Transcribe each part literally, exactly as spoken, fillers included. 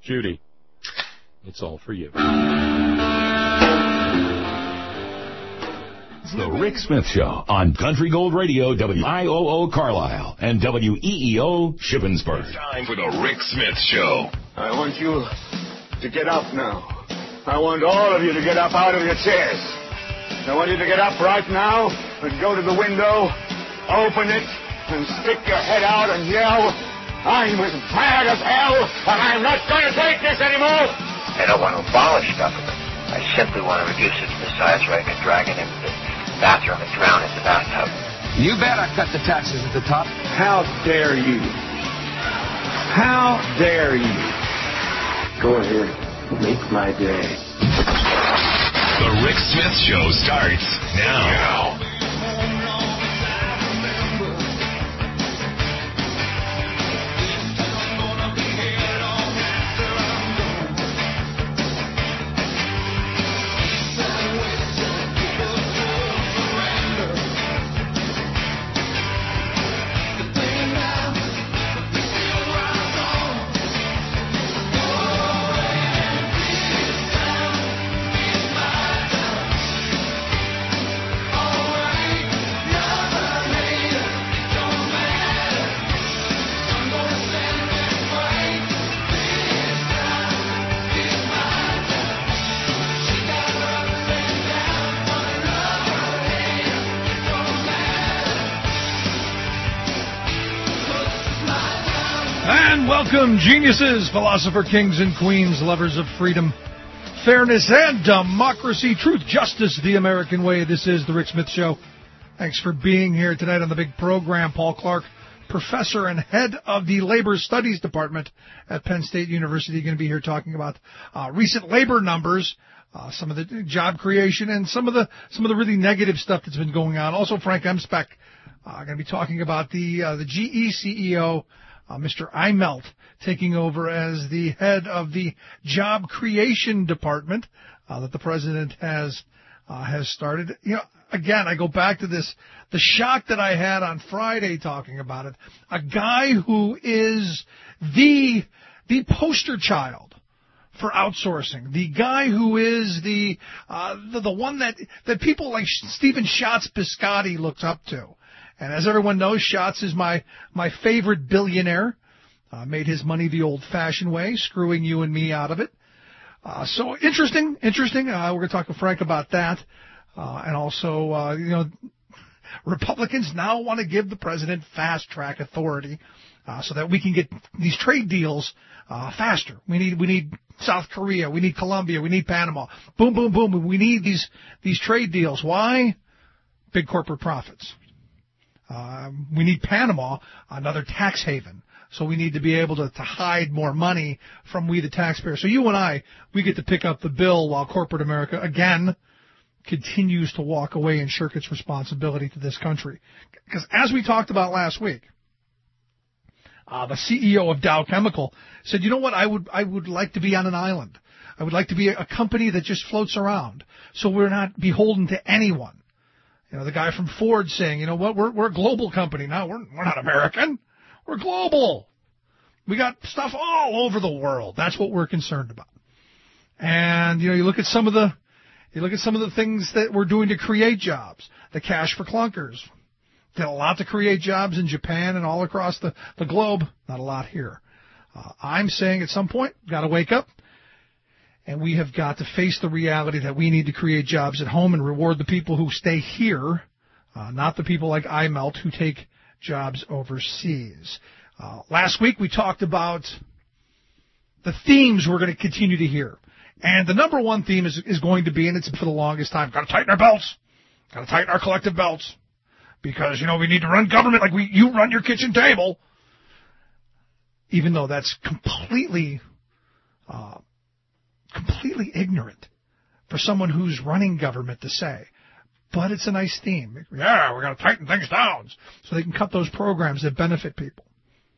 Judy, it's all for you. It's the Rick Smith Show on Country Gold Radio, W I O O Carlisle, and W E E O Shippensburg. It's time for the Rick Smith Show. I want you to get up now. I want all of you to get up out of your chairs. I want you to get up right now and go to the window, open it, and stick your head out and yell, I'm as mad as hell, and I'm not going to take this anymore. I don't want to abolish government. I simply want to reduce it to the size where I can drag it into the bathroom and drown in the bathtub. You bet I cut the taxes at the top. How dare you? How dare you? Go ahead, make my day. The Rick Smith Show starts now. Welcome, geniuses, philosopher, kings and queens, lovers of freedom, fairness, and democracy, truth, justice, the American way. This is the Rick Smith Show. Thanks for being here tonight on the big program. Paul Clark, professor and head of the Labor Studies Department at Penn State University, going to be here talking about uh, recent labor numbers, uh, some of the job creation, and some of the some of the really negative stuff that's been going on. Also, Frank Emspec uh, going to be talking about the uh, the G E C E O. Uh, Mister Immelt taking over as the head of the Job Creation Department uh, that the president has uh, has started. You know, again, I go back to this, the shock that I had on Friday talking about it. A guy who is the the poster child for outsourcing, the guy who is the uh, the, the one that that people like Stephen Schatz Biscotti looks up to. And as everyone knows, Schatz is my, my favorite billionaire. Uh, made his money the old-fashioned way, screwing you and me out of it. Uh, so interesting, interesting. Uh, we're going to talk to Frank about that. Uh, and also, uh, you know, Republicans now want to give the president fast-track authority uh, so that we can get these trade deals uh, faster. We need we need South Korea. We need Colombia. We need Panama. Boom, boom, boom. We need these these trade deals. Why? Big corporate profits. Uh, we need Panama, another tax haven. So we need to be able to, to hide more money from we the taxpayers. So you and I, we get to pick up the bill while corporate America, again, continues to walk away and shirk its responsibility to this country. Because as we talked about last week, uh, the C E O of Dow Chemical said, you know what, I would I would like to be on an island. I would like to be a, a company that just floats around so we're not beholden to anyone. You know, the guy from Ford saying, you know what, we're we're a global company now. We're we're not American. We're global. We got stuff all over the world. That's what we're concerned about. And, you know, you look at some of the you look at some of the things that we're doing to create jobs. The cash for clunkers. Did a lot to create jobs in Japan and all across the, the globe. Not a lot here. Uh, I'm saying at some point, got to wake up. And we have got to face the reality that we need to create jobs at home and reward the people who stay here, uh, not the people like Immelt who take jobs overseas. Uh, last week we talked about the themes we're going to continue to hear. And the number one theme is, is going to be, and it's for the longest time, got to tighten our belts. Got to tighten our collective belts. Because, you know, we need to run government like we you run your kitchen table. Even though that's completely... Uh, completely ignorant for someone who's running government to say. But it's a nice theme. Yeah, we're going to tighten things down so they can cut those programs that benefit people.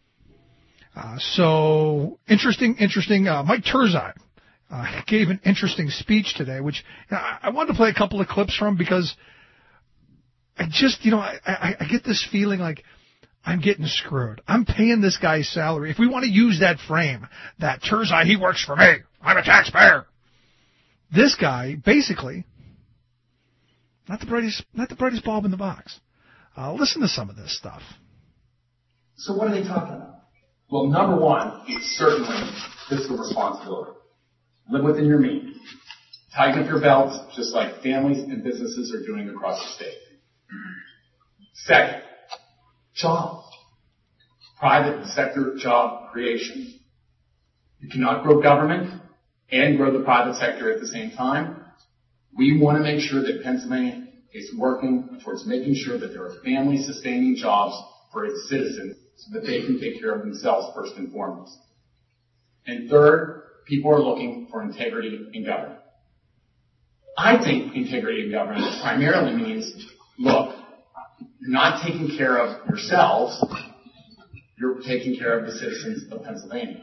Uh, so, interesting, interesting. Uh, Mike Turzai uh, gave an interesting speech today, which you know, I, I wanted to play a couple of clips from because I just, you know, I, I, I get this feeling like I'm getting screwed. I'm paying this guy's salary. If we want to use that frame, that Turzai, he works for me. I'm a taxpayer. This guy, basically, not the brightest, not the brightest bulb in the box. Uh, listen to some of this stuff. So what are they talking about? Well, number one, it's certainly fiscal responsibility. Live within your means. Tighten up your belts, just like families and businesses are doing across the state. Second, jobs. Private sector job creation. You cannot grow government and grow the private sector at the same time. We want to make sure that Pennsylvania is working towards making sure that there are family-sustaining jobs for its citizens so that they can take care of themselves first and foremost. And third, people are looking for integrity in government. I think integrity in government primarily means, look, you're not taking care of yourselves, you're taking care of the citizens of Pennsylvania.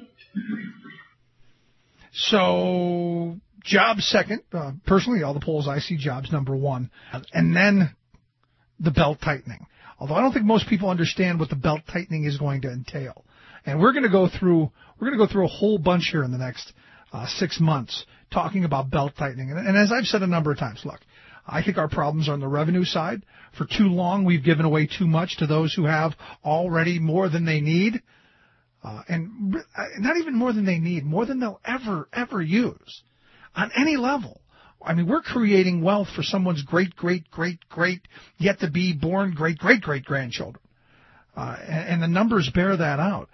So, jobs second. Uh, personally, all the polls I see, jobs number one. And then the belt tightening. Although I don't think most people understand what the belt tightening is going to entail. And we're going to go through, we're going to go through a whole bunch here in the next uh, six months talking about belt tightening. And, and as I've said a number of times, look, I think our problems are on the revenue side. For too long, we've given away too much to those who have already more than they need. Uh, and not even more than they need, more than they'll ever, ever use on any level. I mean, we're creating wealth for someone's great, great, great, great, yet to be born great, great, great grandchildren. Uh, and, and the numbers bear that out.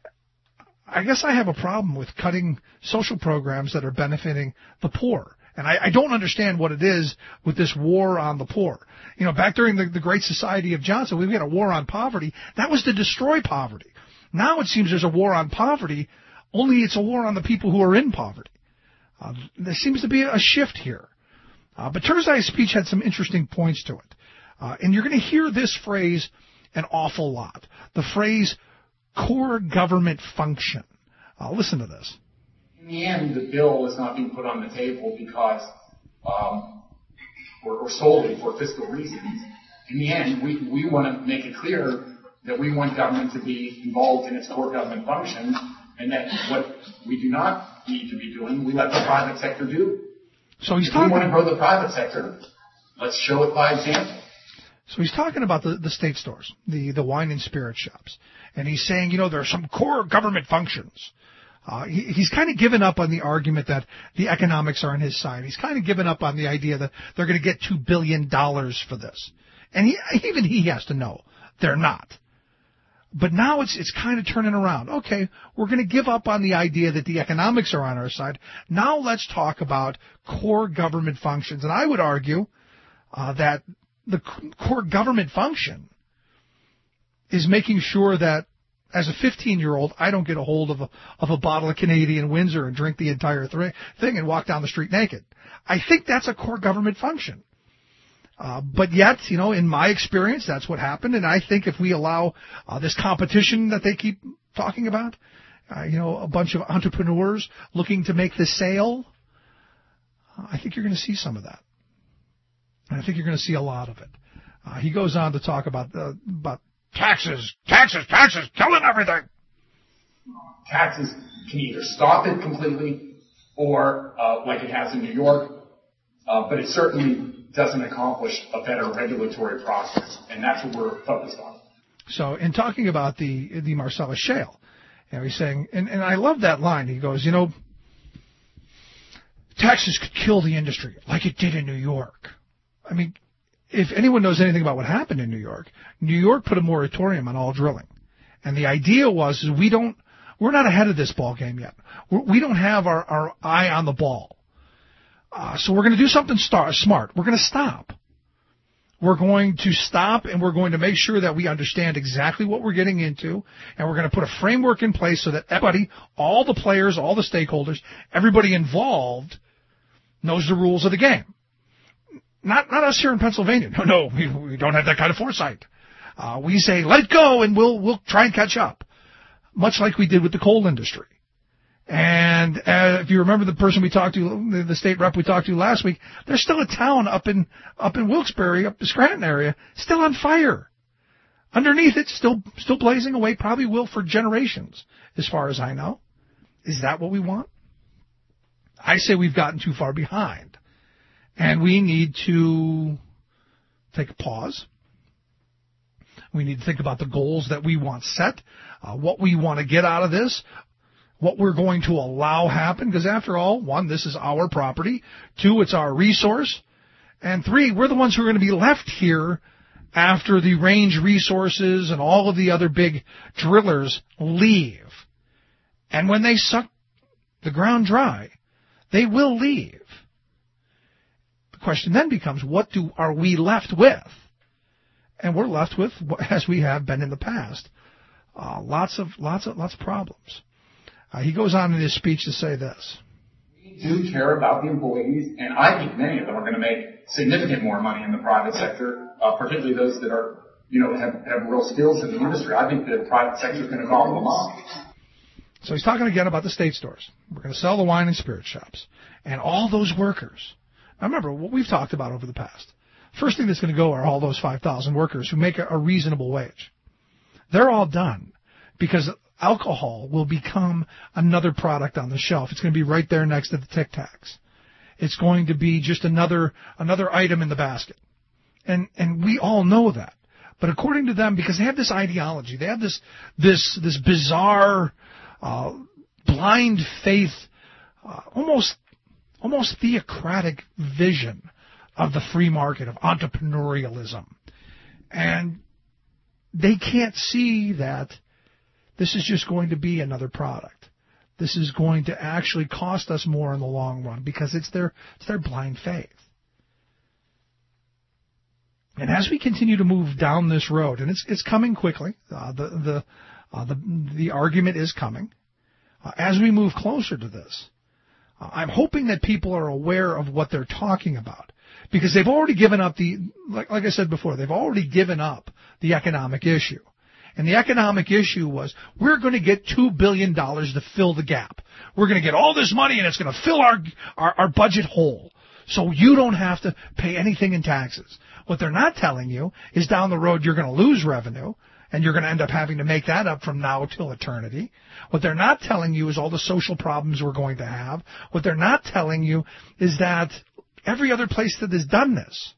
I guess I have a problem with cutting social programs that are benefiting the poor. And I, I don't understand what it is with this war on the poor. You know, back during the, the Great Society of Johnson, we had a war on poverty. That was to destroy poverty. Now it seems there's a war on poverty, only it's a war on the people who are in poverty. Uh, there seems to be a shift here. Uh, but Turzai's speech had some interesting points to it. Uh, and you're going to hear this phrase an awful lot. The phrase core government function. Uh, listen to this. In the end, the bill is not being put on the table because, um, or, or solely for fiscal reasons. In the end, we, we want to make it clear that we want government to be involved in its core government functions, and that what we do not need to be doing, we let the private sector do. So he's if talking. we want to grow the private sector, let's show it by example. So he's talking about the, the state stores, the, the wine and spirit shops. And he's saying, you know, there are some core government functions. Uh, he, he's kind of given up on the argument that the economics are on his side. He's kind of given up on the idea that they're going to get two billion dollars for this. And he, even he has to know they're not. But now it's it's kind of turning around. Okay, we're going to give up on the idea that the economics are on our side. Now let's talk about core government functions. And I would argue uh, that the core government function is making sure that as a fifteen-year-old, I don't get a hold of a, of a bottle of Canadian Windsor and drink the entire th- thing and walk down the street naked. I think that's a core government function. Uh, but yet, you know, in my experience, that's what happened. And I think if we allow uh, this competition that they keep talking about, uh, you know, a bunch of entrepreneurs looking to make the sale, uh, I think you're going to see some of that. And I think you're going to see a lot of it. Uh, he goes on to talk about uh, about taxes, taxes, taxes, killing everything. Taxes can either stop it completely or, uh, like it has in New York, uh, but it certainly doesn't accomplish a better regulatory process, and that's what we're focused on. So in talking about the the Marcellus Shale, you know, he's saying, and, and I love that line, he goes, you know, taxes could kill the industry like it did in New York. I mean, if anyone knows anything about what happened in New York, New York put a moratorium on all drilling. And the idea was is we don't, we're not ahead of this ball game yet. We're, we don't have our, our eye on the ball. Uh, so we're going to do something star- smart. We're going to stop. We're going to stop, and we're going to make sure that we understand exactly what we're getting into, and we're going to put a framework in place so that everybody, all the players, all the stakeholders, everybody involved knows the rules of the game. Not not us here in Pennsylvania. No, no, we, we don't have that kind of foresight. Uh, we say, let it go, and we'll we'll try and catch up, much like we did with the coal industry. And uh, if you remember the person we talked to, the state rep we talked to last week, there's still a town up in up in Wilkes-Barre, up the Scranton area, still on fire. Underneath it, still still blazing away, probably will for generations, as far as I know. Is that what we want? I say we've gotten too far behind, and we need to take a pause. We need to think about the goals that we want set, uh, what we want to get out of this, what we're going to allow happen, because after all, one, this is our property. Two, it's our resource. And three, we're the ones who are going to be left here after the range resources and all of the other big drillers leave. And when they suck the ground dry, they will leave. The question then becomes, what do are we left with? And we're left with, as we have been in the past, uh, lots of lots of lots of problems. Uh, he goes on in his speech to say this: we do care about the employees, and I think many of them are going to make significant more money in the private sector, uh, particularly those that are, you know, have, have real skills in the industry. I think the private sector is going to gobble them up. So he's talking again about the state stores. We're going to sell the wine and spirit shops, and all those workers. Now remember what we've talked about over the past. First thing that's going to go are all those five thousand workers who make a, a reasonable wage. They're all done because alcohol will become another product on the shelf. It's going to be right there next to the Tic Tacs. It's going to be just another another item in the basket. And and we all know that. But according to them, because they have this ideology, they have this this this bizarre uh, blind faith, uh, almost almost theocratic vision of the free market, of entrepreneurialism. And they can't see that this is just going to be another product. This is going to actually cost us more in the long run because it's their it's their blind faith. And as we continue to move down this road, and it's it's coming quickly, uh, the the uh, the the argument is coming. Uh, as we move closer to this, uh, I'm hoping that people are aware of what they're talking about. Because they've already given up the, like, like I said before, they've already given up the economic issue. And the economic issue was, we're going to get two billion dollars to fill the gap. We're going to get all this money and it's going to fill our, our, our budget hole. So you don't have to pay anything in taxes. What they're not telling you is down the road you're going to lose revenue and you're going to end up having to make that up from now till eternity. What they're not telling you is all the social problems we're going to have. What they're not telling you is that every other place that has done this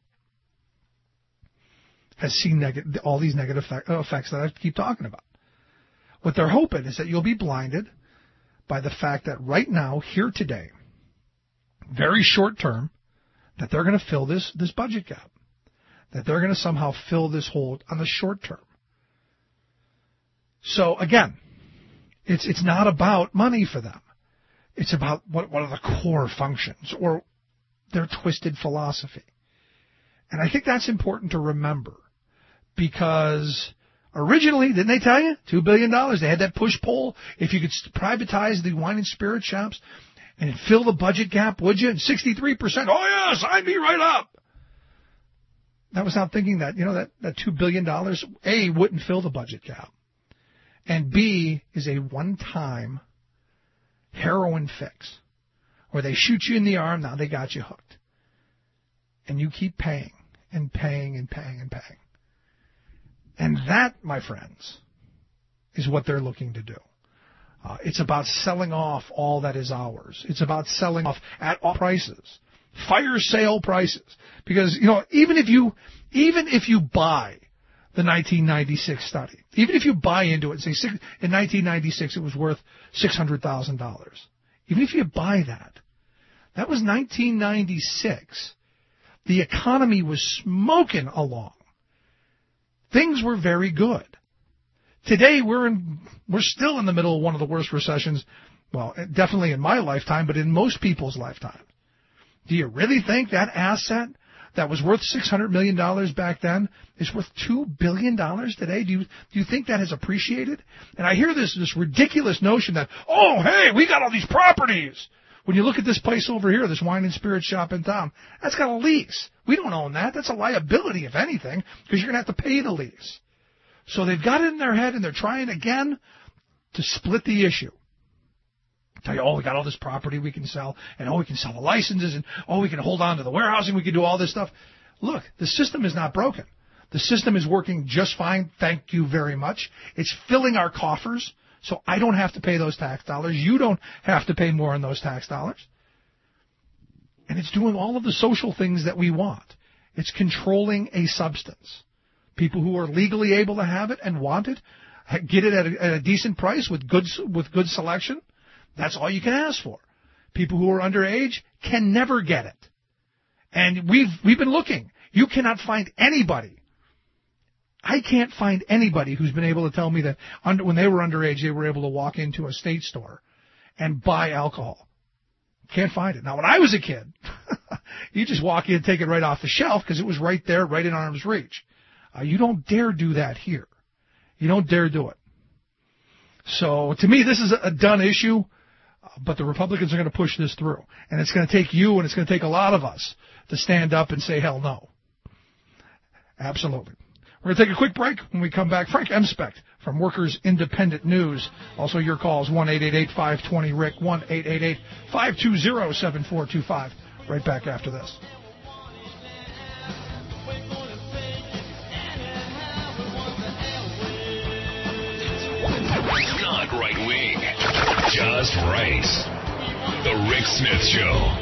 has seen neg- all these negative effects that I keep talking about. What they're hoping is that you'll be blinded by the fact that right now, here today, very short term, that they're going to fill this, this budget gap, that they're going to somehow fill this hole on the short term. So again, it's it's not about money for them. It's about what, what are the core functions or their twisted philosophy. And I think that's important to remember because originally, didn't they tell you? two billion dollars. They had that push-pull. If you could privatize the wine and spirit shops and fill the budget gap, would you? And sixty-three percent, oh yeah, sign me right up. That was not thinking that, you know, that, that two billion dollars, A, wouldn't fill the budget gap. And B, is a one-time heroin fix. Where they shoot you in the arm, now they got you hooked. And you keep paying and paying and paying and paying. And that, my friends, is what they're looking to do. Uh, it's about selling off all that is ours. It's about selling off at all prices. Fire sale prices. Because, you know, even if you, even if you buy the nineteen ninety-six study, even if you buy into it and say in nineteen ninety-six it was worth six hundred thousand dollars, even if you buy that, that was nineteen ninety-six. The economy was smoking along. Things were very good. Today we're in, we're still in the middle of one of the worst recessions, well, definitely in my lifetime, but in most people's lifetime. Do you really think that asset that was worth six hundred million dollars back then is worth two billion dollars today? Do you, do you think that has appreciated? And I hear this, this ridiculous notion that, oh, hey, we got all these properties. When you look at this place over here, this wine and spirit shop in town, that's got a lease. We don't own that. That's a liability, if anything, because you're going to have to pay the lease. So they've got it in their head, and they're trying again to split the issue. Tell you, oh, we got all this property we can sell, and oh, we can sell the licenses, and oh, we can hold on to the warehousing, we can do all this stuff. Look, the system is not broken. The system is working just fine. Thank you very much. It's filling our coffers, so I don't have to pay those tax dollars. You don't have to pay more on those tax dollars. And it's doing all of the social things that we want. It's controlling a substance. People who are legally able to have it and want it, get it at a, at a decent price with good, with good selection. That's all you can ask for. People who are underage can never get it. And we've, we've been looking. You cannot find anybody. I can't find anybody who's been able to tell me that under, when they were underage, they were able to walk into a state store and buy alcohol. Can't find it. Now, when I was a kid, you just walk in and take it right off the shelf because it was right there, right in arm's reach. Uh, you don't dare do that here. You don't dare do it. So, to me, this is a done issue, but the Republicans are going to push this through. And it's going to take you and it's going to take a lot of us to stand up and say, hell no. Absolutely. We're going to take a quick break. When we come back, Frank Emspecht from Workers Independent News. Also, your calls, one eight eight eight, five two zero, R I C, one eight eight eight, five two zero, seven four two five. Right back after this. Not right wing, just right. The Rick Smith Show.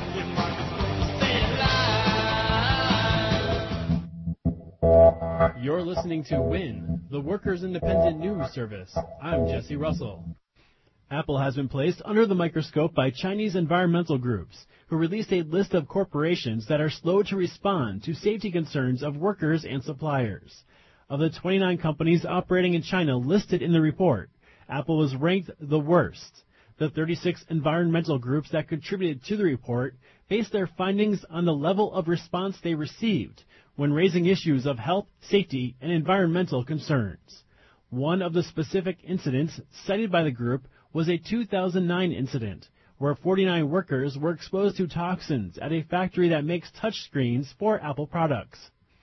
You're listening to WIN, the Workers Independent News Service. I'm Jesse Russell. Apple has been placed under the microscope by Chinese environmental groups, who released a list of corporations that are slow to respond to safety concerns of workers and suppliers. Of the twenty-nine companies operating in China listed in the report, Apple was ranked the worst. The thirty-six environmental groups that contributed to the report based their findings on the level of response they received when raising issues of health, safety, and environmental concerns. One of the specific incidents cited by the group was a two thousand nine incident where forty-nine workers were exposed to toxins at a factory that makes touchscreens for Apple products.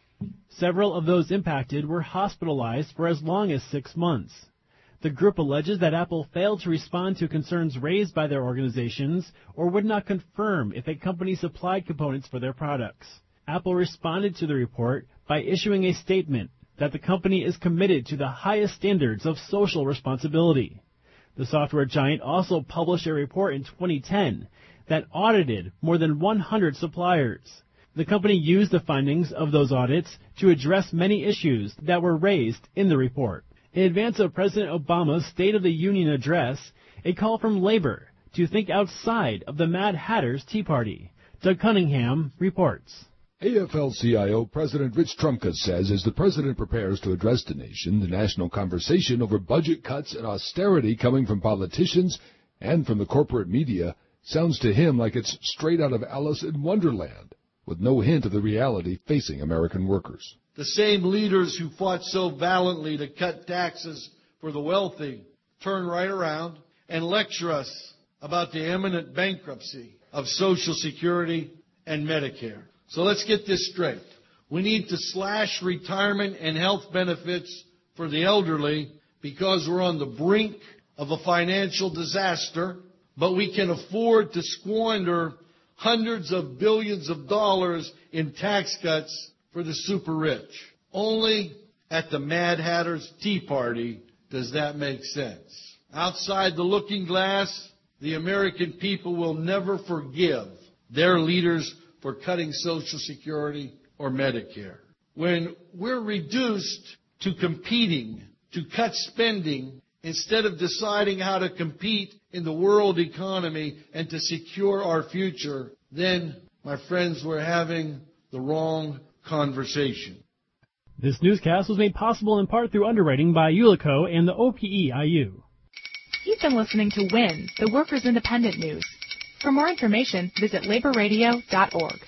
Several of those impacted were hospitalized for as long as six months. The group alleges that Apple failed to respond to concerns raised by their organizations or would not confirm if a company supplied components for their products. Apple responded to the report by issuing a statement that the company is committed to the highest standards of social responsibility. The software giant also published a report in twenty ten that audited more than one hundred suppliers. The company used the findings of those audits to address many issues that were raised in the report. In advance of President Obama's State of the Union address, a call from labor to think outside of the Mad Hatter's Tea Party. Doug Cunningham reports. A F L C I O President Rich Trumka says as the president prepares to address the nation, the national conversation over budget cuts and austerity coming from politicians and from the corporate media sounds to him like it's straight out of Alice in Wonderland, with no hint of the reality facing American workers. The same leaders who fought so valiantly to cut taxes for the wealthy turn right around and lecture us about the imminent bankruptcy of Social Security and Medicare. So let's get this straight. We need to slash retirement and health benefits for the elderly because we're on the brink of a financial disaster, but we can afford to squander hundreds of billions of dollars in tax cuts for the super rich. Only at the Mad Hatter's Tea Party does that make sense. Outside the looking glass, the American people will never forgive their leaders for cutting Social Security or Medicare. When we're reduced to competing to cut spending instead of deciding how to compete in the world economy and to secure our future, then, my friends, we're having the wrong conversation. This newscast was made possible in part through underwriting by Ulico and the O P E I U. You've been listening to WIN, the Workers Independent News. For more information, visit labor radio dot org.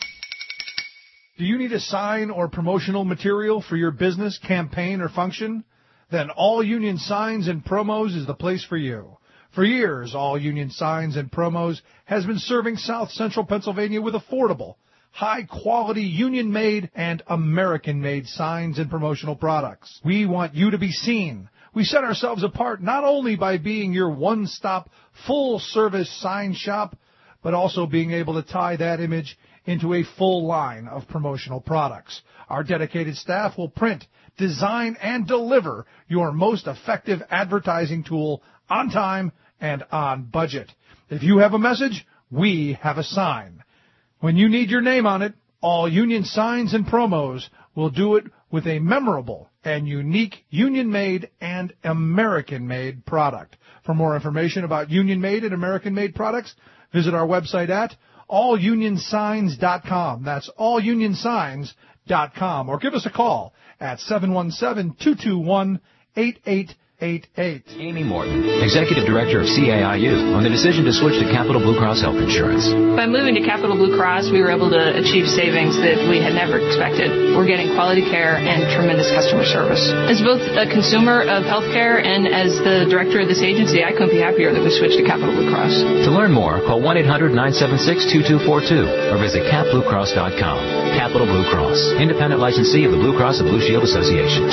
Do you need a sign or promotional material for your business, campaign, or function? Then All Union Signs and Promos is the place for you. For years, All Union Signs and Promos has been serving South Central Pennsylvania with affordable, high-quality, union-made and American-made signs and promotional products. We want you to be seen. We set ourselves apart not only by being your one-stop, full-service sign shop, but also being able to tie that image into a full line of promotional products. Our dedicated staff will print, design, and deliver your most effective advertising tool on time and on budget. If you have a message, we have a sign. When you need your name on it, All Union Signs and Promos will do it with a memorable and unique union-made and American-made product. For more information about union-made and American-made products, visit our website at all union signs dot com. That's all union signs dot com. Or give us a call at seven one seven, two two one, eight eight eight eight. Amy Morton, Executive Director of C A I U, on the decision to switch to Capital Blue Cross Health Insurance. By moving to Capital Blue Cross, we were able to achieve savings that we had never expected. We're getting quality care and tremendous customer service. As both a consumer of healthcare and as the director of this agency, I couldn't be happier that we switched to Capital Blue Cross. To learn more, call one eight hundred, nine seven six, two two four two or visit cap blue cross dot com. Capital Blue Cross, independent licensee of the Blue Cross and Blue Shield Association.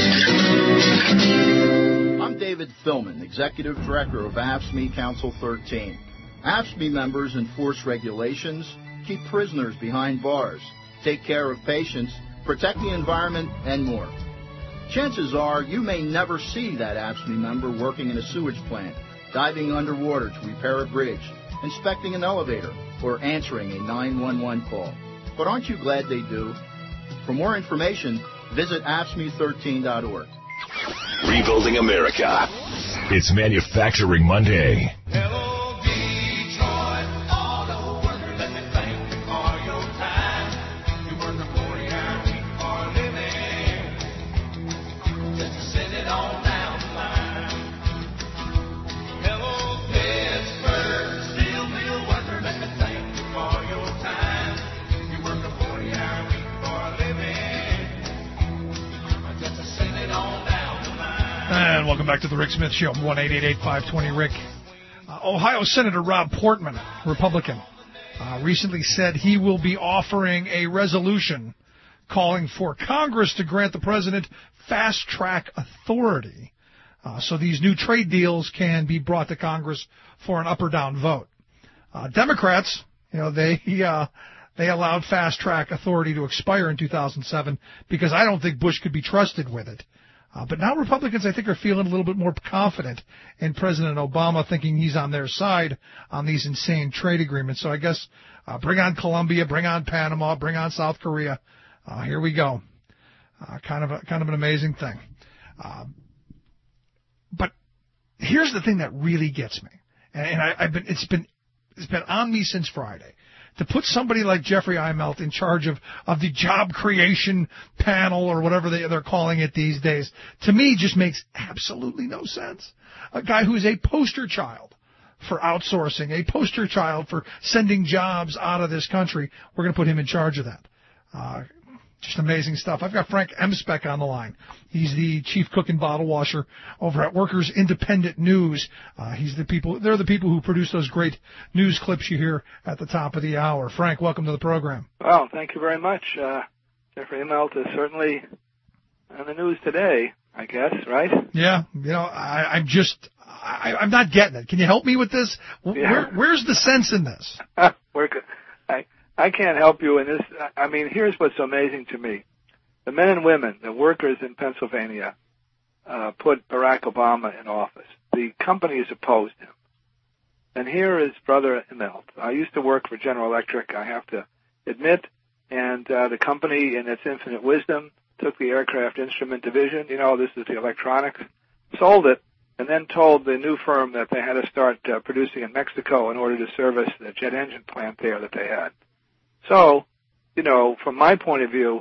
David Philman, Executive Director of A F S C M E Council thirteen. A F S C M E members enforce regulations, keep prisoners behind bars, take care of patients, protect the environment, and more. Chances are you may never see that A F S C M E member working in a sewage plant, diving underwater to repair a bridge, inspecting an elevator, or answering a nine one one call. But aren't you glad they do? For more information, visit A F S C M E thirteen dot org. Rebuilding America. It's Manufacturing Monday. Hello, Detroit auto worker. Let me thank you for your time. You work a forty-hour week for a living. Just to send it on down the line. Hello, Pittsburgh steel mill worker. Let me thank you for your time. You work a forty-hour week for a living. Just to send it on down. And welcome back to the Rick Smith Show, one eight eight eight, five two zero, Rick. Uh, Ohio Senator Rob Portman, Republican, uh, recently said he will be offering a resolution calling for Congress to grant the president fast-track authority uh, so these new trade deals can be brought to Congress for an up or down vote. Uh, Democrats, you know, they uh, they allowed fast-track authority to expire in two thousand seven because I don't think Bush could be trusted with it. Uh, but now Republicans, I think, are feeling a little bit more confident in President Obama, thinking he's on their side on these insane trade agreements. So I guess uh, bring on Colombia, bring on Panama, bring on South Korea. Uh, here we go. Uh, kind of a, kind of an amazing thing. Uh, but here's the thing that really gets me, and, and I, I've been it's been it's been on me since Friday. To put somebody like Jeffrey Immelt in charge of, of the job creation panel or whatever they, they're calling it these days, to me just makes absolutely no sense. A guy who's a poster child for outsourcing, a poster child for sending jobs out of this country, we're going to put him in charge of that. Uh, just amazing stuff. I've got Frank Emspec on the line. He's the chief cook and bottle washer over at Workers Independent News. Uh, he's the people, they're the people who produce those great news clips you hear at the top of the hour. Frank, welcome to the program. Well, thank you very much. Uh, Jeffrey Immelt is certainly on the news today, I guess, right? Yeah, you know, I, I'm just, I, I'm not getting it. Can you help me with this? Yeah. Where, where's the sense in this? We're good. I, I can't help you in this. I mean, here's what's amazing to me. The men and women, the workers in Pennsylvania, uh, put Barack Obama in office. The companies opposed him. And here is Brother Immelt. I used to work for General Electric, I have to admit, and uh, the company, in its infinite wisdom, took the aircraft instrument division, you know, this is the electronics, sold it, and then told the new firm that they had to start uh, producing in Mexico in order to service the jet engine plant there that they had. So, you know, from my point of view,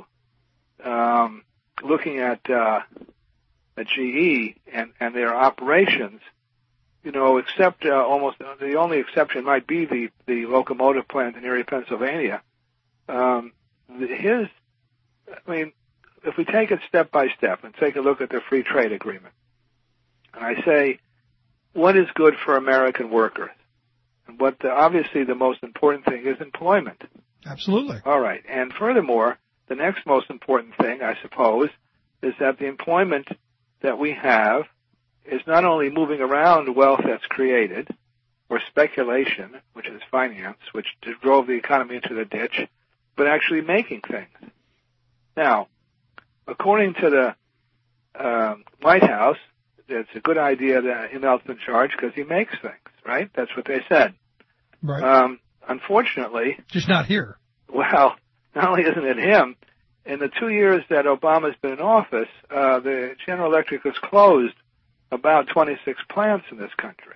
um, looking at, uh, at G E and, and their operations, you know, except uh, almost the only exception might be the, the locomotive plant in Erie, Pennsylvania. Um, his, I mean, if we take it step by step and take a look at the free trade agreement, and I say, what is good for American workers? And what the, obviously the most important thing is employment. Absolutely. All right. And furthermore, the next most important thing, I suppose, is that the employment that we have is not only moving around wealth that's created, or speculation, which is finance, which drove the economy into the ditch, but actually making things. Now, according to the uh, White House, it's a good idea that Immel's in charge because he makes things, right? That's what they said. Right. Um, unfortunately, just not here. Well, not only isn't it him, in the two years that Obama's been in office, uh, the General Electric has closed about twenty-six plants in this country.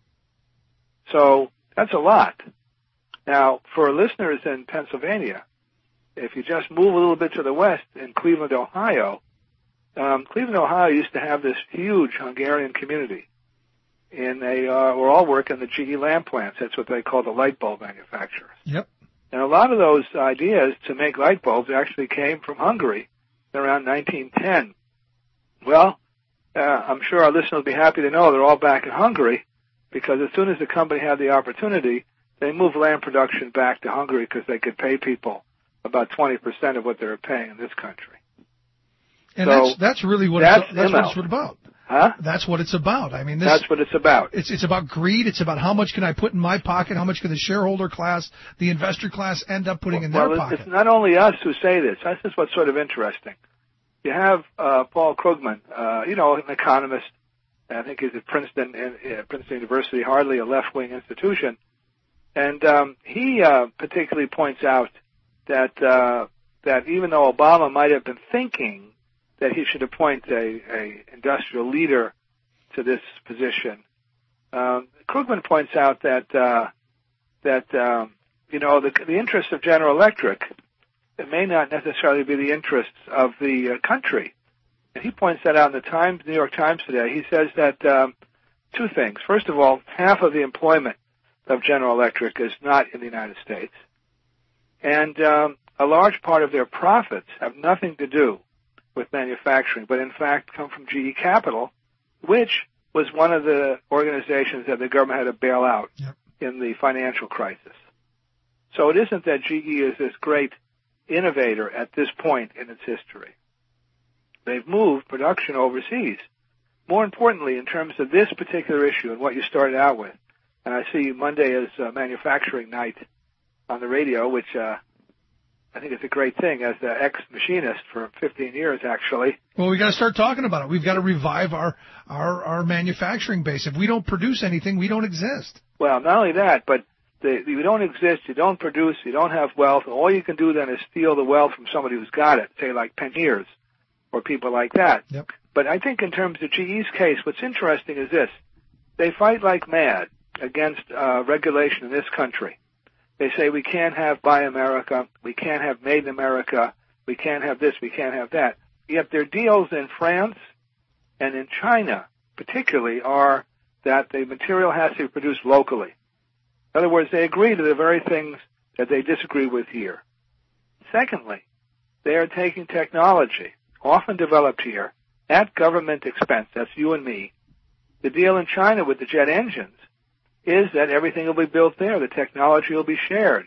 So that's a lot. Now, for listeners in Pennsylvania, if you just move a little bit to the west in Cleveland, Ohio, um, Cleveland, Ohio used to have this huge Hungarian community. And they uh, were all working the G E lamp plants. That's what they call the light bulb manufacturers. Yep. And a lot of those ideas to make light bulbs actually came from Hungary around nineteen ten. Well, uh, I'm sure our listeners will be happy to know they're all back in Hungary because as soon as the company had the opportunity, they moved lamp production back to Hungary because they could pay people about twenty percent of what they were paying in this country. And so that's that's really what that's, it's, that's what it's about. Huh? That's what it's about. I mean, this, that's what it's about. It's it's about greed. It's about how much can I put in my pocket? How much can the shareholder class, the investor class, end up putting in well, their it's, pocket? It's not only us who say this. This is what's sort of interesting. You have uh, Paul Krugman, uh, you know, an economist. I think he's at Princeton, uh, Princeton University, hardly a left-wing institution, and um, he uh, particularly points out that uh, that even though Obama might have been thinking that he should appoint a, a industrial leader to this position, um, Krugman points out that uh, that um, you know the, the interests of General Electric, it may not necessarily be the interests of the uh, country. And he points that out in the Times, New York Times today. He says that um, two things. First of all, half of the employment of General Electric is not in the United States. And um, a large part of their profits have nothing to do with manufacturing, but in fact come from G E Capital, which was one of the organizations that the government had to bail out yep. in the financial crisis. So it isn't that G E is this great innovator at this point in its history. They've moved production overseas. More importantly, in terms of this particular issue and what you started out with, and I see Monday is uh, manufacturing night on the radio, which uh, I think it's a great thing as the ex-machinist for fifteen years, actually. Well, we got to start talking about it. We've got to revive our, our, our manufacturing base. If we don't produce anything, we don't exist. Well, not only that, but the, you don't exist, you don't produce, you don't have wealth. All you can do then is steal the wealth from somebody who's got it, say like Peniers or people like that. Yep. But I think in terms of G E's case, what's interesting is this. They fight like mad against uh, regulation in this country. They say we can't have Buy America, we can't have Made in America, we can't have this, we can't have that. Yet their deals in France and in China particularly are that the material has to be produced locally. In other words, they agree to the very things that they disagree with here. Secondly, they are taking technology, often developed here, at government expense. That's you and me. The deal in China with the jet engines is that everything will be built there. The technology will be shared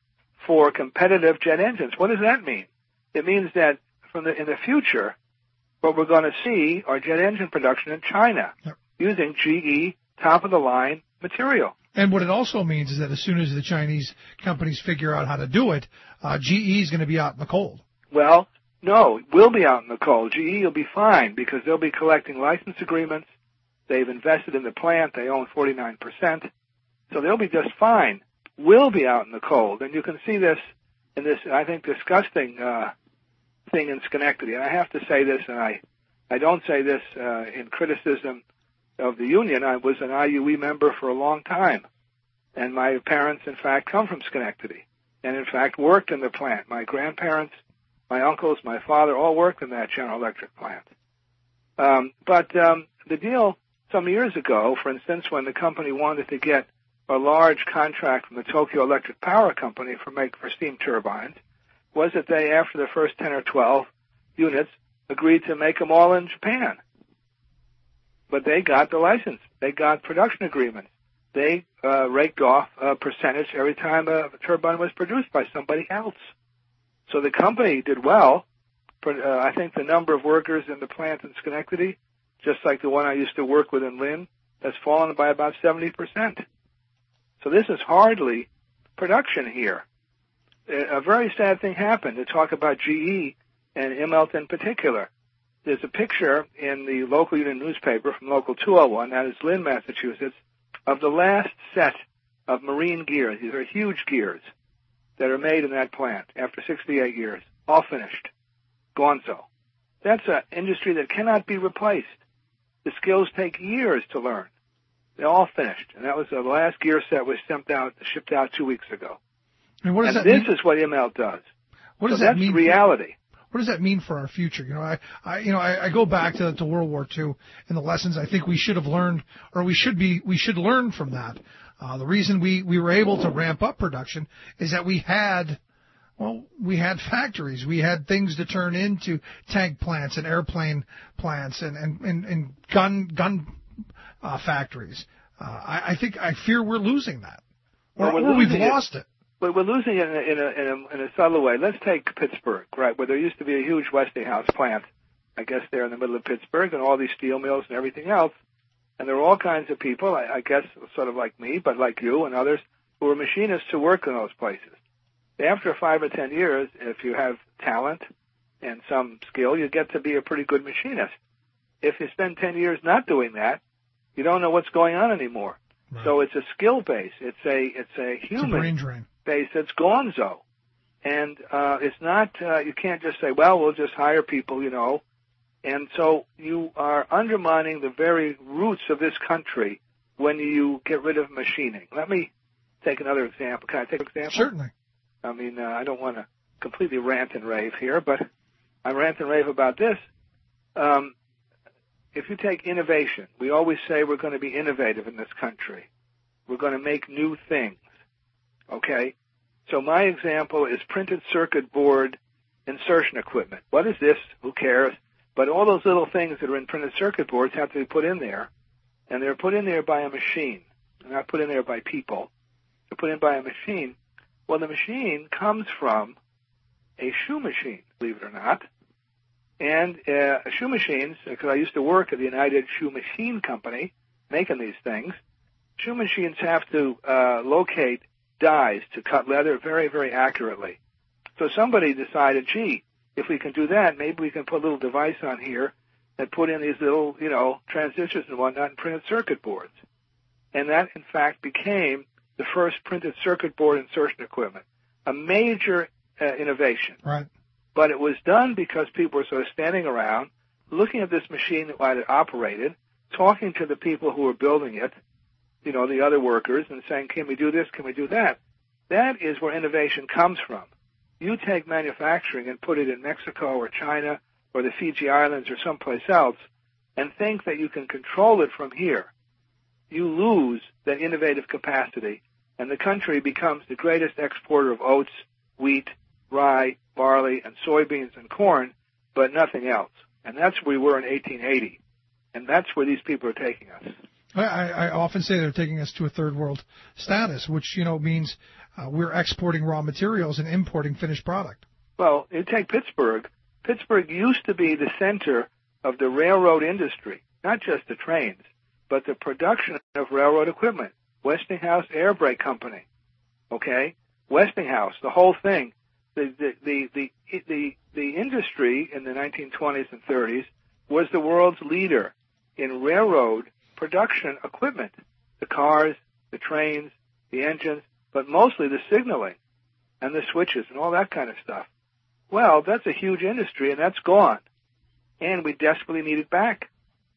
for competitive jet engines. What does that mean? It means that from the, in the future, what we're going to see are jet engine production in China yep. using G E top-of-the-line material. And what it also means is that as soon as the Chinese companies figure out how to do it, uh, G E is going to be out in the cold. Well, no, we'll be out in the cold. G E will be fine because they'll be collecting license agreements. They've invested in the plant. They own forty-nine percent. So they'll be just fine. We'll be out in the cold. And you can see this in this, I think, disgusting uh, thing in Schenectady. And I have to say this, and I, I don't say this uh, in criticism of the union. I was an I U E member for a long time. And my parents, in fact, come from Schenectady. And, in fact, worked in the plant. My grandparents, my uncles, my father all worked in that General Electric plant. Um, but um, the deal some years ago, for instance, when the company wanted to get a large contract from the Tokyo Electric Power Company for make for steam turbines, was that they, after the first ten or twelve units, agreed to make them all in Japan. But they got the license. They got production agreements. They uh, raked off a percentage every time a turbine was produced by somebody else. So the company did well. Uh, I think the number of workers in the plant in Schenectady, just like the one I used to work with in Lynn, has fallen by about seventy percent. So this is hardly production here. a very sad thing happened. To talk about G E and Immelt in particular. There's a picture in the local union newspaper from Local two oh one, that is Lynn, Massachusetts, of the last set of marine gears. These are huge gears that are made in that plant after sixty-eight years, all finished, gonzo. That's an industry that cannot be replaced. The skills take years to learn. They're all finished, and that was the last gear set was shipped out, shipped out two weeks ago. And what does and that this mean? is what Immelt does. What does so that that's mean? reality. For, what does that mean for our future? You know, I, I you know, I, I go back to, to World War Two and the lessons I think we should have learned, or we should be, we should learn from that. Uh, the reason we, we were able to ramp up production is that we had, well, we had factories. We had things to turn into tank plants and airplane plants and, and, and, and gun, gun, uh, factories. Uh, I, I think, I fear we're losing that. Or, Well, we're or we've losing it. lost it. But we're losing it in a, in, a, in, a, in a subtle way. Let's take Pittsburgh, right, where there used to be a huge Westinghouse plant, I guess there in the middle of Pittsburgh, and all these steel mills and everything else. And there were all kinds of people, I, I guess sort of like me, but like you and others, who were machinists who work in those places. After five or ten years, if you have talent and some skill, you get to be a pretty good machinist. If you spend ten years not doing that, you don't know what's going on anymore. Right. So it's a skill base. It's a it's a human it's a brain drain. base that's gonzo, and uh, it's not. Uh, you can't just say, well, we'll just hire people, you know. And so you are undermining the very roots of this country when you get rid of machining. Let me take another example. Can I take an example? Certainly. I mean, uh, I don't want to completely rant and rave here, but I rant and rave about this. Um, if you take innovation, we always say we're going to be innovative in this country. We're going to make new things. Okay? So my example is printed circuit board insertion equipment. What is this? Who cares? But all those little things that are in printed circuit boards have to be put in there, and they're put in there by a machine. They're not put in there by people. They're put in by a machine. Well, the machine comes from a shoe machine, believe it or not. And uh, shoe machines, because I used to work at the United Shoe Machine Company making these things, shoe machines have to uh, locate dies to cut leather very, very accurately. So somebody decided, gee, if we can do that, maybe we can put a little device on here and put in these little, you know, transistors and whatnot in printed circuit boards. And that, in fact, became the first printed circuit board insertion equipment, a major uh, innovation. Right. But it was done because people were sort of standing around, looking at this machine while it operated, talking to the people who were building it, you know, the other workers, and saying, can we do this, can we do that? That is where innovation comes from. You take manufacturing and put it in Mexico or China or the Fiji Islands or someplace else and think that you can control it from here. You lose that innovative capacity, and the country becomes the greatest exporter of oats, wheat, rye, barley, and soybeans and corn, but nothing else. And that's where we were in eighteen eighty. And that's where these people are taking us. I, I often say they're taking us to a third world status, which, you know, means uh, we're exporting raw materials and importing finished product. Well, you take Pittsburgh. Pittsburgh used to be the center of the railroad industry, not just the trains, but the production of railroad equipment. Westinghouse Air Brake Company, okay? Westinghouse, the whole thing. The, the, the, the, the, the industry in the nineteen twenties and thirties was the world's leader in railroad production equipment, the cars, the trains, the engines, but mostly the signaling and the switches and all that kind of stuff. Well, that's a huge industry, and that's gone. And we desperately need it back.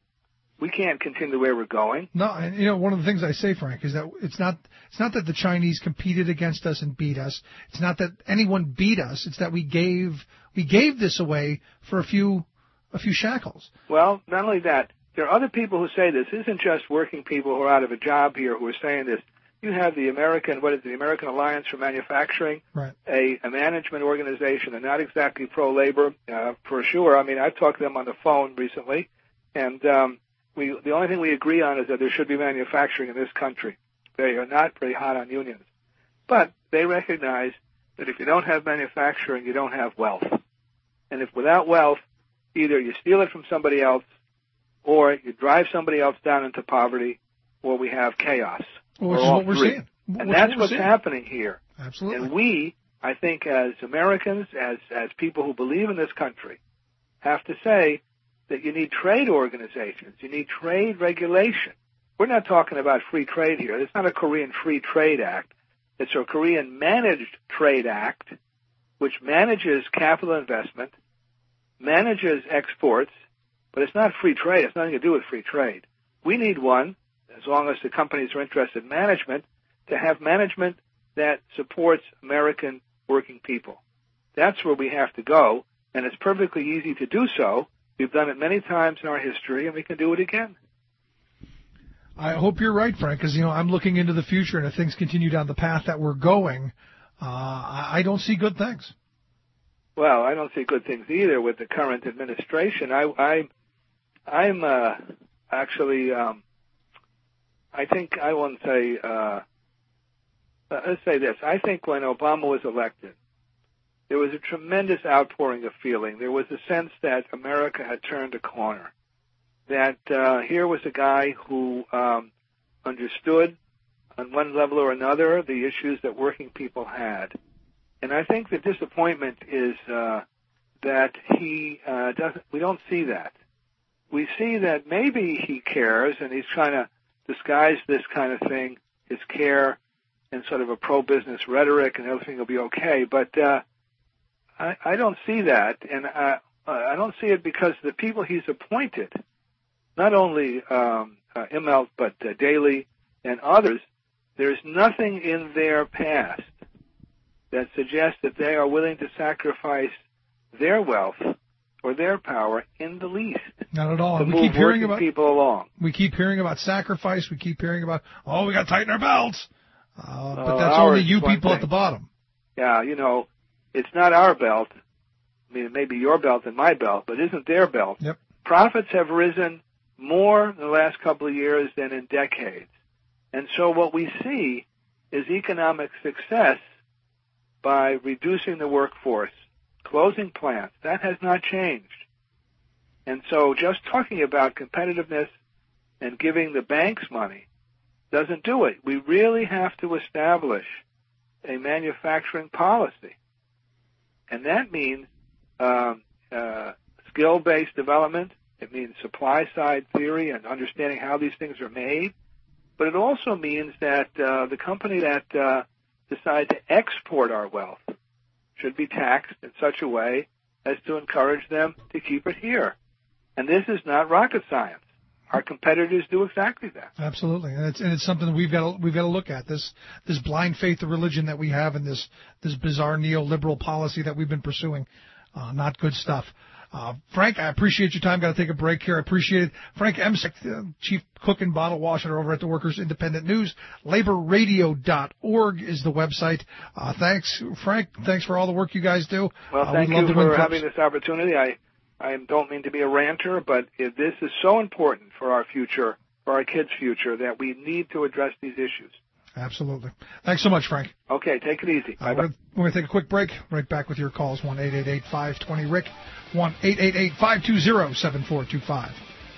We can't continue the way we're going. No, and you know, one of the things I say, Frank, is that it's not it's not that the Chinese competed against us and beat us. It's not that anyone beat us. It's that we gave we gave this away for a few a few shackles. Well, not only that, there are other people who say this. This isn't just working people who are out of a job here who are saying this. You have the American, what is it, the American Alliance for Manufacturing, right. a, a management organization. They're not exactly pro-labor, uh, for sure. I mean, I've talked to them on the phone recently, and um, we the only thing we agree on is that there should be manufacturing in this country. They are not very hot on unions. But they recognize that if you don't have manufacturing, you don't have wealth. And if without wealth, either you steal it from somebody else, or you drive somebody else down into poverty, or we have chaos. Well, which is what we're three. seeing. And Which that's what what's seeing. happening here. Absolutely. And we I think as Americans, as, as people who believe in this country, have to say that you need trade organizations, you need trade regulation. We're not talking about free trade here. It's not a Korean Free Trade Act. It's a Korean Managed Trade Act, which manages capital investment, manages exports, but it's not free trade. It's nothing to do with free trade. We need one, as long as the companies are interested in management, to have management that supports American working people. That's where we have to go, and it's perfectly easy to do so. We've done it many times in our history, and we can do it again. I hope you're right, Frank, because, you know, I'm looking into the future, and if things continue down the path that we're going, uh, I don't see good things. Well, I don't see good things either with the current administration. I, I, I'm uh, actually, um, I think I won't say, uh, let's say this. I think when Obama was elected, there was a tremendous outpouring of feeling. There was a sense that America had turned a corner, that uh, here was a guy who um, understood on one level or another the issues that working people had. And I think the disappointment is uh, that he uh, doesn't. We don't see that. We see that maybe he cares, and he's trying to disguise this kind of thing, his care, in sort of a pro-business rhetoric, and everything will be okay. But uh, I, I don't see that, and I, I don't see it because the people he's appointed, not only um, uh, Immelt, but uh, Daley and others, there's nothing in their past that suggests that they are willing to sacrifice their wealth or their power in the least. Not at all. To we move keep hearing working about people along. We keep hearing about sacrifice. We keep hearing about, oh, we got to tighten our belts. Uh, but Uh, that's ours only you is one people thing. at the bottom. Yeah, you know, it's not our belt. I mean, it may be your belt and my belt, but it isn't their belt. Yep. Profits have risen more in the last couple of years than in decades. And so what we see is economic success by reducing the workforce, closing plants. That has not changed. And so just talking about competitiveness and giving the banks money doesn't do it. We really have to establish a manufacturing policy. And that means um, uh, skill-based development. It means supply-side theory and understanding how these things are made. But it also means that uh, the company that uh, decide to export our wealth should be taxed in such a way as to encourage them to keep it here. And this is not rocket science. Our competitors do exactly that. Absolutely, and it's and it's something that we've got to, we've got to look at. This this blind faith of religion that we have, and this this bizarre neoliberal policy that we've been pursuing, uh, not good stuff. Uh, Frank, I appreciate your time. Got to take a break here. I appreciate it. Frank Emsick, uh, Chief Cook and Bottle Washer over at the Workers Independent News. labor radio dot org is the website. Uh, thanks, Frank. Thanks for all the work you guys do. Well, uh, thank we love you to win for cups. having this opportunity. I, I don't mean to be a ranter, but it, this is so important for our future, for our kids' future, that we need to address these issues. Absolutely. Thanks so much, Frank. Okay, take it easy. Uh, Bye-bye. we're going to take a quick break. Right back with your calls, one eight eight eight, five two zero, R I C, one eight eight eight, five two zero, seven four two five.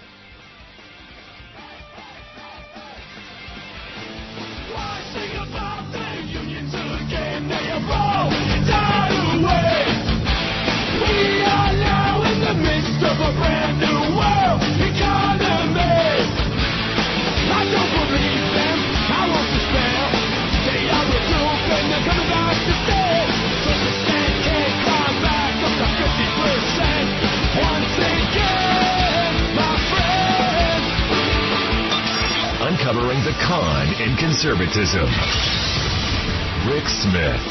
Uncovering the con in conservatism. Rick Smith.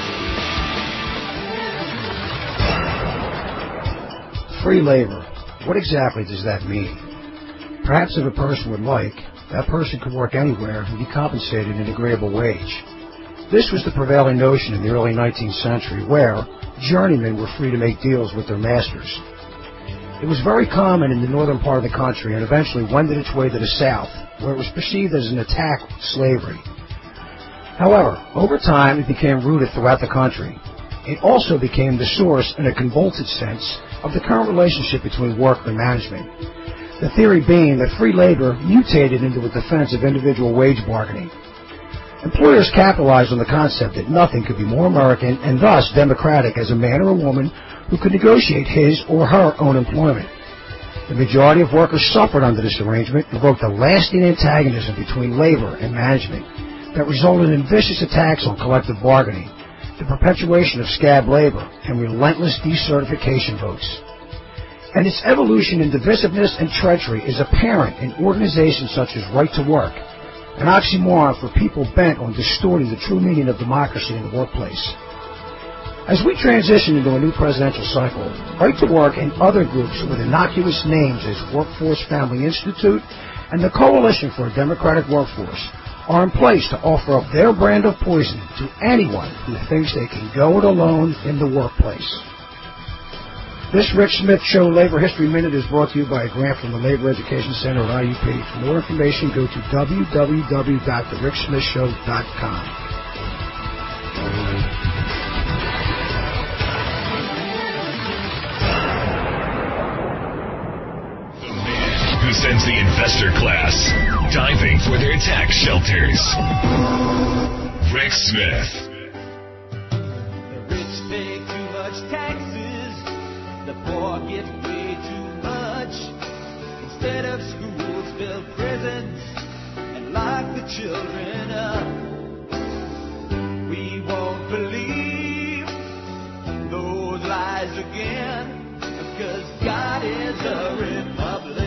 Free labor. What exactly does that mean? Perhaps if a person would like, that person could work anywhere and be compensated an agreeable wage. This was the prevailing notion in the early nineteenth century, where journeymen were free to make deals with their masters. It was very common in the northern part of the country and eventually wended its way to the south, where it was perceived as an attack on slavery. However, over time it became rooted throughout the country. It also became the source, in a convoluted sense, of the current relationship between work and management. The theory being that free labor mutated into a defense of individual wage bargaining. Employers capitalized on the concept that nothing could be more American and thus democratic as a man or a woman who could negotiate his or her own employment. The majority of workers suffered under this arrangement and evoked a lasting antagonism between labor and management that resulted in vicious attacks on collective bargaining, the perpetuation of scab labor, and relentless decertification votes. And its evolution in divisiveness and treachery is apparent in organizations such as Right to Work, an oxymoron for people bent on distorting the true meaning of democracy in the workplace. As we transition into a new presidential cycle, Right to Work and other groups with innocuous names as Workforce Family Institute and the Coalition for a Democratic Workforce are in place to offer up their brand of poison to anyone who thinks they can go it alone in the workplace. This Rick Smith Show Labor History Minute is brought to you by a grant from the Labor Education Center at I U P. For more information, go to w w w dot the rick smith show dot com. Who sends the investor class diving for their tax shelters? Rick Smith. The rich pay too much taxes, the poor get way too much. Instead of schools, build prisons and lock the children up. We won't believe those lies again, because God is a Republican.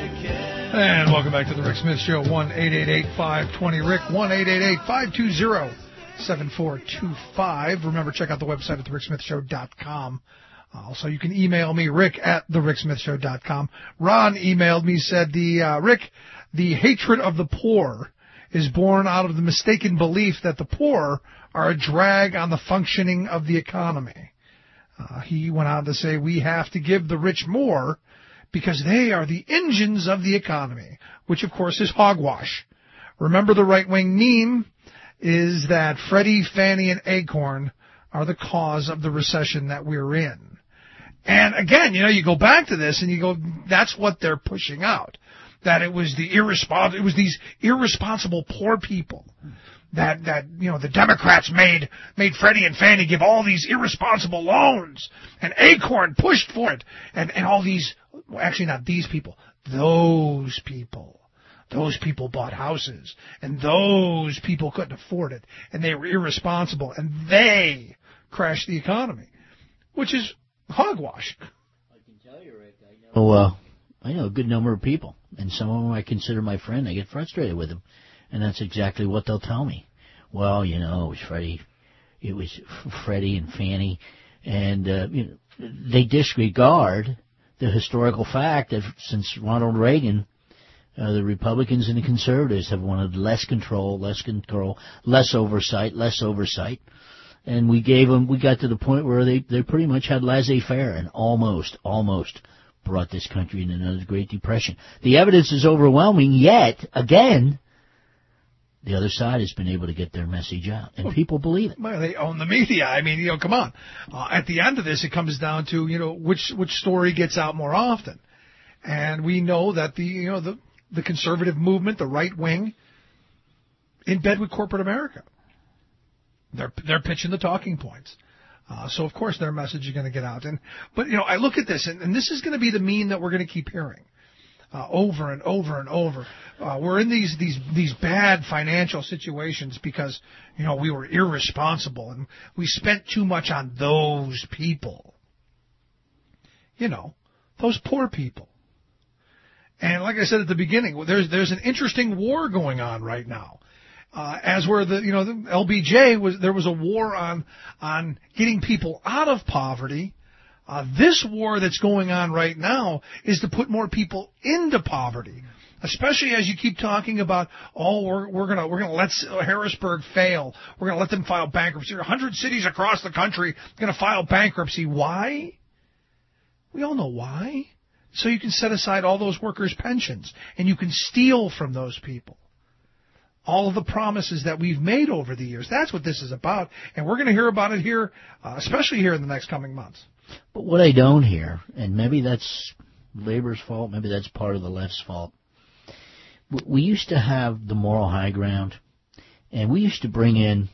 And welcome back to the Rick Smith Show. one eight eight eight, five two zero, R I C, one eight eight eight, five two zero, seven four two five. Remember, check out the website at the rick smith show dot com. Also, you can email me, Rick at the rick smith show dot com. Ron emailed me, said, the uh, Rick, the hatred of the poor is born out of the mistaken belief that the poor are a drag on the functioning of the economy. Uh, he went on to say, we have to give the rich more because they are the engines of the economy, which, of course, is hogwash. Remember, the right-wing meme is that Freddie, Fannie, and Acorn are the cause of the recession that we're in. And, again, you know, you go back to this and you go, that's what they're pushing out, that it was the irresponsible, it was these irresponsible poor people that, that, you know, the Democrats made, made Freddie and Fannie give all these irresponsible loans, and Acorn pushed for it, and, and all these, well, actually not these people, those people. Those people bought houses, and those people couldn't afford it, and they were irresponsible, and they crashed the economy, which is hogwash. I can tell you, Rick, I know, uh, I know a good number of people, and some of them I consider my friend. I get frustrated with them. And that's exactly what they'll tell me. Well, you know, it was Freddie, it was Freddie and Fannie, and uh, you know, they disregard the historical fact that since Ronald Reagan, uh, the Republicans and the conservatives have wanted less control, less control, less oversight, less oversight, and we gave them. We got to the point where they they pretty much had laissez-faire and almost, almost brought this country into another Great Depression. The evidence is overwhelming. Yet again, the other side has been able to get their message out, and well, people believe it. Well, they own the media. I mean, you know, come on. Uh, at the end of this, it comes down to, you know, which which story gets out more often. And we know that the, you know, the, the conservative movement, the right wing, in bed with corporate America. They're they're pitching the talking points. Uh, so, of course, their message is going to get out. And But, you know, I look at this, and, and this is going to be the meme that we're going to keep hearing. Uh, over and over and over. Uh, we're in these, these, these bad financial situations because, you know, we were irresponsible and we spent too much on those people. You know, those poor people. And like I said at the beginning, there's, there's an interesting war going on right now. Uh, as where the, you know, the L B J was, there was a war on, on getting people out of poverty. Uh, this war that's going on right now is to put more people into poverty, especially as you keep talking about, oh, we're, we're gonna we're gonna let Harrisburg fail, we're gonna let them file bankruptcy. A hundred cities across the country are gonna file bankruptcy. Why? We all know why. So you can set aside all those workers' pensions, and you can steal from those people. All of the promises that we've made over the years. That's what this is about, and we're going to hear about it here, uh, especially here in the next coming months. But what I don't hear, and maybe that's labor's fault, maybe that's part of the left's fault, we used to have the moral high ground, And we used to bring in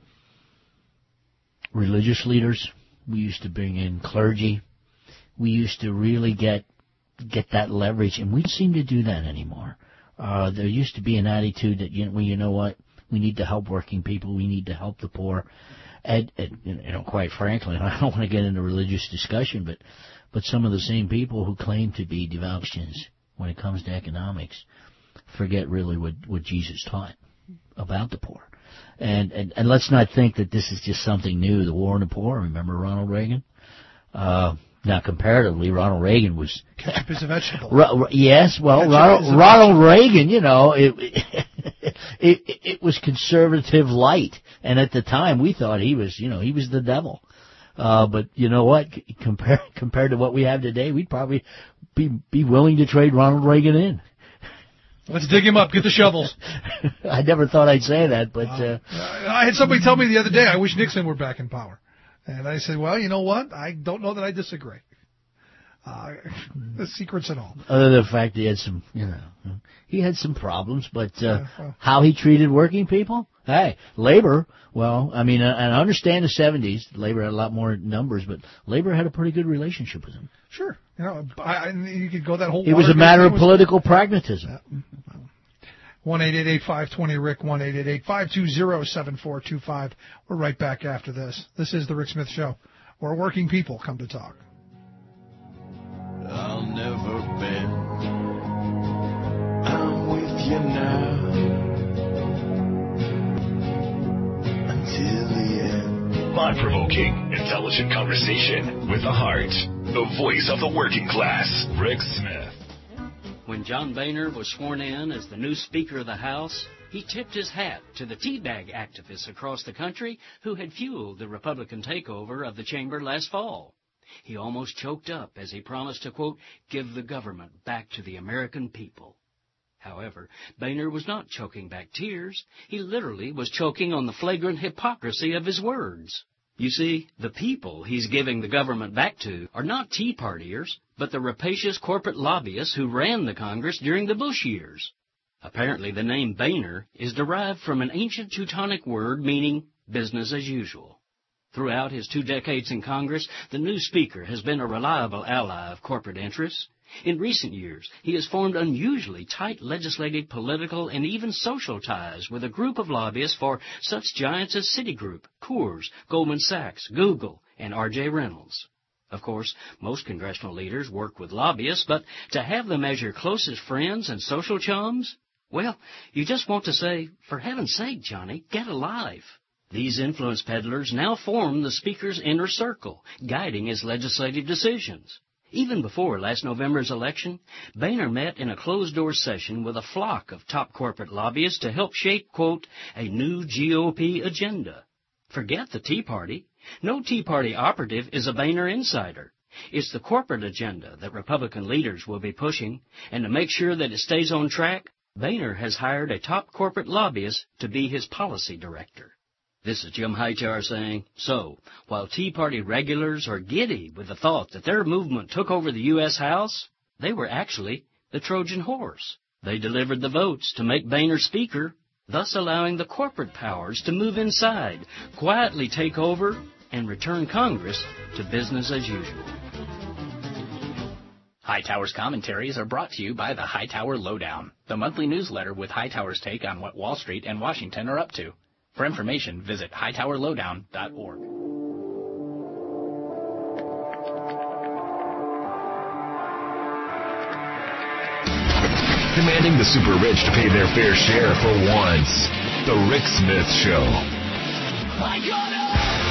religious leaders. We used to bring in clergy. We used to really get get that leverage, and we don't seem to do that anymore. Uh, there used to be an attitude that, you know, well, you know what, we need to help working people, we need to help the poor. And, and you know, quite frankly, I don't want to get into religious discussion, but but some of the same people who claim to be devout Christians when it comes to economics forget really what, what Jesus taught about the poor. And, and and let's not think that this is just something new, the war on the poor. Remember Ronald Reagan? Uh, now, comparatively, Ronald Reagan was... Ketchup is a vegetable. Ro- yes, well, Ketchup Ronald, a Ronald Reagan, you know, it, it, it, it was conservative light. And at the time, we thought he was, you know, he was the devil. Uh, but you know what? Compared compared to what we have today, we'd probably be be willing to trade Ronald Reagan in. Let's dig him up. Get the shovels. I never thought I'd say that, but... Uh, I had somebody tell me the other day, I wish Nixon were back in power. And I said, well, you know what? I don't know that I disagree. Uh, the secrets and all. Other than the fact he had some, you know, he had some problems, but uh, Yeah, well. how he treated working people? Hey, labor, well, I mean, and I understand the seventies, labor had a lot more numbers, but labor had a pretty good relationship with him. Sure. You know, I, I, you could go that whole... It was a matter of political pragmatism. one eight eight eight, five two zero, R I C, one eight eight eight, five two zero, seven four two five. We're right back after this. This is The Rick Smith Show, where working people come to talk. I'll never bend. I'm with you now until the end. Thought-provoking, intelligent conversation with the heart. The voice of the working class, Rick Smith. When John Boehner was sworn in as the new Speaker of the House, he tipped his hat to the teabag activists across the country who had fueled the Republican takeover of the chamber last fall. He almost choked up as he promised to, quote, give the government back to the American people. However, Boehner was not choking back tears. He literally was choking on the flagrant hypocrisy of his words. You see, the people he's giving the government back to are not Tea Partiers, but the rapacious corporate lobbyists who ran the Congress during the Bush years. Apparently, the name Boehner is derived from an ancient Teutonic word meaning business as usual. Throughout his two decades in Congress, the new Speaker has been a reliable ally of corporate interests. In recent years, he has formed unusually tight legislative, political, and even social ties with a group of lobbyists for such giants as Citigroup, Coors, Goldman Sachs, Google, and R J Reynolds. Of course, most congressional leaders work with lobbyists, but to have them as your closest friends and social chums, well, you just want to say, for heaven's sake, Johnny, get a life. These influence peddlers now form the Speaker's inner circle, guiding his legislative decisions. Even before last November's election, Boehner met in a closed-door session with a flock of top corporate lobbyists to help shape, quote, a new G O P agenda. Forget the Tea Party. No Tea Party operative is a Boehner insider. It's the corporate agenda that Republican leaders will be pushing, and to make sure that it stays on track, Boehner has hired a top corporate lobbyist to be his policy director. This is Jim Hightower saying, so, while Tea Party regulars are giddy with the thought that their movement took over the U S House, they were actually the Trojan horse. They delivered the votes to make Boehner Speaker, thus allowing the corporate powers to move inside, quietly take over, and return Congress to business as usual. Hightower's commentaries are brought to you by the Hightower Lowdown, the monthly newsletter with Hightower's take on what Wall Street and Washington are up to. For information, visit hightower lowdown dot org. Commanding the super rich to pay their fair share for once. The Rick Smith Show. I gotta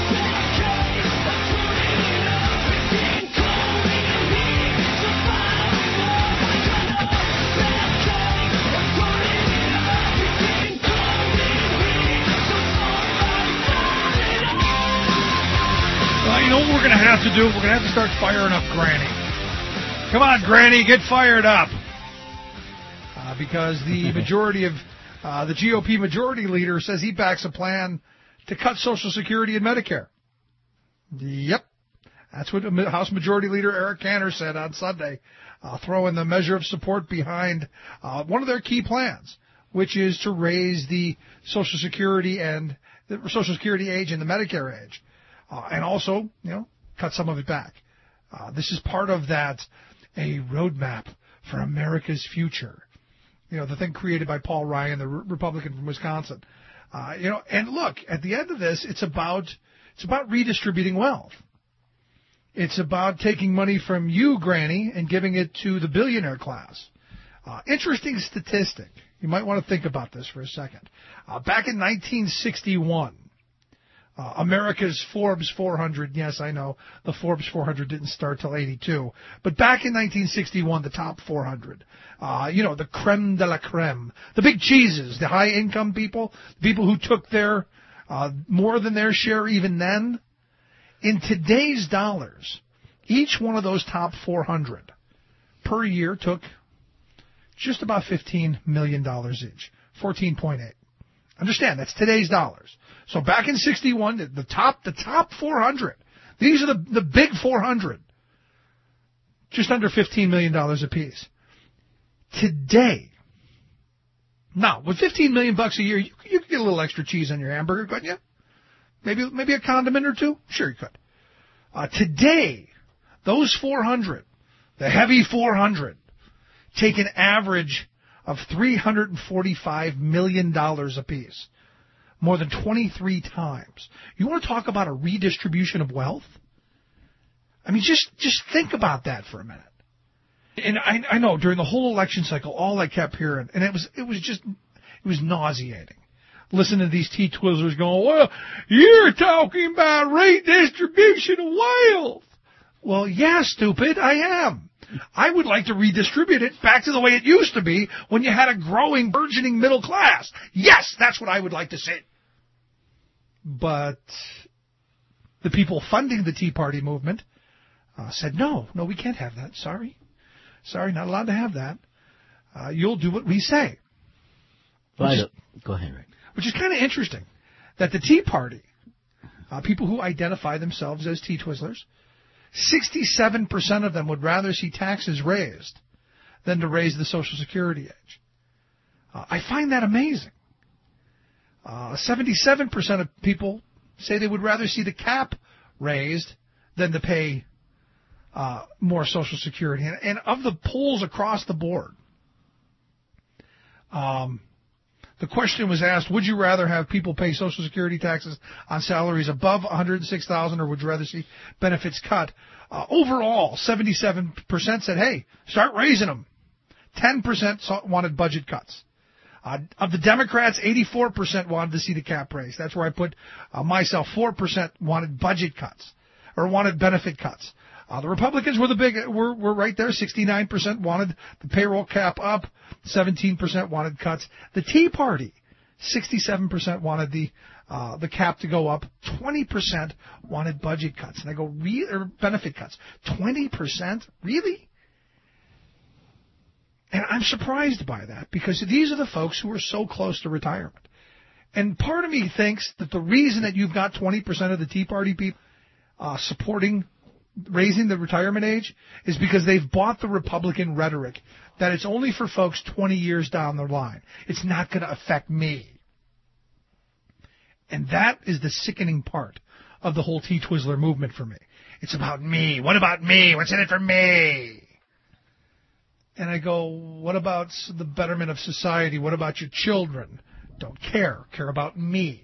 Well, you know what we're going to have to do? We're going to have to start firing up Granny. Come on, Granny, get fired up. Uh, because the majority of, uh, the G O P majority leader says he backs a plan to cut Social Security and Medicare. Yep. That's what House Majority Leader Eric Cantor said on Sunday, uh, throwing the measure of support behind uh, one of their key plans, which is to raise the Social Security and the Social Security age and the Medicare age, uh, and also, you know, cut some of it back. Uh, this is part of that, a roadmap for America's future. You know, the thing created by Paul Ryan, the re- Republican from Wisconsin. Uh, you know, and look, at the end of this, it's about it's about redistributing wealth. It's about taking money from you, Granny, and giving it to the billionaire class. Uh, interesting statistic. You might want to think about this for a second. Uh, back in nineteen sixty-one, uh, America's Forbes four hundred, yes, I know, the Forbes four hundred didn't start till eighty-two, but back in nineteen sixty-one, the top four hundred, uh, you know, the creme de la creme, the big cheeses, the high-income people, people who took their, uh, more than their share even then. In today's dollars, each one of those top four hundred per year took just about fifteen million dollars each, fourteen point eight. Understand, that's today's dollars. So back in sixty-one, the top the top four hundred, these are the, the big four hundred, just under fifteen million dollars apiece. Today, now, with fifteen million dollars bucks a year, you, you could get a little extra cheese on your hamburger, couldn't you? Maybe, maybe a condiment or two? Sure you could. Uh, today, those four hundred, the heavy four hundred, take an average of three hundred forty-five million dollars apiece, more than twenty-three times. You want to talk about a redistribution of wealth? I mean, just just think about that for a minute. And I, I know during the whole election cycle, all I kept hearing, and it was it was just it was nauseating. Listen to these T-Twizzlers going, well, you're talking about redistribution of wealth. Well, yeah, stupid, I am. I would like to redistribute it back to the way it used to be when you had a growing, burgeoning middle class. Yes, that's what I would like to see. But the people funding the Tea Party movement uh, said, no, no, we can't have that. Sorry. Sorry, not allowed to have that. Uh, you'll do what we say. Is, Go ahead, Rick. Which is kind of interesting, that the Tea Party, uh, people who identify themselves as T-Twizzlers, sixty-seven percent of them would rather see taxes raised than to raise the Social Security age. Uh, I find that amazing. Uh, seventy-seven percent of people say they would rather see the cap raised than to pay uh, more Social Security. And, and of the polls across the board, um, the question was asked, would you rather have people pay Social Security taxes on salaries above one hundred six thousand dollars, or would you rather see benefits cut? Uh, overall, seventy-seven percent said, hey, start raising them. ten percent wanted budget cuts. Uh, of the Democrats, eighty-four percent wanted to see the cap raised. That's where I put uh, myself. four percent wanted budget cuts, or wanted benefit cuts. Uh, the Republicans were the big, were, were right there. sixty-nine percent wanted the payroll cap up. seventeen percent wanted cuts. The Tea Party, sixty-seven percent wanted the, uh, the cap to go up. twenty percent wanted budget cuts. And I go, re- or benefit cuts. twenty percent? Really? And I'm surprised by that, because these are the folks who are so close to retirement. And part of me thinks that the reason that you've got twenty percent of the Tea Party people, uh, supporting raising the retirement age is because they've bought the Republican rhetoric that it's only for folks twenty years down the line. It's not going to affect me. And that is the sickening part of the whole T-Twizzler movement for me. It's about me. What about me? What's in it for me? And I go, what about the betterment of society? What about your children? Don't care. Care about me.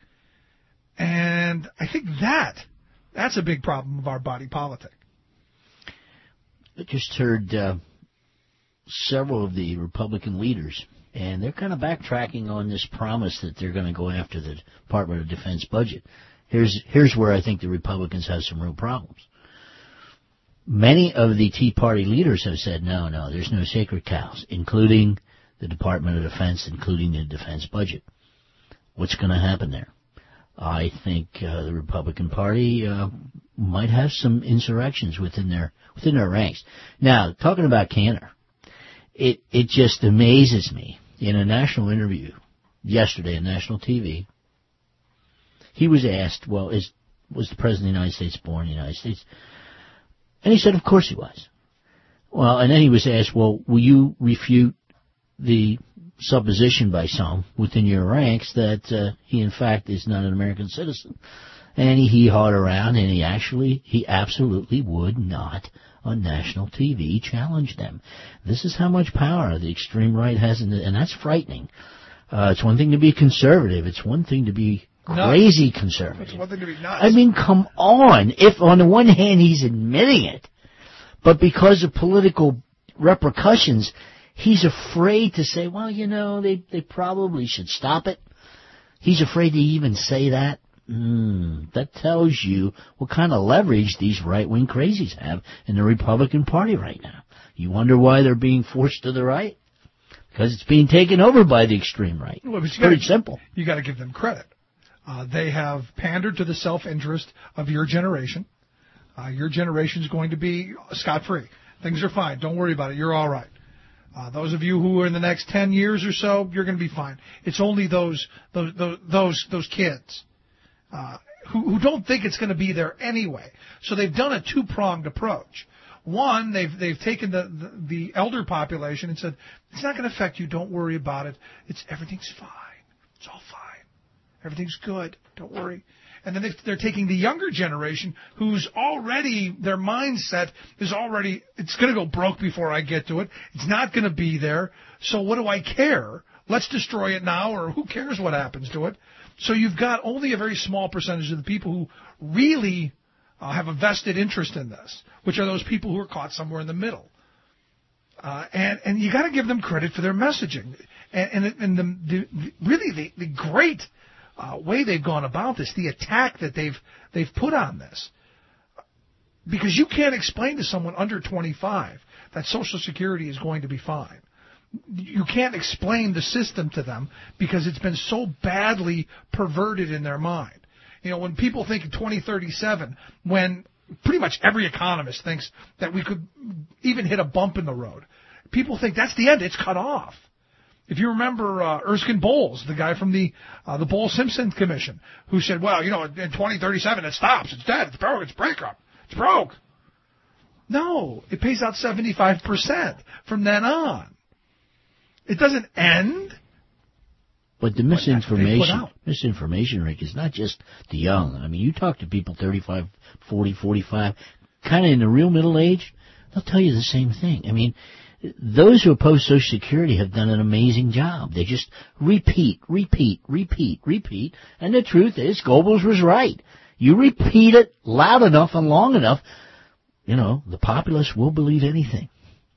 And I think that That's a big problem of our body politic. I just heard uh, several of the Republican leaders, and they're kind of backtracking on this promise that they're going to go after the Department of Defense budget. Here's here's where I think the Republicans have some real problems. Many of the Tea Party leaders have said, no, no, there's no sacred cows, including the Department of Defense, including the defense budget. What's going to happen there? I think uh, the Republican Party uh, might have some insurrections within their within their ranks. Now, talking about Cantor, it it just amazes me. In a national interview yesterday on national T V, he was asked, "Well, is was the President of the United States born in the United States?" And he said, "Of course he was." Well, and then he was asked, "Well, will you refute the supposition by some within your ranks that uh, he, in fact, is not an American citizen. And he hee-hawed around, and he actually, he absolutely would not, on national T V, challenge them. This is how much power the extreme right has, in the, and that's frightening. Uh, it's one thing to be conservative. It's one thing to be crazy nuts. conservative. It's one thing to be nuts. I mean, come on. If on the one hand he's admitting it, but because of political repercussions, he's afraid to say, well, you know, they, they probably should stop it. He's afraid to even say that. Mm, that tells you what kind of leverage these right-wing crazies have in the Republican Party right now. You wonder why they're being forced to the right? Because it's being taken over by the extreme right. Well, it's pretty gotta, simple. You got to give them credit. Uh, they have pandered to the self-interest of your generation. Uh, your generation is going to be scot-free. Things are fine. Don't worry about it. You're all right. Uh, those of you who are in the next ten years or so, you're going to be fine. It's only those those those those, those kids uh, who, who don't think it's going to be there anyway. So they've done a two-pronged approach. One, they've they've taken the, the, the elder population and said, it's not going to affect you. Don't worry about it. It's everything's fine. It's all fine. Everything's good. Don't worry. And then they're taking the younger generation who's already, their mindset is already, it's going to go broke before I get to it. It's not going to be there. So what do I care? Let's destroy it now, or who cares what happens to it? So you've got only a very small percentage of the people who really uh, have a vested interest in this, which are those people who are caught somewhere in the middle. Uh, and, and you got to give them credit for their messaging. And, and, and the, the, really the, the great Uh, way they've gone about this, the attack that they've they've put on this, because you can't explain to someone under twenty-five that Social Security is going to be fine. You can't explain the system to them because it's been so badly perverted in their mind. You know, when people think in twenty thirty-seven, when pretty much every economist thinks that we could even hit a bump in the road, people think that's the end, it's cut off. If you remember uh, Erskine Bowles, the guy from the uh, the Bowles-Simpson Commission, who said, well, you know, in twenty thirty-seven it stops, it's dead, it's broke, it's bankrupt, it's broke. No, it pays out seventy-five percent from then on. It doesn't end. But the misinformation, misinformation, Rick, is not just the young. I mean, you talk to people thirty-five, forty, forty-five, kind of in the real middle age, they'll tell you the same thing. I mean, those who oppose Social Security have done an amazing job. They just repeat, repeat, repeat, repeat. And the truth is, Goebbels was right. You repeat it loud enough and long enough, you know, the populace will believe anything.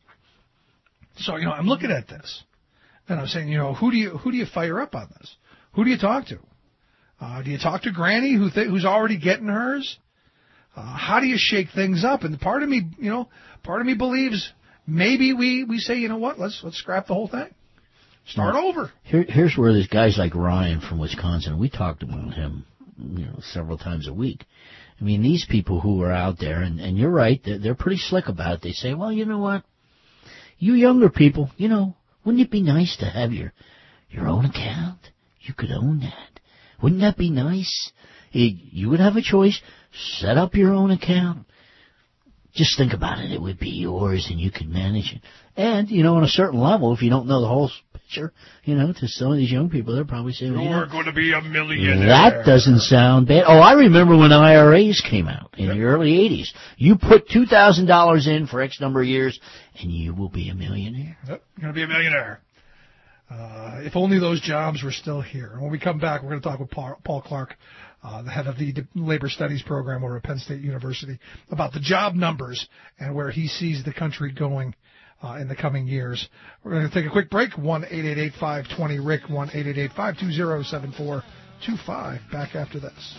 So, you know, I'm looking at this, and I'm saying, you know, who do you who do you fire up on this? Who do you talk to? Uh, do you talk to Granny, who th- who's already getting hers? Uh, how do you shake things up? And part of me, you know, part of me believes maybe we, we say, you know what, let's let's scrap the whole thing. Start well, over. Here, here's where there's guys like Ryan from Wisconsin. We talked about him, you know, several times a week. I mean, these people who are out there, and, and you're right, they're, they're pretty slick about it. They say, well, you know what, you younger people, you know, wouldn't it be nice to have your your own account? You could own that. Wouldn't that be nice? It, you would have a choice. Set up your own account. Just think about it. It would be yours, and you could manage it. And, you know, on a certain level, if you don't know the whole picture, you know, to some of these young people, they're probably saying, You're you know, going to be a millionaire. That doesn't sound bad. Oh, I remember when I R As came out in yep. the early eighties. You put two thousand dollars in for X number of years, and you will be a millionaire. Yep, you're going to be a millionaire. Uh, if only those jobs were still here. And when we come back, we're going to talk with Paul, Paul Clark, Uh, the head of the Labor Studies program over at Penn State University, about the job numbers and where he sees the country going uh, in the coming years. We're going to take a quick break. one eight eight eight, five two zero, R I C K, one eight eight eight, five two zero, seven four two five. Back after this.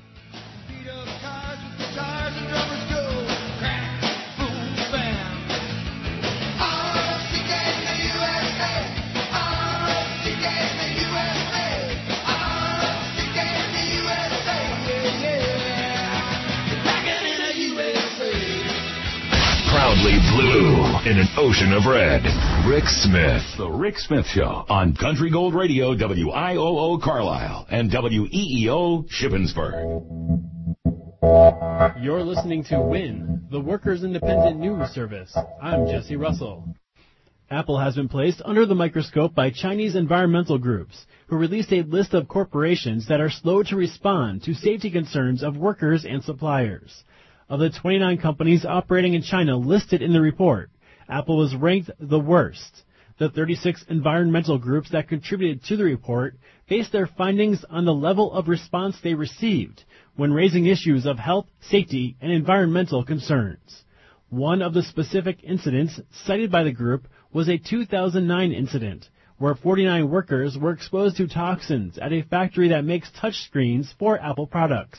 Proudly blue in an ocean of red. Rick Smith. The Rick Smith Show on Country Gold Radio, W I O O Carlisle and W E E O Shippensburg. You're listening to W I N, the Workers' Independent News Service. I'm Jesse Russell. Apple has been placed under the microscope by Chinese environmental groups, who released a list of corporations that are slow to respond to safety concerns of workers and suppliers. Of the twenty-nine companies operating in China listed in the report, Apple was ranked the worst. The thirty-six environmental groups that contributed to the report based their findings on the level of response they received when raising issues of health, safety, and environmental concerns. One of the specific incidents cited by the group was a two thousand nine incident where forty-nine workers were exposed to toxins at a factory that makes touchscreens for Apple products.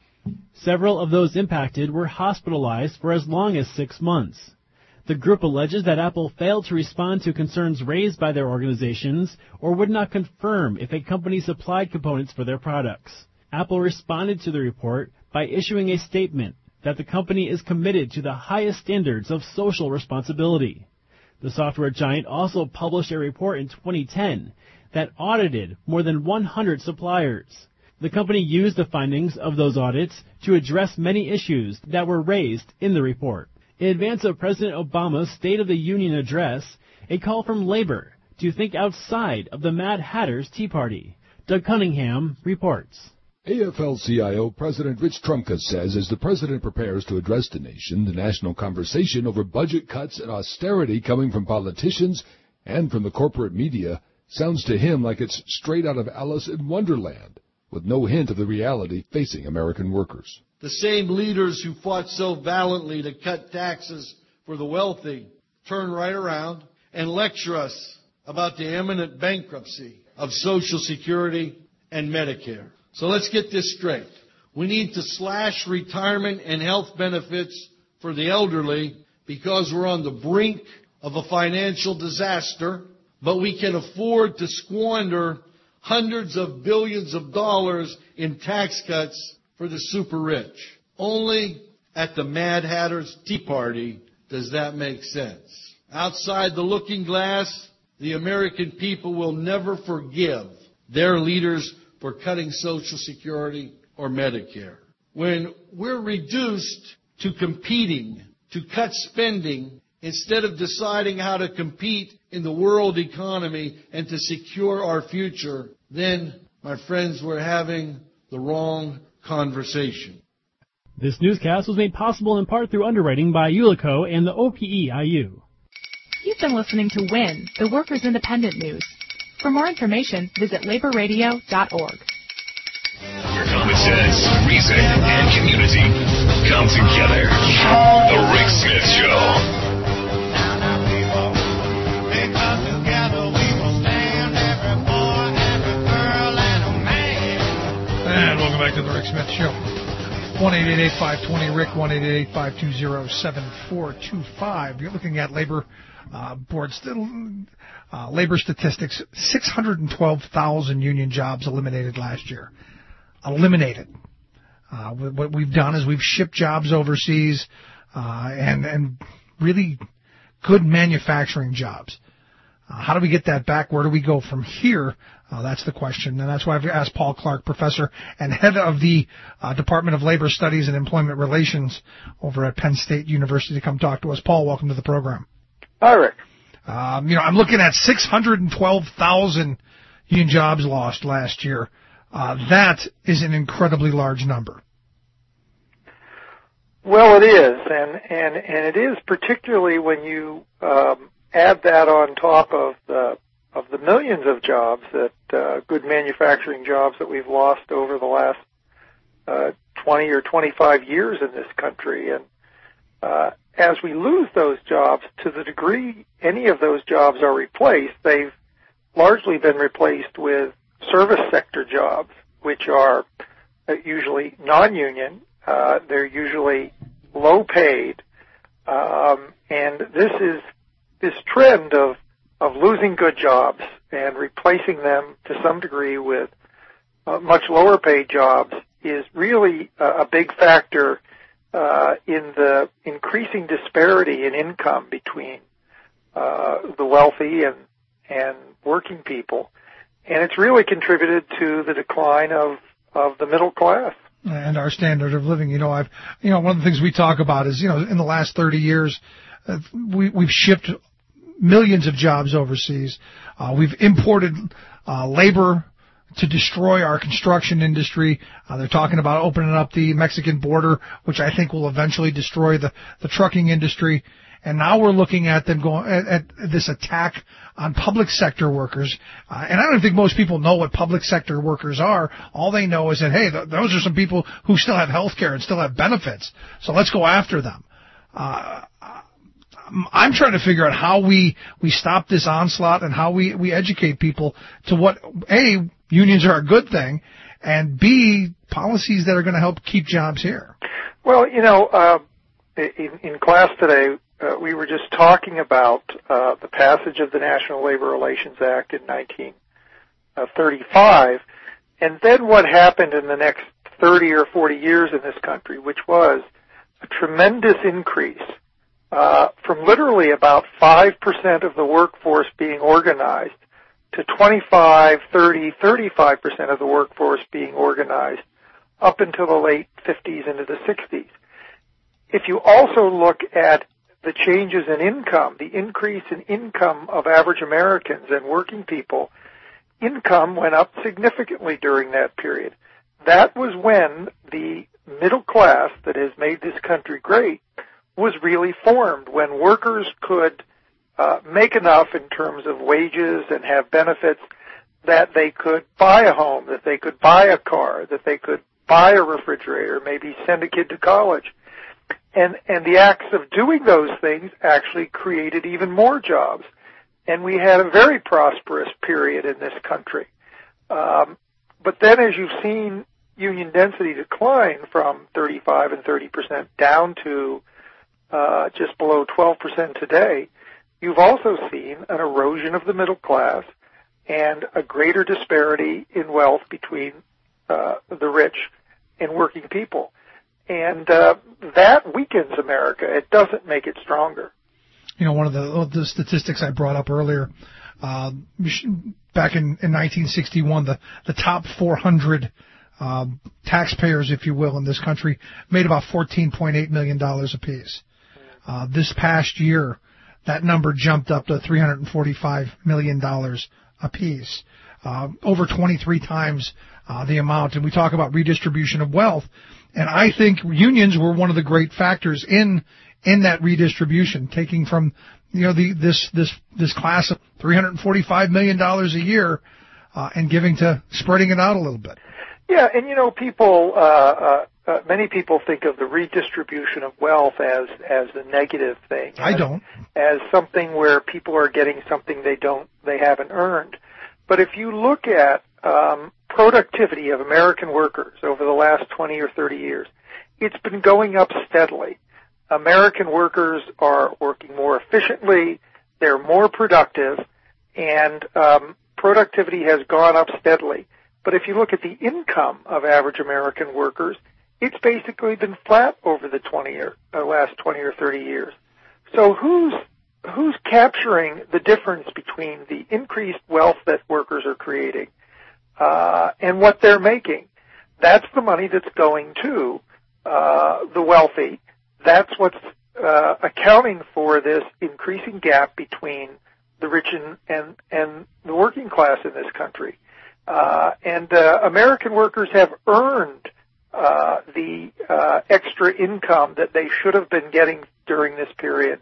Several of those impacted were hospitalized for as long as six months. The group alleges that Apple failed to respond to concerns raised by their organizations or would not confirm if a company supplied components for their products. Apple responded to the report by issuing a statement that the company is committed to the highest standards of social responsibility. The software giant also published a report in twenty ten that audited more than one hundred suppliers. The company used the findings of those audits to address many issues that were raised in the report. In advance of President Obama's State of the Union address, a call from labor to think outside of the Mad Hatter's Tea Party. Doug Cunningham reports. A F L C I O President Rich Trumka says as the president prepares to address the nation, the national conversation over budget cuts and austerity coming from politicians and from the corporate media sounds to him like it's straight out of Alice in Wonderland, with no hint of the reality facing American workers. The same leaders who fought so valiantly to cut taxes for the wealthy turn right around and lecture us about the imminent bankruptcy of Social Security and Medicare. So let's get this straight. We need to slash retirement and health benefits for the elderly because we're on the brink of a financial disaster, but we can afford to squander hundreds of billions of dollars in tax cuts for the super rich. Only at the Mad Hatter's Tea Party does that make sense. Outside the looking glass, the American people will never forgive their leaders for cutting Social Security or Medicare. When we're reduced to competing to cut spending instead of deciding how to compete in the world economy and to secure our future, then, my friends, we're having the wrong conversation. This newscast was made possible in part through underwriting by Ulico and the O P E I U. You've been listening to WIN, the Workers' Independent News. For more information, visit labor radio dot org. Where common sense, reason, and community come together. The Rick Smith Show. And welcome back to the Rick Smith Show. one eight eight eight, five two zero, Rick, one eight eight eight, five two zero, seven four two five. You're looking at labor uh, boards, uh, labor statistics, six hundred twelve thousand union jobs eliminated last year. Eliminated. Uh, what we've done is we've shipped jobs overseas uh, and, and really good manufacturing jobs. Uh, how do we get that back? Where do we go from here? Uh, that's the question, and that's why I've asked Paul Clark, professor and head of the uh, Department of Labor Studies and Employment Relations over at Penn State University, to come talk to us. Paul, welcome to the program. Hi, Rick. Um, you know, I'm looking at six hundred twelve thousand union jobs lost last year. Uh, that is an incredibly large number. Well, it is, and and and it is particularly when you um, add that on top of the of the millions of jobs that uh, good manufacturing jobs that we've lost over the last uh, twenty or twenty-five years in this country. And uh, as we lose those jobs, to the degree any of those jobs are replaced, they've largely been replaced with service sector jobs, which are usually non-union. Uh, they're usually low paid. Um, and this is this trend of of losing good jobs and replacing them to some degree with uh, much lower paid jobs is really a, a big factor uh, in the increasing disparity in income between uh, the wealthy and and working people, and it's really contributed to the decline of of the middle class and our standard of living. You know, I've you know one of the things we talk about is you know in the last thirty years uh, we we've shipped millions of jobs overseas. Uh, we've imported uh, labor to destroy our construction industry. Uh, they're talking about opening up the Mexican border, which I think will eventually destroy the, the trucking industry. And now we're looking at them going at, at this attack on public sector workers. Uh, and I don't think most people know what public sector workers are. All they know is that, hey, th- those are some people who still have health care and still have benefits. So let's go after them. Uh, I'm trying to figure out how we, we stop this onslaught and how we, we educate people to what, A, unions are a good thing, and B, policies that are going to help keep jobs here. Well, you know, uh, in, in class today, uh, we were just talking about uh, the passage of the National Labor Relations Act in nineteen thirty-five, and then what happened in the next thirty or forty years in this country, which was a tremendous increase uh, from literally about five percent of the workforce being organized to twenty-five, thirty, thirty-five percent of the workforce being organized up until the late fifties into the sixties. If you also look at the changes in income, the increase in income of average Americans and working people, income went up significantly during that period. That was when the middle class that has made this country great was really formed, when workers could uh, make enough in terms of wages and have benefits that they could buy a home, that they could buy a car, that they could buy a refrigerator, maybe send a kid to college. And, and the acts of doing those things actually created even more jobs. And we had a very prosperous period in this country. Um, but then as you've seen union density decline from thirty-five and thirty percent down to uh, just below twelve percent today, you've also seen an erosion of the middle class and a greater disparity in wealth between uh, the rich and working people. And uh, that weakens America. It doesn't make it stronger. You know, one of the, the statistics I brought up earlier, uh, back in, in nineteen sixty-one, the, the top four hundred uh, taxpayers, if you will, in this country made about fourteen point eight million dollars apiece. Uh, this past year, that number jumped up to three hundred forty-five million dollars apiece, uh, over twenty-three times uh, the amount. And we talk about redistribution of wealth. And I think unions were one of the great factors in in that redistribution, taking from you know the this this this class of three hundred forty-five million dollars a year uh, and giving to spreading it out a little bit. Yeah, and you know, people, uh, uh, uh, many people think of the redistribution of wealth as as a negative thing. I as, don't. As something where people are getting something they don't, they haven't earned. But if you look at um, productivity of American workers over the last twenty or thirty years, it's been going up steadily. American workers are working more efficiently, they're more productive, and um, productivity has gone up steadily. But if you look at the income of average American workers, it's basically been flat over the twenty or uh, last twenty or thirty years. So who's who's capturing the difference between the increased wealth that workers are creating uh, and what they're making? That's the money that's going to uh, the wealthy. That's what's uh, accounting for this increasing gap between the rich and, and, and the working class in this country. Uh, and uh, American workers have earned uh, the uh, extra income that they should have been getting during this period,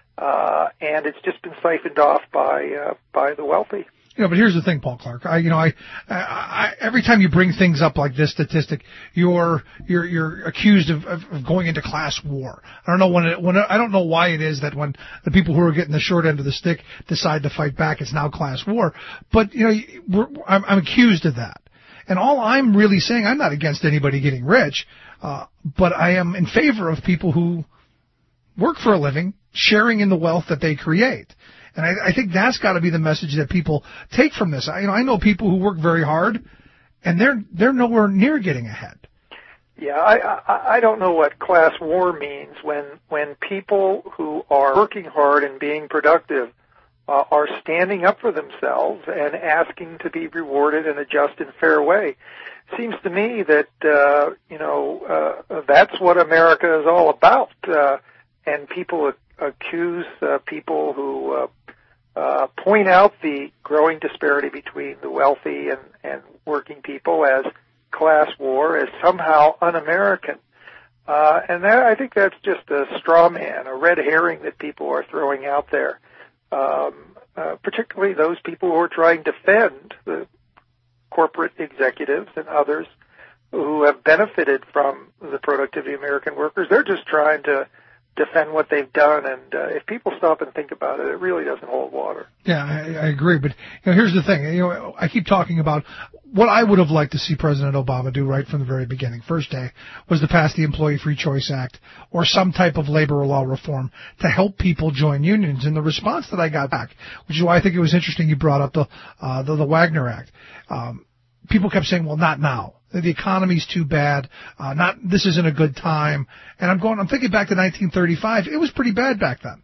uh, and it's just been siphoned off by uh, by the wealthy. You know, but here's the thing, Paul Clark. I, you know, I, I, I, every time you bring things up like this statistic, you're you're you're accused of, of going into class war. I don't know when it, when it, I don't know why it is that when the people who are getting the short end of the stick decide to fight back, it's now class war. But you know, we're, I'm, I'm accused of that. And all I'm really saying, I'm not against anybody getting rich, uh, but I am in favor of people who work for a living, sharing in the wealth that they create. And I, I think that's got to be the message that people take from this. I, you know, I know people who work very hard, and they're they're nowhere near getting ahead. Yeah, I, I I don't know what class war means when when people who are working hard and being productive uh, are standing up for themselves and asking to be rewarded in a just and fair way. Seems to me that uh, you know uh, that's what America is all about, uh, and people accuse uh, people who uh, uh, point out the growing disparity between the wealthy and, and working people as class war, as somehow un-American. Uh, and that, I think that's just a straw man, a red herring that people are throwing out there, um, uh, particularly those people who are trying to defend the corporate executives and others who have benefited from the productivity of American workers. They're just trying to defend what they've done, and uh, if people stop and think about it, it really doesn't hold water. Yeah, I, I agree. But you know, here's the thing. You know, I keep talking about what I would have liked to see President Obama do right from the very beginning. First day was to pass the Employee Free Choice Act or some type of labor law reform to help people join unions. And the response that I got back, which is why I think it was interesting you brought up the uh, the, the Wagner Act. Um, people kept saying, "Well, not now. The economy's too bad. Uh, not this isn't a good time." And I'm going. I'm thinking back to nineteen thirty-five. It was pretty bad back then.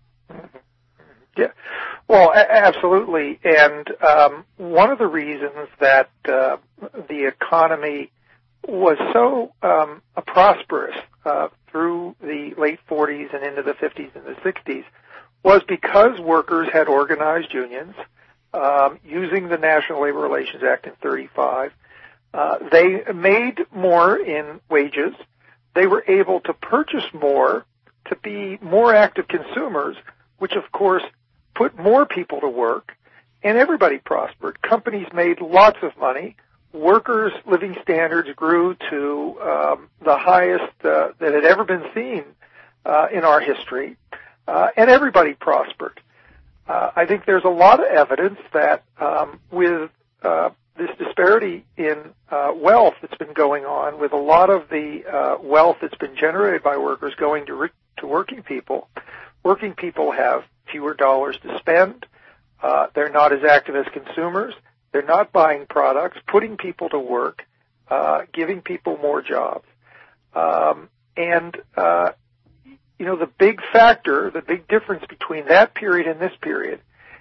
Yeah, well, a- absolutely. And um, one of the reasons that uh, the economy was so um, prosperous uh, through the late forties and into the fifties and the sixties was because workers had organized unions um, using the National Labor Relations Act in thirty-five. Uh, they made more in wages. They were able to purchase more, to be more active consumers, which of course put more people to work, and everybody prospered. Companies made lots of money. Workers' living standards grew to um, the highest uh, that had ever been seen uh, in our history, uh, and everybody prospered. Uh, I think there's a lot of evidence that um, with uh, this disparity in uh, wealth that's been going on, with a lot of the uh, wealth that's been generated by workers going to, re- to working people, working people have fewer dollars to spend. Uh, they're not as active as consumers. They're not buying products, putting people to work, uh, giving people more jobs. Um, and, uh, you know, the big factor, the big difference between that period and this period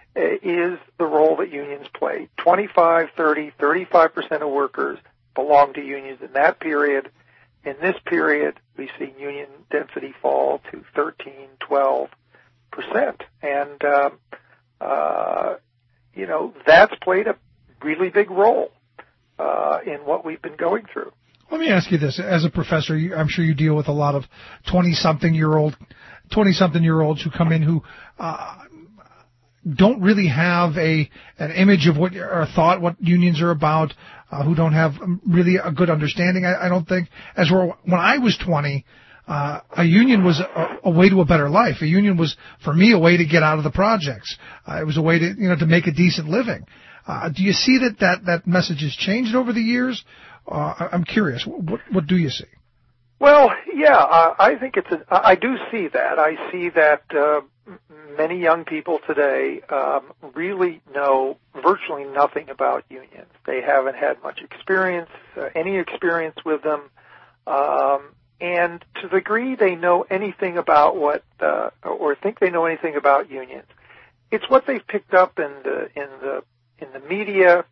is the role that unions play. twenty-five, thirty, thirty-five percent of workers belong to unions in that period. In this period, we've seen union density fall to thirteen, twelve percent. And, um, uh, you know, that's played a really big role uh, in what we've been going through. Let me ask you this. As a professor, you, I'm sure you deal with a lot of twenty-something-year-old, twenty-something-year-olds who come in who uh, don't really have a an image of what or thought what unions are about, uh, who don't have really a good understanding. I, I don't think. As we're, when I was twenty, uh, a union was a, a way to a better life. A union was, for me, a way to get out of the projects. Uh, it was a way to, you know, to make a decent living. Uh, do you see that, that that message has changed over the years? Uh, I'm curious. What what do you see? Well, yeah, uh, I think it's a, I do see that. I see that uh, many young people today um, really know virtually nothing about unions. They haven't had much experience, uh, any experience with them, um, and to the degree they know anything about what, uh, or think they know anything about unions, it's what they've picked up in the in the in the media,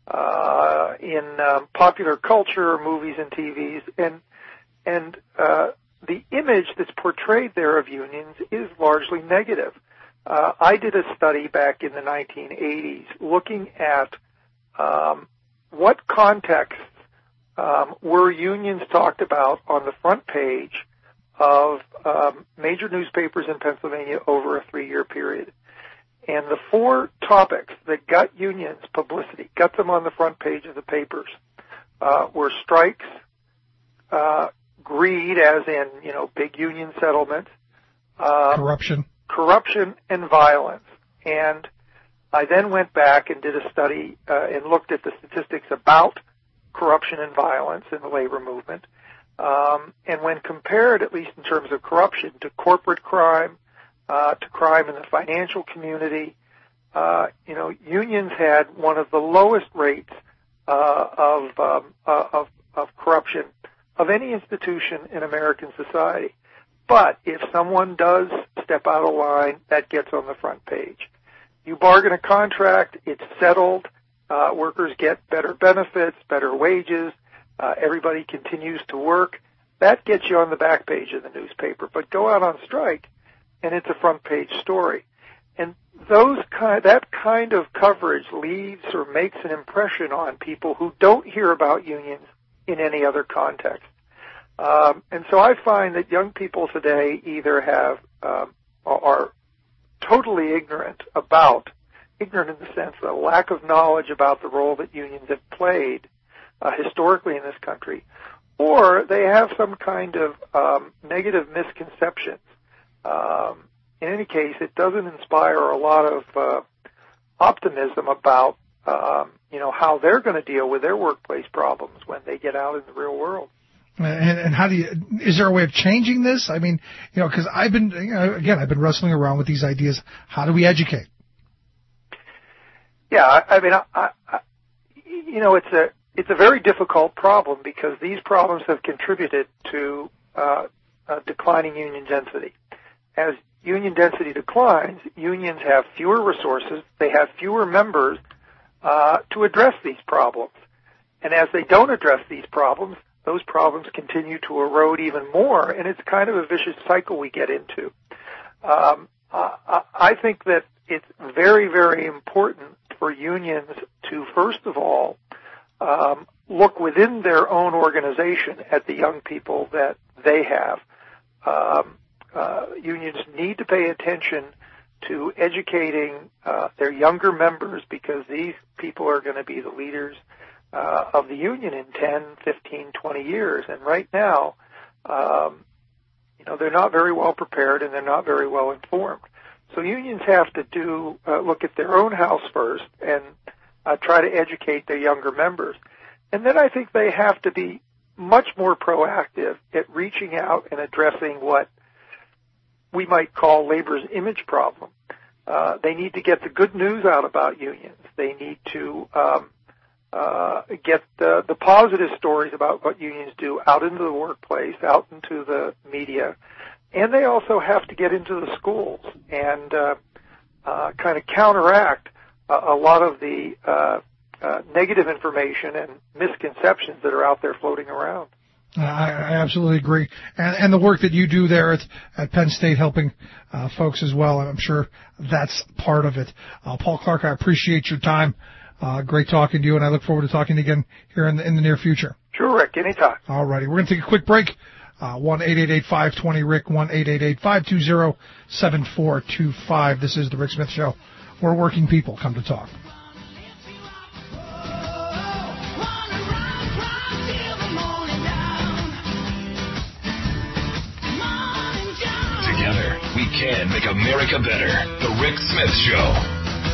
uh, in um, popular culture, movies and T Vs, and And uh, the image that's portrayed there of unions is largely negative. Uh, I did a study back in the nineteen eighties looking at um, what contexts um, were unions talked about on the front page of um, major newspapers in Pennsylvania over a three-year period. And the four topics that got unions publicity, got them on the front page of the papers, uh, were strikes, uh, greed, as in, you know, big union settlement, uh, corruption, corruption, and violence. And I then went back and did a study uh, and looked at the statistics about corruption and violence in the labor movement. Um, and when compared, at least in terms of corruption, to corporate crime, uh, to crime in the financial community, uh, you know, unions had one of the lowest rates uh, of, um, uh, of of corruption of any institution in American society. But if someone does step out of line, that gets on the front page. You bargain a contract, it's settled, uh, workers get better benefits, better wages, uh, everybody continues to work. That gets you on the back page of the newspaper. But go out on strike, and it's a front page story. And those kind, that kind of coverage leaves or makes an impression on people who don't hear about unions in any other context. Um, and so I find that young people today either have um, are totally ignorant about, ignorant in the sense of a lack of knowledge about the role that unions have played uh, historically in this country, or they have some kind of um, negative misconceptions. Um, in any case, it doesn't inspire a lot of uh, optimism about um, you know how they're going to deal with their workplace problems when they get out in the real world. And, and how do you, is there a way of changing this? I mean, you know, because I've been, you know, again, I've been wrestling around with these ideas. How do we educate? Yeah, I, I mean, I, I, you know, it's a it's a very difficult problem because these problems have contributed to uh, uh, declining union density. As union density declines, unions have fewer resources, they have fewer members uh, to address these problems. And as they don't address these problems, those problems continue to erode even more, and it's kind of a vicious cycle we get into. Um, I, I think that it's very, very important for unions to, first of all, um, look within their own organization at the young people that they have. Um, uh, unions need to pay attention to educating uh, their younger members because these people are going to be the leaders Uh, of the union in ten, fifteen, twenty years. And right now, um, you know, they're not very well prepared and they're not very well informed. So unions have to do, uh, look at their own house first and uh, try to educate their younger members. And then I think they have to be much more proactive at reaching out and addressing what we might call labor's image problem. Uh, they need to get the good news out about unions. They need to, um, Uh, get the, the positive stories about what unions do out into the workplace, out into the media, and they also have to get into the schools and uh, uh, kind of counteract a, a lot of the uh, uh, negative information and misconceptions that are out there floating around. I, I absolutely agree. And, and the work that you do there at, at Penn State helping uh, folks as well, I'm sure that's part of it. Uh, Paul Clark, I appreciate your time. Uh, great talking to you, and I look forward to talking again here in the, in the near future. Sure, Rick. Anytime. All righty. We're going to take a quick break. Uh, one eight eight eight, five two zero, Rick, one eight eight eight, five two zero, seven four two five. This is The Rick Smith Show, where working people come to talk. Together, we can make America better. The Rick Smith Show.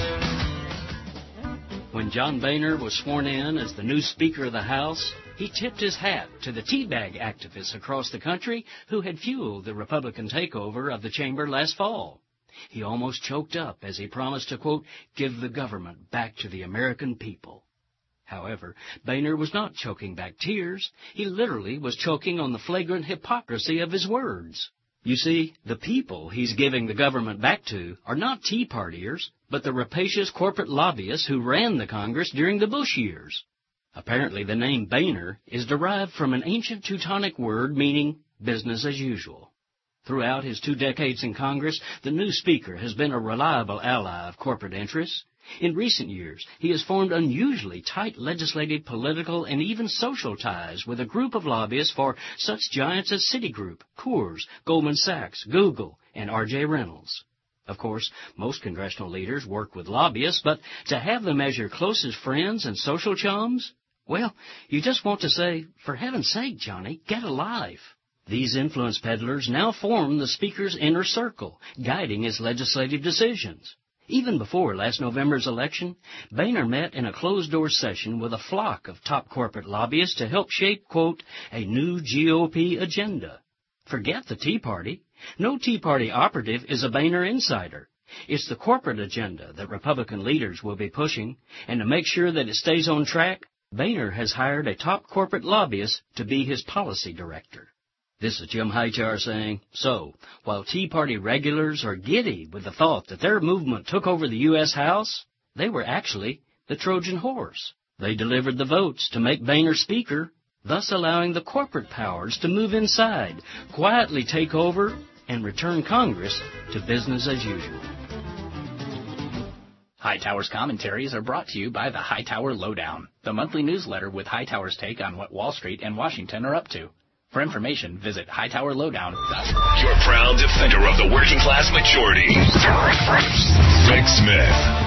When John Boehner was sworn in as the new Speaker of the House, he tipped his hat to the teabag activists across the country who had fueled the Republican takeover of the chamber last fall. He almost choked up as he promised to, quote, give the government back to the American people. However, Boehner was not choking back tears. He literally was choking on the flagrant hypocrisy of his words. You see, the people he's giving the government back to are not Tea Partiers, but the rapacious corporate lobbyists who ran the Congress during the Bush years. Apparently, the name Boehner is derived from an ancient Teutonic word meaning business as usual. Throughout his two decades in Congress, the new Speaker has been a reliable ally of corporate interests. In recent years, he has formed unusually tight legislative, political, and even social ties with a group of lobbyists for such giants as Citigroup, Coors, Goldman Sachs, Google, and R J Reynolds. Of course, most congressional leaders work with lobbyists, but to have them as your closest friends and social chums, well, you just want to say, for heaven's sake, Johnny, get a life. These influence peddlers now form the Speaker's inner circle, guiding his legislative decisions. Even before last November's election, Boehner met in a closed-door session with a flock of top corporate lobbyists to help shape, quote, a new G O P agenda. Forget the Tea Party. No Tea Party operative is a Boehner insider. It's the corporate agenda that Republican leaders will be pushing, and to make sure that it stays on track, Boehner has hired a top corporate lobbyist to be his policy director. This is Jim Hightower saying, so, while Tea Party regulars are giddy with the thought that their movement took over the U S House, they were actually the Trojan horse. They delivered the votes to make Boehner Speaker, thus allowing the corporate powers to move inside, quietly take over, and return Congress to business as usual. Hightower's commentaries are brought to you by the Hightower Lowdown, the monthly newsletter with Hightower's take on what Wall Street and Washington are up to. For information, visit hightower lowdown dot com. Your proud defender of the working class majority, Rick Smith.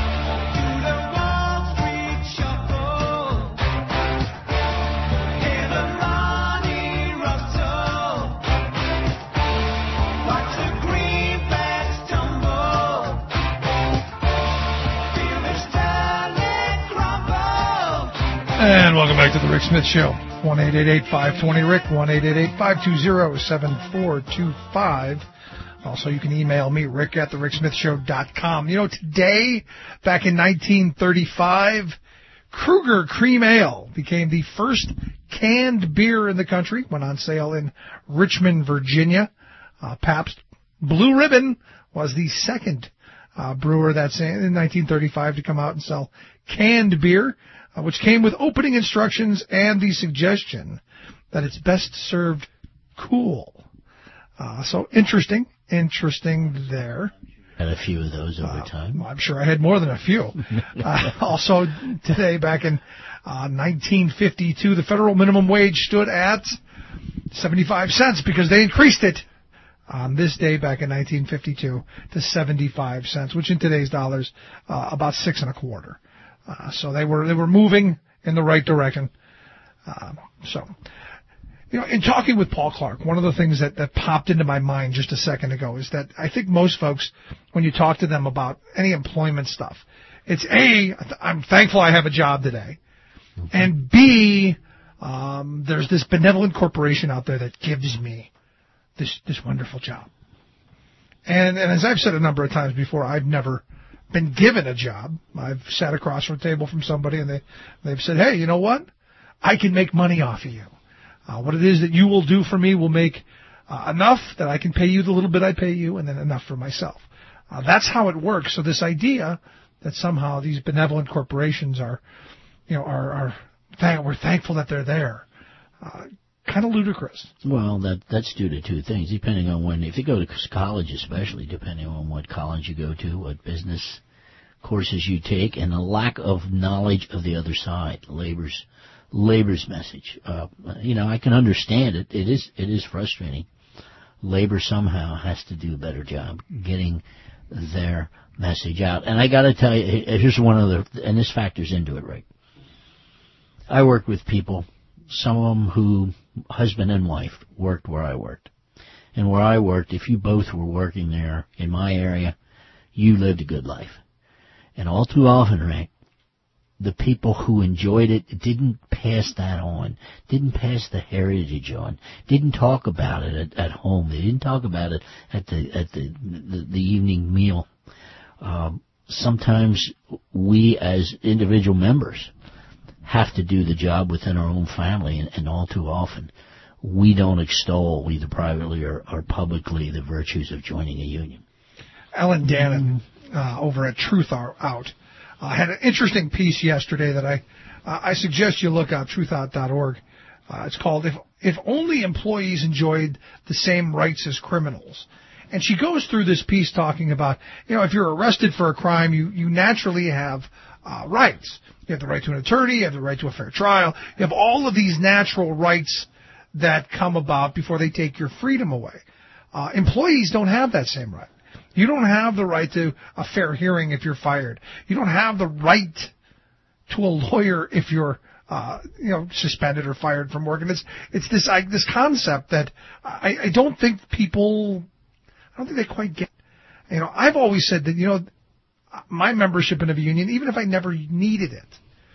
And welcome back to the Rick Smith Show. one eight eight eight, five two zero, R I C, one eight eight eight, five two zero, seven four two five. Also, you can email me, rick at the rick smith show dot com. You know, today, back in nineteen thirty-five, Kruger Cream Ale became the first canned beer in the country. Went on sale in Richmond, Virginia. Uh, Pabst Blue Ribbon was the second uh, brewer that's in nineteen thirty-five to come out and sell canned beer, uh, which came with opening instructions and the suggestion that it's best served cool. Uh, so interesting, interesting there. Had a few of those over Uh, time. I'm sure I had more than a few. uh, also, today, back in uh, nineteen fifty-two, the federal minimum wage stood at seventy-five cents because they increased it on this day back in nineteen fifty-two to seventy-five cents, which in today's dollars, uh, about six and a quarter. Uh, so they were they were moving in the right direction. Uh, so, you know, in talking with Paul Clark, one of the things that, that popped into my mind just a second ago is that I think most folks, when you talk to them about any employment stuff, it's A, I'm thankful I have a job today, mm-hmm. and B, um, there's this benevolent corporation out there that gives me this this wonderful job. And, and as I've said a number of times before, I've never been given a job. I've sat across from a table from somebody and they, they've said, hey, you know what? I can make money off of you. Uh, what it is that you will do for me will make uh, enough that I can pay you the little bit I pay you and then enough for myself. Uh, that's how it works. So this idea that somehow these benevolent corporations are, you know, are, are th- we're thankful that they're there, uh, kind of ludicrous. Well, that that's due to two things, depending on when, if you go to college especially, depending on what college you go to, what business courses you take, and a lack of knowledge of the other side, labor's labor's message. Uh, you know, I can understand it. It is it is frustrating. Labor somehow has to do a better job getting their message out. And I got to tell you, here's one of the, and this factors into it, right? I worked with people, some of them who, husband and wife, worked where I worked. And where I worked, if you both were working there in my area, you lived a good life. And all too often, right, the people who enjoyed it didn't pass that on, didn't pass the heritage on, didn't talk about it at, at home. They didn't talk about it at the at the the, the evening meal. Um, sometimes we, as individual members, have to do the job within our own family, and, and all too often, we don't extol, either privately or, or publicly, the virtues of joining a union. Ellen Dannon, uh, over at Truth Out, I uh, had an interesting piece yesterday that I uh, I suggest you look out, truth out dot org. Uh, it's called if, if Only Employees Enjoyed the Same Rights as Criminals. And she goes through this piece talking about, you know, if you're arrested for a crime, you, you naturally have uh, rights. You have the right to an attorney, you have the right to a fair trial. You have all of these natural rights that come about before they take your freedom away. Uh, employees don't have that same right. You don't have the right to a fair hearing if you're fired. You don't have the right to a lawyer if you're, uh, you know, suspended or fired from work. And it's it's this I, this concept that I, I don't think people, I don't think they quite get. You know, I've always said that, you know, my membership in a union, even if I never needed it,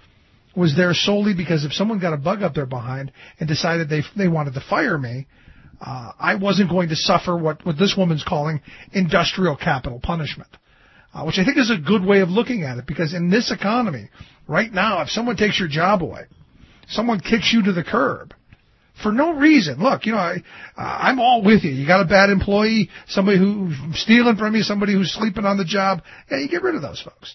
was there solely because if someone got a bug up their behind and decided they they wanted to fire me, Uh, I wasn't going to suffer what, what this woman's calling industrial capital punishment, uh, which I think is a good way of looking at it, because in this economy, right now, if someone takes your job away, someone kicks you to the curb for no reason. Look, you know, I, uh, I'm all with you. You got a bad employee, somebody who's stealing from you, somebody who's sleeping on the job. Yeah, you get rid of those folks.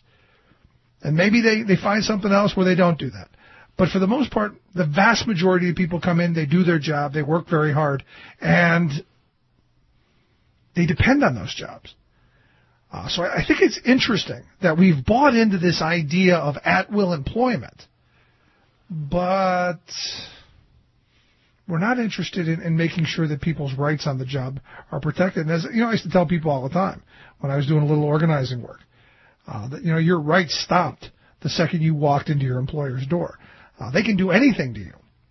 And maybe they, they find something else where they don't do that. But for the most part, the vast majority of people come in, they do their job, they work very hard, and they depend on those jobs. Uh, so I, I think it's interesting that we've bought into this idea of at-will employment, but we're not interested in, in making sure that people's rights on the job are protected. And as you know, I used to tell people all the time when I was doing a little organizing work, uh, that you know your rights stopped the second you walked into your employer's door. Uh, they can do anything to you,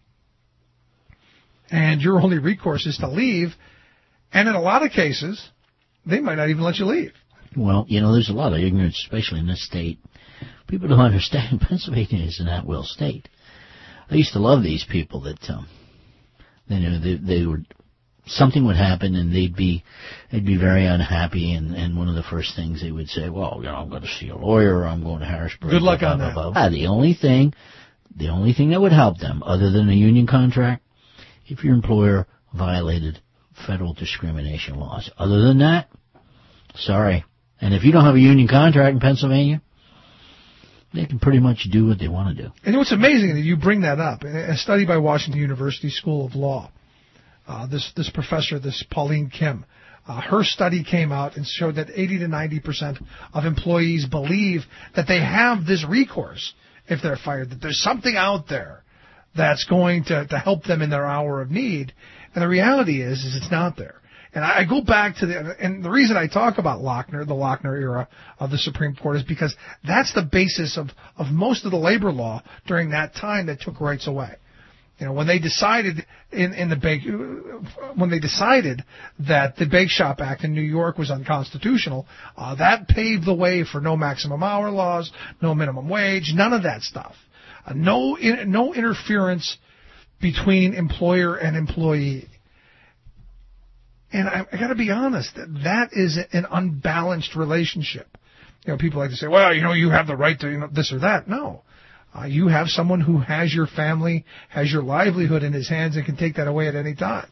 and your only recourse is to leave. And in a lot of cases, they might not even let you leave. Well, you know, there's a lot of ignorance, especially in this state. People don't understand Pennsylvania is an at-will state. I used to love these people that, um, you know, they, they were, something would happen and they'd be, they'd be very unhappy, and, and one of the first things they would say, well, you know, I'm going to see a lawyer, or I'm going to Harrisburg. Good luck blah, on blah, that. Blah, blah. The only thing, the only thing that would help them, other than a union contract, if your employer violated federal discrimination laws. Other than that, sorry. And if you don't have a union contract in Pennsylvania, they can pretty much do what they want to do. And what's amazing that you bring that up, a study by Washington University School of Law, uh, this this professor, this Pauline Kim, uh, her study came out and showed that eighty to ninety percent of employees believe that they have this recourse if they're fired, that there's something out there that's going to, to help them in their hour of need. And the reality is, is it's not there. And I go back to the, and the reason I talk about Lochner, the Lochner era of the Supreme Court, is because that's the basis of, of most of the labor law during that time that took rights away. You know, when they decided in, in the bake, when they decided that the Bake Shop Act in New York was unconstitutional, uh, that paved the way for no maximum hour laws, no minimum wage, none of that stuff. Uh, no, in, no interference between employer and employee. And I, I got to be honest, that is an unbalanced relationship. You know, people like to say, well, you know, you have the right to, you know, this or that. No. Uh, you have someone who has your family, has your livelihood in his hands, and can take that away at any time.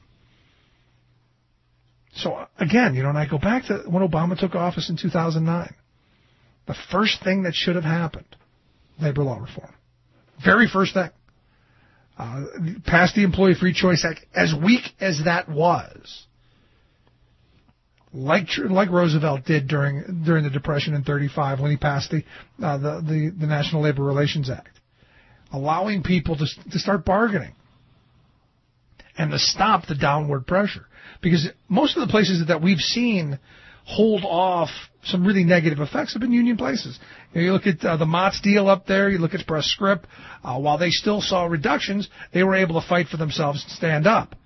So, again, you know, and I go back to when Obama took office in two thousand nine. The first thing that should have happened, labor law reform. Very first thing. Uh, passed the Employee Free Choice Act, as weak as that was. Like like Roosevelt did during during the Depression in thirty-five when he passed the uh, the, the the National Labor Relations Act, allowing people to to start bargaining and to stop the downward pressure, because most of the places that we've seen hold off some really negative effects have been union places. You know, you look at uh, the Mott's deal up there, you look at Press Script, uh, while they still saw reductions, they were able to fight for themselves and stand up.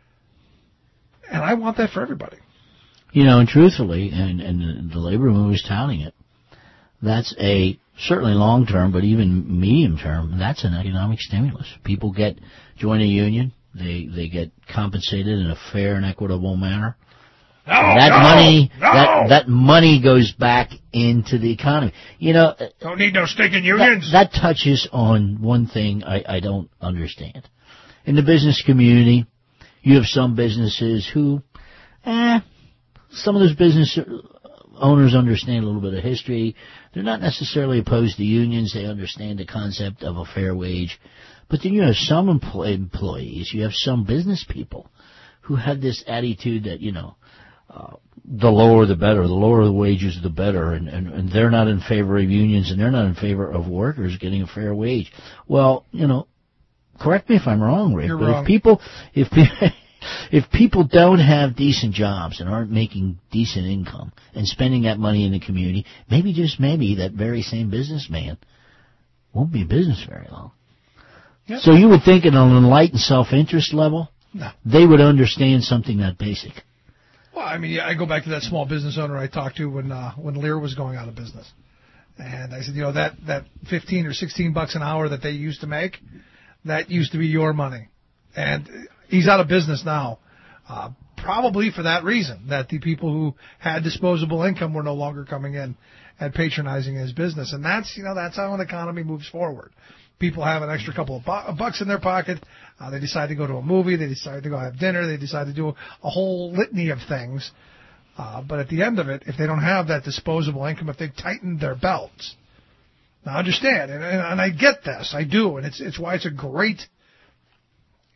And I want that for everybody. You know, and truthfully, and, and the labor movement is touting it, that's a, certainly long-term, but even medium-term, that's an economic stimulus. People get, join a union, they, they get compensated in a fair and equitable manner. No, that no, money, no. that, that money goes back into the economy. You know, don't need no stinking unions. That, that touches on one thing I, I don't understand. In the business community, you have some businesses who, eh, some of those business owners understand a little bit of history. They're not necessarily opposed to unions. They understand the concept of a fair wage. But then you have some empl- employees, you have some business people who have this attitude that, you know, uh, the lower the better, the lower the wages the better, and, and, and they're not in favor of unions, and they're not in favor of workers getting a fair wage. Well, you know, correct me if I'm wrong, Rick, You're but wrong. if people, if people, If people don't have decent jobs and aren't making decent income and spending that money in the community, maybe, just maybe, that very same businessman won't be in business very long. Yep. So you would think at an enlightened self-interest level, No. they would understand something that basic. Well, I mean, yeah, I go back to that small business owner I talked to when uh, when Lear was going out of business. And I said, you know, that, that fifteen or sixteen bucks an hour that they used to make, that used to be your money. And he's out of business now, uh, probably for that reason, that the people who had disposable income were no longer coming in and patronizing his business. And that's, you know, that's how an economy moves forward. People have an extra couple of bu- bucks in their pocket. Uh, they decide to go to a movie. They decide to go have dinner. They decide to do a whole litany of things. Uh, but at the end of it, if they don't have that disposable income, if they've tightened their belts, now understand, and, and, and I get this, I do, and it's it's why it's a great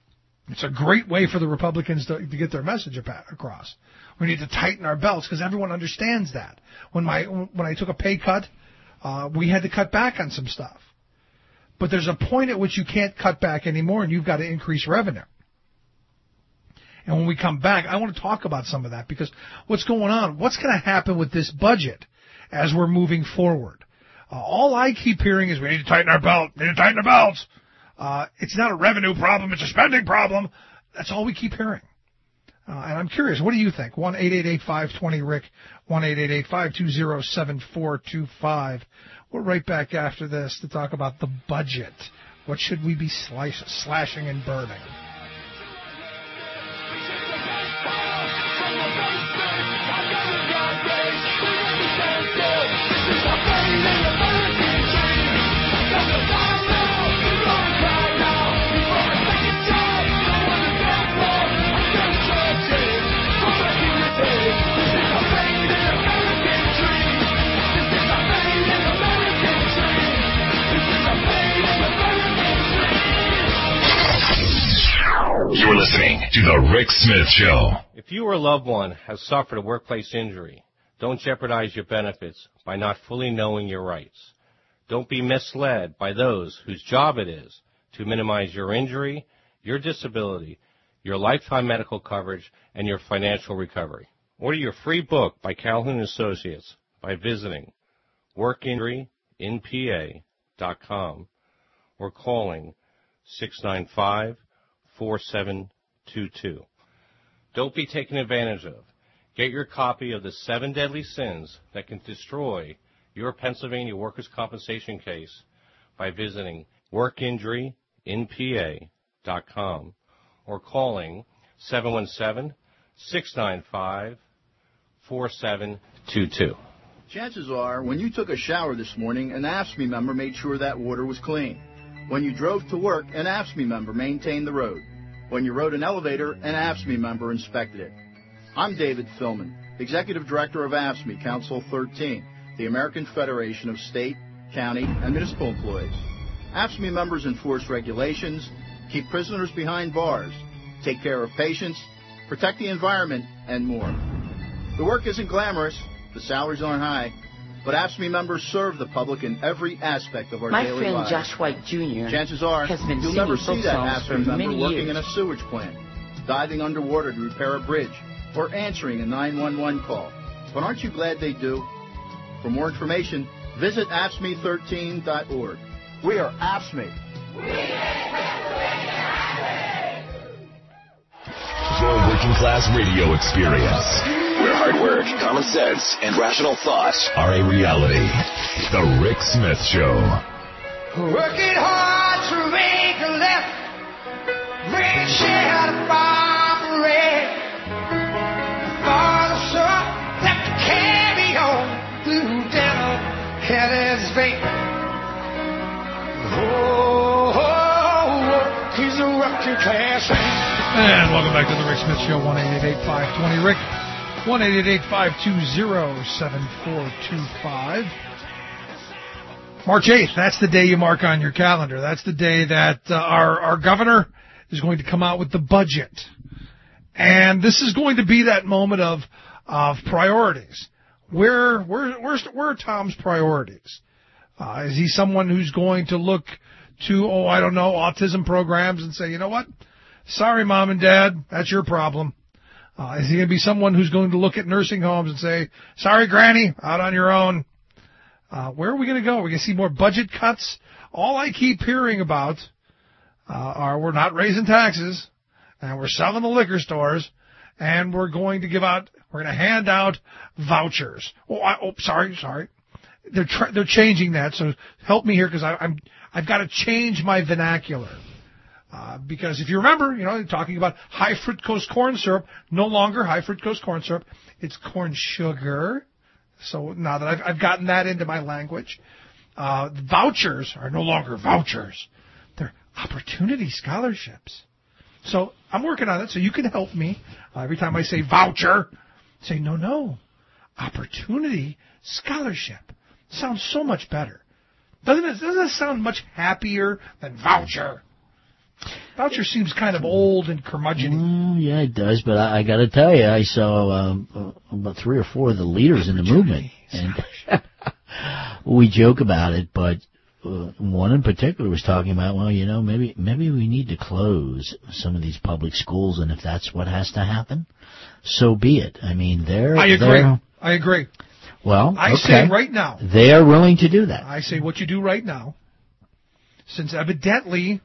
It's a great way for the Republicans to, to get their message across. We need to tighten our belts because everyone understands that. When my when I took a pay cut, uh, we had to cut back on some stuff. But there's a point at which you can't cut back anymore, and you've got to increase revenue. And when we come back, I want to talk about some of that because what's going on? What's going to happen with this budget as we're moving forward? Uh, all I keep hearing is we need to tighten our belt. We need to tighten our belts. Uh, it's not a revenue problem. It's a spending problem. That's all we keep hearing. Uh, and I'm curious, what do you think? one eight eight eight, five two zero, R I C, one eight eight eight, five two zero, seven four two five. We're right back after this to talk about the budget. What should we be slash, slashing and burning? You're listening to The Rick Smith Show. If you or a loved one has suffered a workplace injury, don't jeopardize your benefits by not fully knowing your rights. Don't be misled by those whose job it is to minimize your injury, your disability, your lifetime medical coverage, and your financial recovery. Order your free book by Calhoun Associates by visiting work injury in P A dot com or calling six nine five, four seven two two. Don't be taken advantage of. Get your copy of the seven deadly sins that can destroy your Pennsylvania workers' compensation case by visiting work injury in P A dot com or calling seven one seven, six nine five, four seven two two. Chances are, when you took a shower this morning, an A F S C M E member made sure that water was clean. When you drove to work, an A F S C M E member maintained the road. When you rode an elevator, an A F S C M E member inspected it. I'm David Philman, Executive Director of A F S C M E Council thirteen, the American Federation of State, County, and Municipal Employees. A F S C M E members enforce regulations, keep prisoners behind bars, take care of patients, protect the environment, and more. The work isn't glamorous, the salaries aren't high, but A F S C M E members serve the public in every aspect of our My daily friend lives. Josh White Junior Chances are, has been you'll never singing see that folk A F songs S C for M E member many working years. in a sewage plant, diving underwater to repair a bridge, or answering a nine one one call. But aren't you glad they do? For more information, visit A F S C M E thirteen dot org. We are A F S C M E. Your working class radio experience, where hard work, common sense, and rational thought are a reality. The Rick Smith Show. Working hard to make a left, bring share to farm red. Father, son, have to carry on through dental Heather's vein. Oh, oh, oh, he's a working class man. And welcome back to the Rick Smith Show, one eight eight eight, five two zero, R I C, one eight eight eight, five two zero, seven four two five. March eighth, that's the day you mark on your calendar. That's the day that uh, our, our governor is going to come out with the budget. And this is going to be that moment of of priorities. Where, where, where's, where are Tom's priorities? Uh, is he someone who's going to look to, oh, I don't know, autism programs and say, you know what? Sorry, Mom and Dad, that's your problem. Uh, is he going to be someone who's going to look at nursing homes and say, sorry, Granny, out on your own? Uh, where are we going to go? Are we going to see more budget cuts? All I keep hearing about uh, are we're not raising taxes, and we're selling the liquor stores, and we're going to give out, we're going to hand out vouchers. Oh, I, oh sorry, sorry. They're tr- they're changing that, so help me here because I'm I've got to change my vernacular. Uh, because if you remember, you know, they're talking about high fructose corn syrup, no longer high fructose corn syrup. It's corn sugar. So now that I've, I've gotten that into my language, uh, vouchers are no longer vouchers. They're opportunity scholarships. So I'm working on it, so you can help me. Uh, every time I say voucher, say, no, no, opportunity scholarship. Sounds so much better. Doesn't it, doesn't it sound much happier than voucher? Boucher seems kind of old and curmudgeon-y. Well, yeah, it does, but I, I got to tell you, I saw um, uh, about three or four of the leaders in the movement, and we joke about it, but uh, one in particular was talking about, well, you know, maybe maybe we need to close some of these public schools, and if that's what has to happen, so be it. I mean, they're... I agree. They're, I agree. Well, I okay. say right now. They are willing to do that. I say what you do right now, since evidently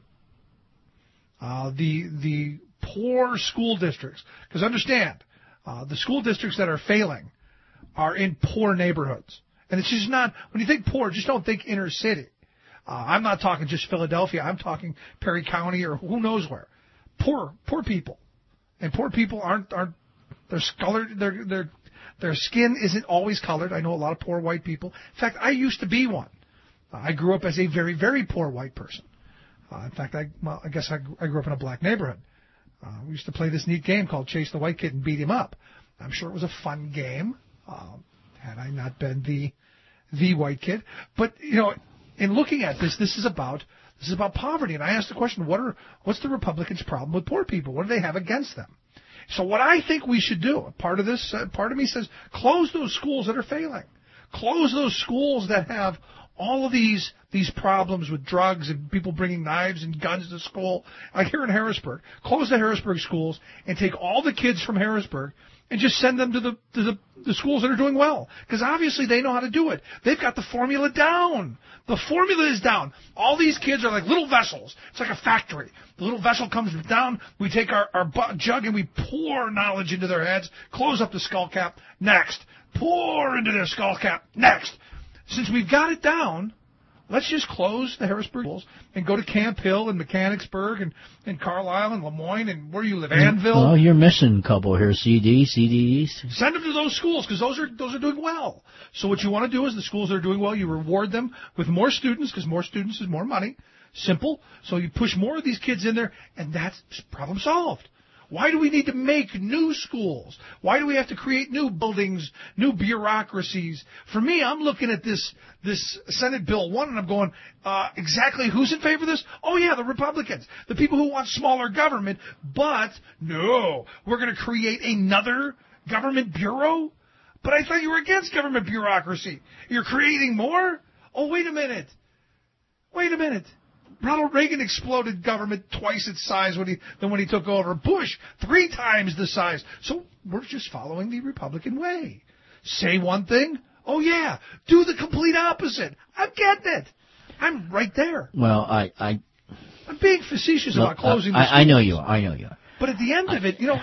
uh, the the poor school districts, because understand, uh, the school districts that are failing are in poor neighborhoods. And it's just not, when you think poor, just don't think inner city. Uh, I'm not talking just Philadelphia. I'm talking Perry County or who knows where. Poor, poor people. And poor people aren't, aren't, they're colored, they're, they're, their skin isn't always colored. I know a lot of poor white people. In fact, I used to be one. Uh, I grew up as a very, very poor white person. Uh, in fact, I, well, I guess I, I grew up in a black neighborhood. Uh, we used to play this neat game called Chase the White Kid and Beat Him Up. I'm sure it was a fun game, uh, had I not been the the white kid. But, you know, in looking at this, this is about this is about poverty. And I asked the question, what are what's the Republicans' problem with poor people? What do they have against them? So what I think we should do, part of this, uh, part of me says, close those schools that are failing. Close those schools that have all of these these problems with drugs and people bringing knives and guns to school. Like here in Harrisburg, close the Harrisburg schools and take all the kids from Harrisburg and just send them to the to the, the schools that are doing well. Because obviously they know how to do it. They've got the formula down. The formula is down. All these kids are like little vessels. It's like a factory. The little vessel comes down. We take our, our jug and we pour knowledge into their heads. Close up the skull cap. Next. Pour into their skull cap. Next. Since we've got it down, let's just close the Harrisburg schools and go to Camp Hill and Mechanicsburg and, and Carlisle and Lemoyne and where do you live, Annville? Well, you're missing a couple here. C D, C D Es. Send them to those schools because those are those are doing well. So what you want to do is the schools that are doing well, you reward them with more students because more students is more money. Simple. So you push more of these kids in there, and that's problem solved. Why do we need to make new schools? Why do we have to create new buildings, new bureaucracies? For me, I'm looking at this this Senate Bill one, and I'm going, uh, exactly who's in favor of this? Oh, yeah, the Republicans, the people who want smaller government. But, no, we're going to create another government bureau? But I thought you were against government bureaucracy. You're creating more? Oh, wait a minute. Wait a minute. Ronald Reagan exploded government twice its size when he, than when he took over. Bush, three times the size. So we're just following the Republican way. Say one thing, oh yeah, do the complete opposite. I'm getting it. I'm right there. Well, I... I I'm being facetious look, about closing I, the I know you are. I know you are. But at the end of it, you know...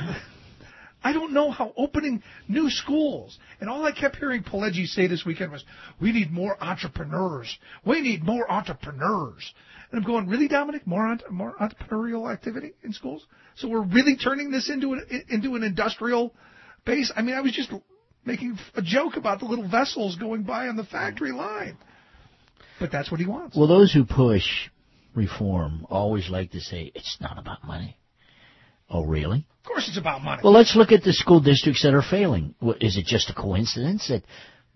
I don't know how opening new schools, and all I kept hearing Pileggi say this weekend was, we need more entrepreneurs. We need more entrepreneurs. And I'm going, really, Dominic? More more entrepreneurial activity in schools? So we're really turning this into an, into an industrial base? I mean, I was just making a joke about the little vessels going by on the factory line. But that's what he wants. Well, those who push reform always like to say, it's not about money. Oh, really? Of course it's about money. Well, let's look at the school districts that are failing. Is it just a coincidence that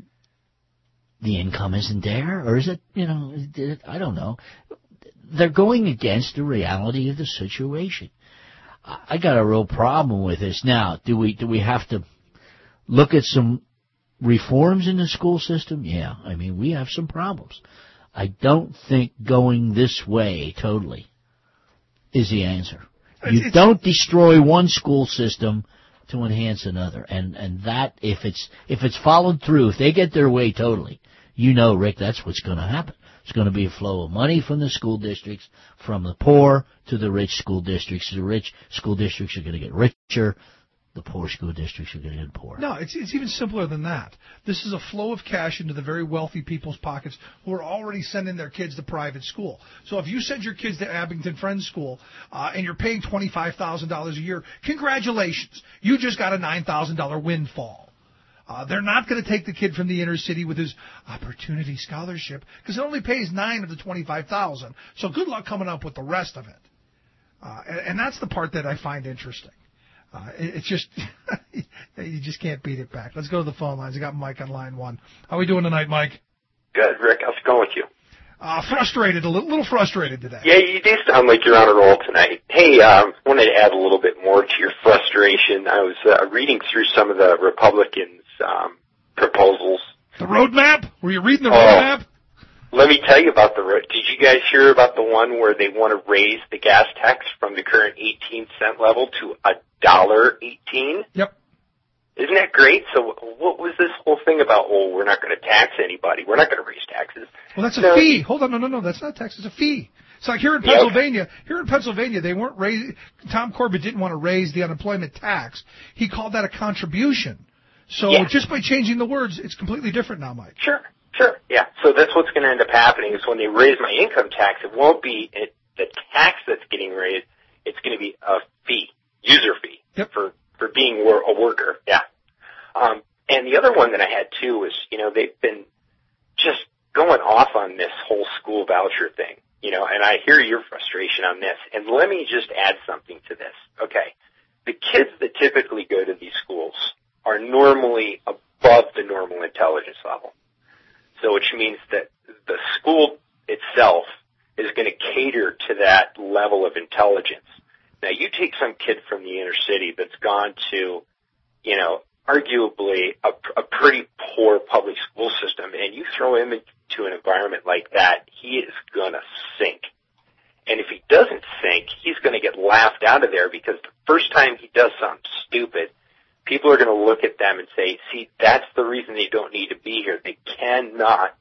the income isn't there? Or is it, you know, I don't know. They're going against the reality of the situation. I got a real problem with this. Now, do we do we have to look at some reforms in the school system? Yeah, I mean, we have some problems. I don't think going this way totally is the answer. You it's, don't destroy one school system to enhance another, and and that if it's if it's followed through, if they get their way totally, you know, Rick, that's what's going to happen. It's going to be a flow of money from the school districts, from the poor to the rich school districts. The rich school districts are going to get richer. The poor school districts are going to get poorer. No, it's it's even simpler than that. This is a flow of cash into the very wealthy people's pockets who are already sending their kids to private school. So if you send your kids to Abington Friends School uh, and you're paying twenty-five thousand dollars a year, congratulations. You just got a nine thousand dollars windfall. Uh, they're not going to take the kid from the inner city with his opportunity scholarship because it only pays nine of the twenty-five thousand. So good luck coming up with the rest of it. Uh, and, and that's the part that I find interesting. Uh, it, it's just, you just can't beat it back. Let's go to the phone lines. I got Mike on line one. How are we doing tonight, Mike? Good, Rick. How's it going with you? uh, frustrated, a little, little frustrated today. Yeah, you do sound like you're on a roll tonight. Hey, um, wanted to add a little bit more to your frustration. I was uh, reading through some of the Republicans' um, proposals. The roadmap? Were you reading the Oh. roadmap? Let me tell you about the road. Did you guys hear about the one where they want to raise the gas tax from the current eighteen cent level to a dollar eighteen? Yep. Isn't that great? So what was this whole thing about, oh, we're not going to tax anybody. We're not going to raise taxes. Well, that's a No. fee. Hold on, no, no, no, that's not a tax. It's a fee. It's like here in Yep. Pennsylvania. Here in Pennsylvania, they weren't raising. Tom Corbett didn't want to raise the unemployment tax. He called that a contribution. So Yeah. just by changing the words, it's completely different now, Mike. Sure, sure, yeah. So that's what's going to end up happening is when they raise my income tax, it won't be it, the tax that's getting raised. It's going to be a fee, user fee yep. for for being wor- a worker. Yeah. Um, and the other one that I had too was, you know, they've been just going off on this whole school voucher thing, you know, and I hear your frustration on this. And let me just add something to this. Okay. The kids that typically go to these schools are normally above the normal intelligence level. So which means that the school itself is going to cater to that level of intelligence. Now you take some kid from the inner city that's gone to, you know, arguably a, a pretty poor public school system, and you throw him into an environment like that, he is going to sink. And if he doesn't sink, he's going to get laughed out of there because the first time he does something stupid, people are going to look at them and say, see, that's the reason they don't need to be here. They cannot,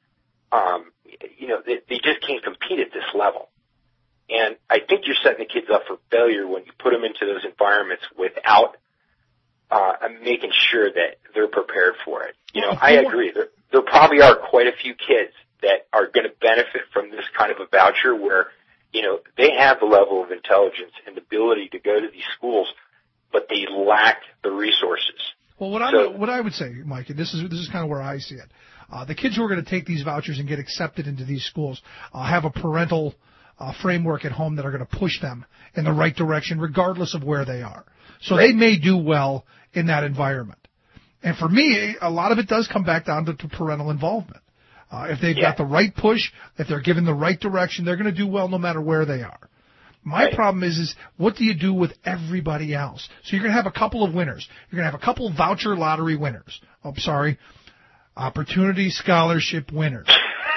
um, you know, they, they just can't compete at this level. And I think you're setting the kids up for failure when you put them into those environments without uh, making sure that they're prepared for it. You know, I agree. There, there probably are quite a few kids that are going to benefit from this kind of a voucher where, you know, they have the level of intelligence and the ability to go to these schools, but they lack the resources. Well, what I So- what I would say, Mike, and this is this is kind of where I see it. Uh, the kids who are going to take these vouchers and get accepted into these schools uh, have a parental uh, framework at home that are going to push them in the right direction, regardless of where they are. So they may do well in that environment. And for me, a lot of it does come back down to, to parental involvement. Uh, if they've Yeah. got the right push, if they're given the right direction, they're going to do well no matter where they are. My Right. problem is, is what do you do with everybody else? So you're going to have a couple of winners. You're going to have a couple of voucher lottery winners. Oh, I'm sorry. Opportunity scholarship winners.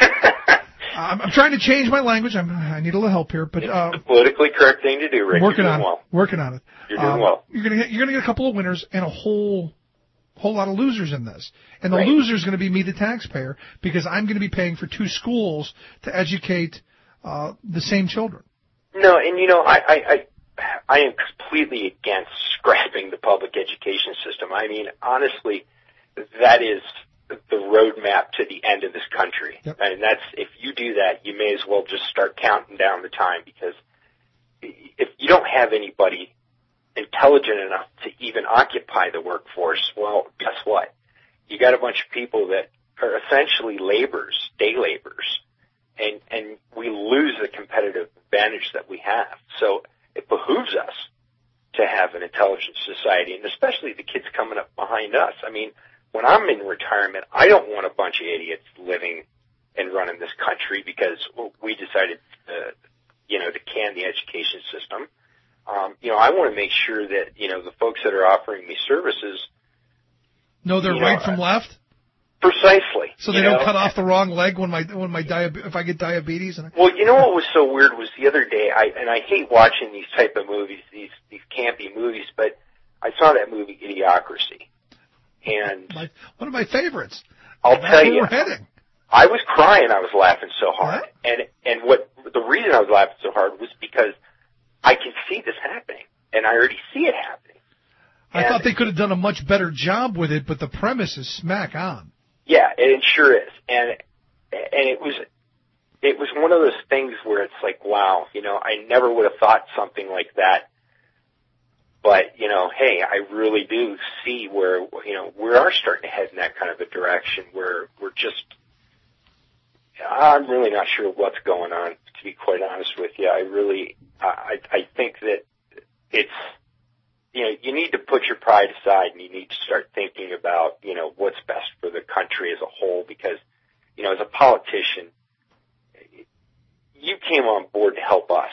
I'm, I'm trying to change my language. I'm, I need a little help here, but uh, The politically correct thing to do, Rick. I'm working You're on doing it. well. Working on it. You're doing Um, well. You're going to get you're going to get a couple of winners and a whole whole lot of losers in this. And the Right. loser is going to be me, the taxpayer, because I'm going to be paying for two schools to educate uh, the same children. No, and you know, I, I, I, I am completely against scrapping the public education system. I mean, honestly, that is the roadmap to the end of this country. Yep. And that's, if you do that, you may as well just start counting down the time, because if you don't have anybody intelligent enough to even occupy the workforce, well, guess what? You got a bunch of people that are essentially laborers, day laborers, and, and we lose the competitive advantage that we have. So it behooves us to have an intelligent society, and especially the kids coming up behind us. I mean, when I'm in retirement, I don't want a bunch of idiots living and running this country because well, we decided, to, you know, to can the education system. Um, you know, I want to make sure that, you know, the folks that are offering me services, Know their You know, right from left, precisely. so you they don't know? cut off the wrong leg when my when my diabe- if I get diabetes. And I, Well, you know what was so weird was the other day, I and I hate watching these type of movies, these these campy movies, but I saw that movie Idiocracy, and my, one of my favorites. I'll That's tell where you, we're heading. I was crying. I was laughing so hard, and and what the reason I was laughing so hard was because I can see this happening, and I already see it happening. I thought they could have done a much better job with it, but the premise is smack on. Yeah, and it sure is, and and it was it was one of those things where it's like, wow, you know, I never would have thought something like that. But, you know, hey, I really do see where, you know, we are starting to head in that kind of a direction where we're just, I'm really not sure what's going on, to be quite honest with you. I really, I, I think that it's, you know, you need to put your pride aside and you need to start thinking about, you know, what's best for the country as a whole because, you know, as a politician, came on board to help us,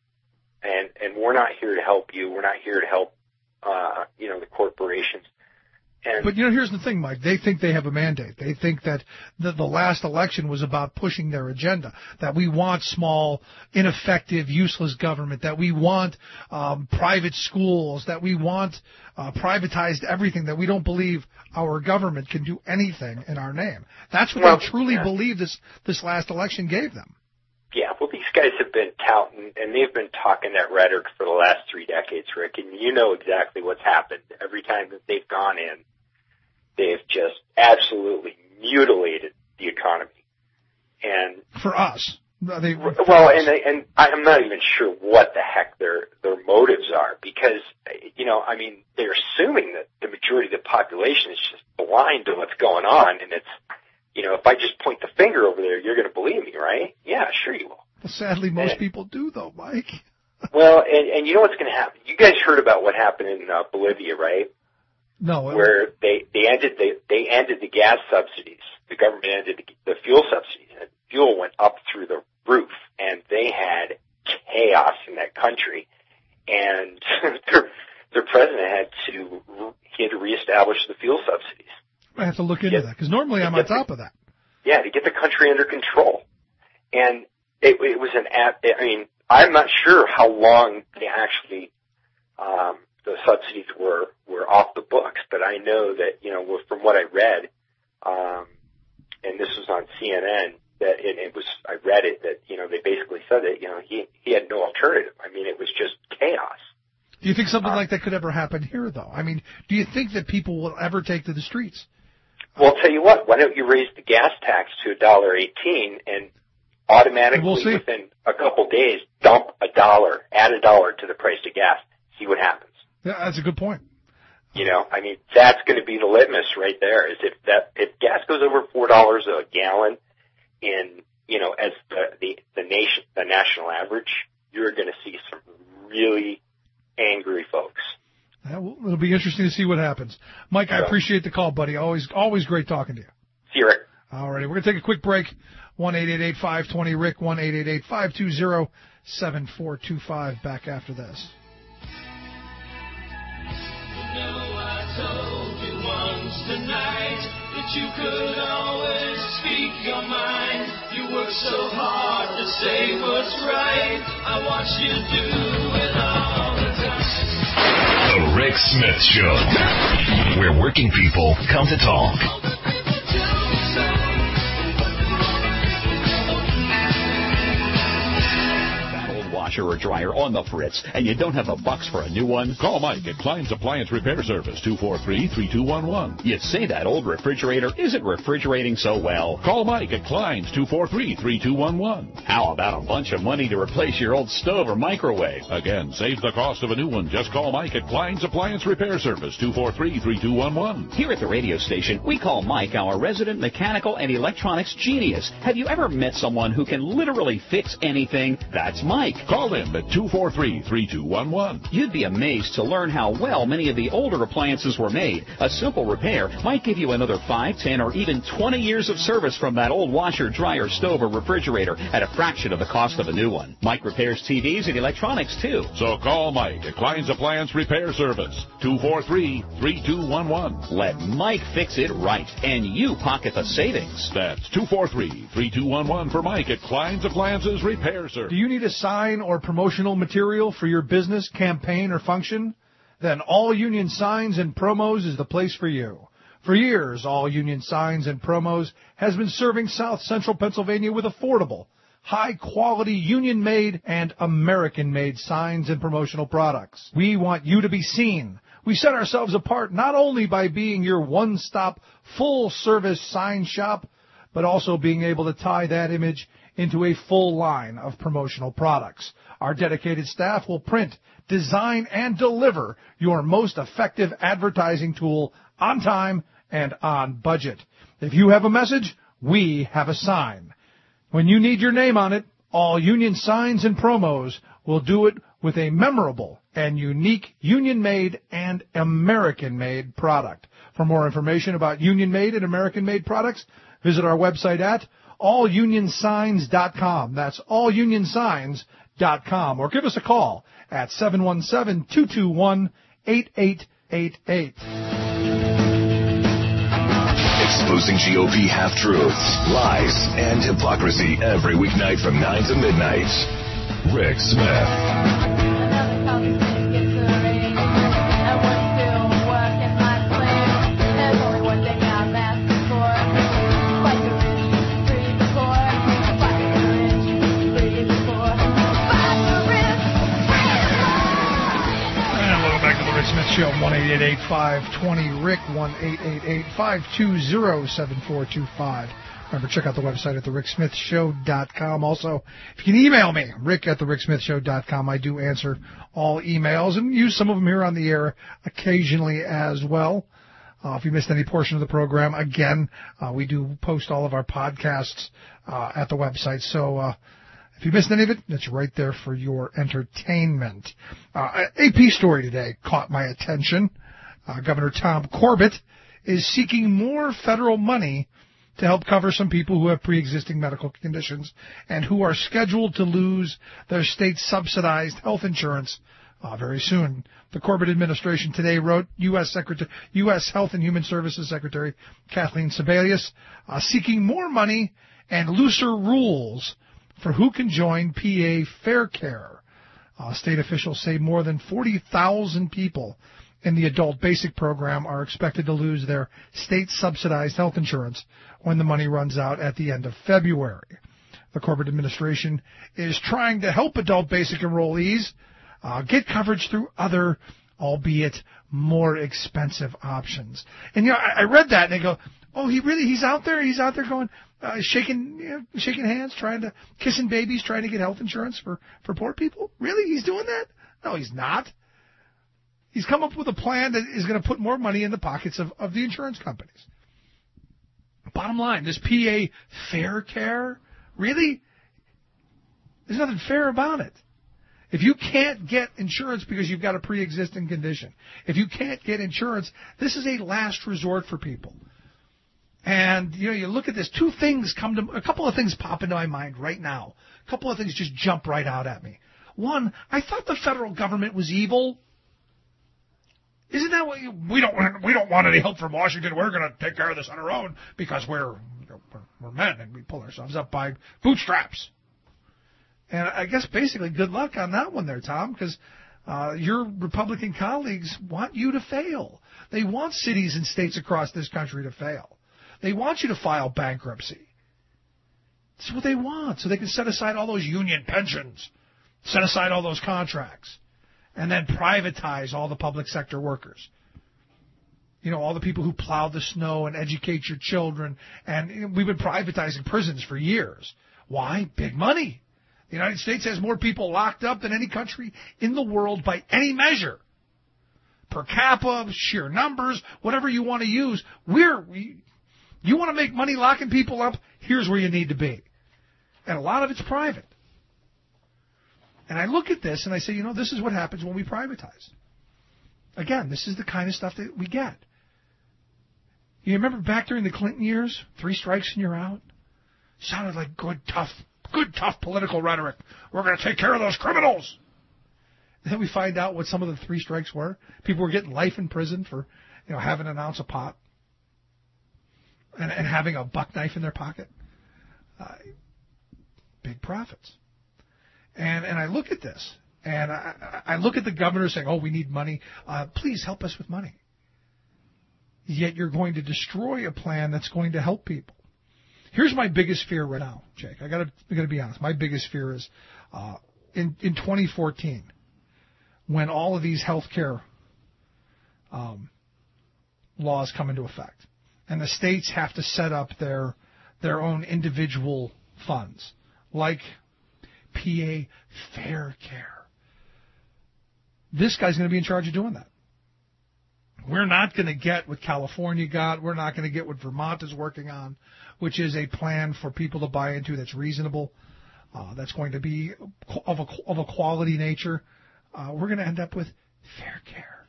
and and we're not here to help you. We're not here to help, uh, you know, the corporations. And but, you know, here's the thing, Mike. They think they have a mandate. They think that the, the last election was about pushing their agenda, that we want small, ineffective, useless government, that we want um, private schools, that we want uh, privatized everything, that we don't believe our government can do anything in our name. That's what well, they truly yeah. believe this, this last election gave them. Yeah, well, these guys have been touting, and they've been talking that rhetoric for the last three decades, Rick, and you know exactly what's happened. Every time that they've gone in, they've just absolutely mutilated the economy. And for us, they, for well, us. and and I'm not even sure what the heck their their motives are, because you know, I mean, they're assuming that the majority of the population is just blind to what's going on, and it's, you know, if I just point the finger over there, you're going to believe me, right? Yeah, sure you will. Well, sadly, most and, people do, though, Mike. well, and and you know what's going to happen? You guys heard about what happened in uh, Bolivia, right? No, where they they ended the they ended the gas subsidies. The government ended the, the fuel subsidies, and fuel went up through the roof, and they had chaos in that country. And their their president had to he had to reestablish the fuel subsidies. I have to look into get, that because normally I'm on top the, of that. Yeah, to get the country under control. And it, it was an app. I mean, I'm not sure how long they actually. Um, the subsidies were, were off the books, but I know that, you know, from what I read, um, and this was on C N N, that it, it was, I read it, that, you know, they basically said that, you know, he, he had no alternative. I mean, it was just chaos. Do you think something uh, like that could ever happen here, though? I mean, do you think that people will ever take to the streets? Well, I'll tell you what, why don't you raise the gas tax to a dollar eighteen and automatically we'll within a couple days dump a dollar, add a dollar to the price of gas, see what happens. Yeah, that's a good point. You know, I mean, that's going to be the litmus right there. Is if that if gas goes over four dollars a gallon, in you know, as the the, the nation the national average, you're going to see some really angry folks. Yeah, well, it'll be interesting to see what happens. Mike, I appreciate the call, buddy. Always always great talking to you. See you, Rick. All righty, we're going to take a quick break. One eight eight eight five twenty Rick. One eight eight eight five two zero seven four two five. Back after this. No, I told you once tonight that you could always speak your mind. You work so hard to say what's right. I watch you do it all the time. The Rick Smith Show, where working people come to talk. Washer or dryer on the fritz, and you don't have the bucks for a new one? Call Mike at Klein's Appliance Repair Service, two four three, three two one one. You'd say that old refrigerator isn't refrigerating so well. Call Mike at Klein's, two four three, three two one one. How about a bunch of money to replace your old stove or microwave? Again, save the cost of a new one. Just call Mike at Klein's Appliance Repair Service, two four three, three two one one. Here at the radio station, we call Mike our resident mechanical and electronics genius. Have you ever met someone who can literally fix anything? That's Mike. Call him at two four three, three two one one. You'd be amazed to learn how well many of the older appliances were made. A simple repair might give you another five, ten, or even twenty years of service from that old washer, dryer, stove, or refrigerator at a fraction of the cost of a new one. Mike repairs T Vs and electronics, too. So call Mike at Klein's Appliance Repair Service, two four three, three two one one. Let Mike fix it right, and you pocket the savings. That's two four three, three two one one for Mike at Klein's Appliances Repair Service. Do you need a sign or promotional material for your business, campaign, or function? Then All Union Signs and Promos is the place for you. For years, All Union Signs and Promos has been serving South Central Pennsylvania with affordable, high-quality, union-made and American-made signs and promotional products. We want you to be seen. We set ourselves apart not only by being your one-stop, full-service sign shop, but also being able to tie that image into a full line of promotional products. Our dedicated staff will print, design, and deliver your most effective advertising tool on time and on budget. If you have a message, we have a sign. When you need your name on it, All Union Signs and Promos will do it with a memorable and unique union-made and American-made product. For more information about union-made and American-made products, visit our website at all union signs dot com. That's all union signs dot com. Or give us a call at seven one seven, two two one, eight eight eight eight. Exposing G O P half-truths, lies, and hypocrisy every weeknight from nine to midnight. Rick Smith. Smith Show, one eight eight eight, five two zero, R I C, one eight eight eight, five two zero, seven four two five. Remember, check out the website at the rick smith show dot com. Also, if you can email me, rick at the rick smith show dot com. I do answer all emails and use some of them here on the air occasionally as well. Uh, if you missed any portion of the program, again, uh, we do post all of our podcasts uh, at the website. So, uh, if you missed any of it, it's right there for your entertainment. Uh, A P story today caught my attention. Uh, Governor Tom Corbett is seeking more federal money to help cover some people who have pre-existing medical conditions and who are scheduled to lose their state-subsidized health insurance uh, very soon. The Corbett administration today wrote U S Secretary, U S Health and Human Services Secretary Kathleen Sebelius uh, seeking more money and looser rules for who can join P A Fair Care. Uh, state officials say more than forty thousand people in the adult basic program are expected to lose their state-subsidized health insurance when the money runs out at the end of February. The Corbett administration is trying to help adult basic enrollees uh, get coverage through other, albeit more expensive options. And, you know, I, I read that and I go, oh, he really, he's out there, he's out there going, uh, shaking, you know, shaking hands, trying to, kissing babies, trying to get health insurance for, for poor people? Really? He's doing that? No, he's not. He's come up with a plan that is going to put more money in the pockets of, of the insurance companies. Bottom line, this P A Fair Care, really? There's nothing fair about it. If you can't get insurance because you've got a pre-existing condition, if you can't get insurance, this is a last resort for people. And, you know, you look at this, two things come to, a couple of things pop into my mind right now. A couple of things just jump right out at me. One, I thought the federal government was evil. Isn't that what you, we don't, we don't want any help from Washington. We're going to take care of this on our own because we're, you know, we're, we're men and we pull ourselves up by bootstraps. And I guess basically good luck on that one there, Tom, because uh, your Republican colleagues want you to fail. They want cities and states across this country to fail. They want you to file bankruptcy. That's what they want, so they can set aside all those union pensions, set aside all those contracts, and then privatize all the public sector workers. You know, all the people who plow the snow and educate your children. And we've been privatizing prisons for years. Why? Big money. The United States has more people locked up than any country in the world by any measure. Per capita, sheer numbers, whatever you want to use. We're, we, you want to make money locking people up? Here's where you need to be. And a lot of it's private. And I look at this and I say, you know, this is what happens when we privatize. Again, this is the kind of stuff that we get. You remember back during the Clinton years, three strikes and you're out? Sounded like good, tough, good, tough political rhetoric. We're going to take care of those criminals. And then we find out what some of the three strikes were. People were getting life in prison for, you know, having an ounce of pot and, and having a buck knife in their pocket. Uh, big profits. And and I look at this, and I, I look at the governor saying, oh, we need money. Uh, please help us with money. Yet you're going to destroy a plan that's going to help people. Here's my biggest fear right now, Jake. I gotta, I gotta be honest. My biggest fear is uh, in, in twenty fourteen, when all of these health care um, laws come into effect, and the states have to set up their their own individual funds, like P A Fair Care. This guy's going to be in charge of doing that. We're not going to get what California got. We're not going to get what Vermont is working on, which is a plan for people to buy into that's reasonable, uh, that's going to be of a, of a quality nature. uh, we're going to end up with fair care.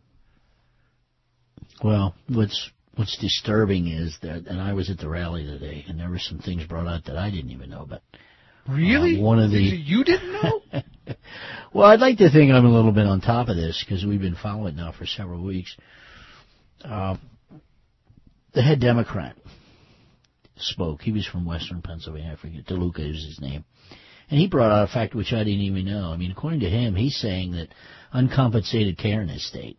Well, what's what's disturbing is that, and I was at the rally today, and there were some things brought out that I didn't even know about. Really? Uh, one of the you didn't know? Well, I'd like to think I'm a little bit on top of this because we've been following it now for several weeks. Uh, the head Democrat spoke. He was from Western Pennsylvania. I forget. DeLuca is his name. And he brought out a fact which I didn't even know. I mean, according to him, he's saying that uncompensated care in his state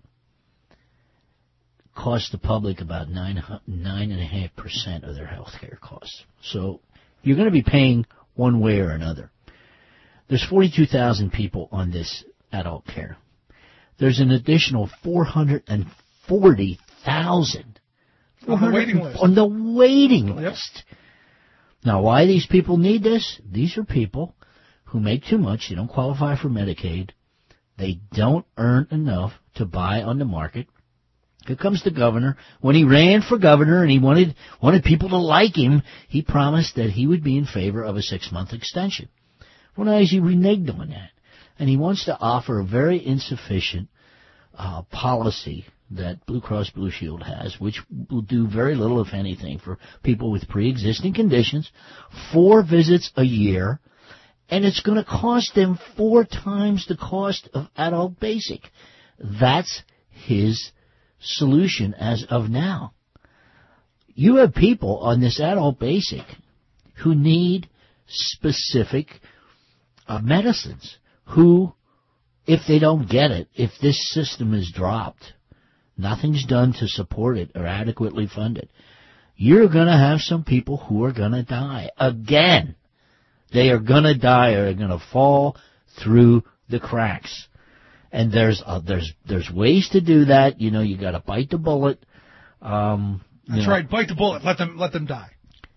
costs the public about nine nine and a half percent of their health care costs. So you're going to be paying one way or another. There's forty-two thousand people on this adult care. There's an additional four hundred forty thousand on the waiting list. On the waiting list. Now, why these people need this? These are people who make too much. They don't qualify for Medicaid. They don't earn enough to buy on the market. Here comes the governor. When he ran for governor and he wanted wanted people to like him, he promised that he would be in favor of a six-month extension. Well, now he reneged on that. And he wants to offer a very insufficient uh, policy that Blue Cross Blue Shield has, which will do very little, if anything, for people with pre-existing conditions, four visits a year, and it's going to cost them four times the cost of adult basic. That's his solution as of now. You have people on this adult basic who need specific uh, medicines, who, if they don't get it, if this system is dropped, nothing's done to support it or adequately fund it, you're going to have some people who are going to die. Again, they are going to die or they're going to fall through the cracks. And there's uh, there's there's ways to do that. You know, you got to bite the bullet. Um, That's know. right. Bite the bullet. Let them let them die.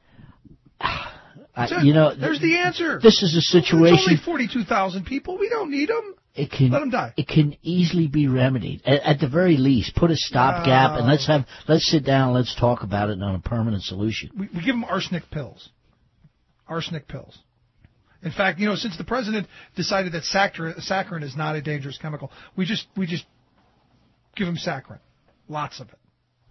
I, you know, there's the answer. This is a situation. There's only forty-two thousand people. We don't need them. It can, Let them die. It can easily be remedied. At, at the very least, put a stopgap uh, and let's have let's sit down. And let's talk about it on a permanent solution. We, we give them arsenic pills. Arsenic pills. In fact, you know, since the president decided that saccharin, saccharin is not a dangerous chemical, we just we just give them saccharin, lots of it.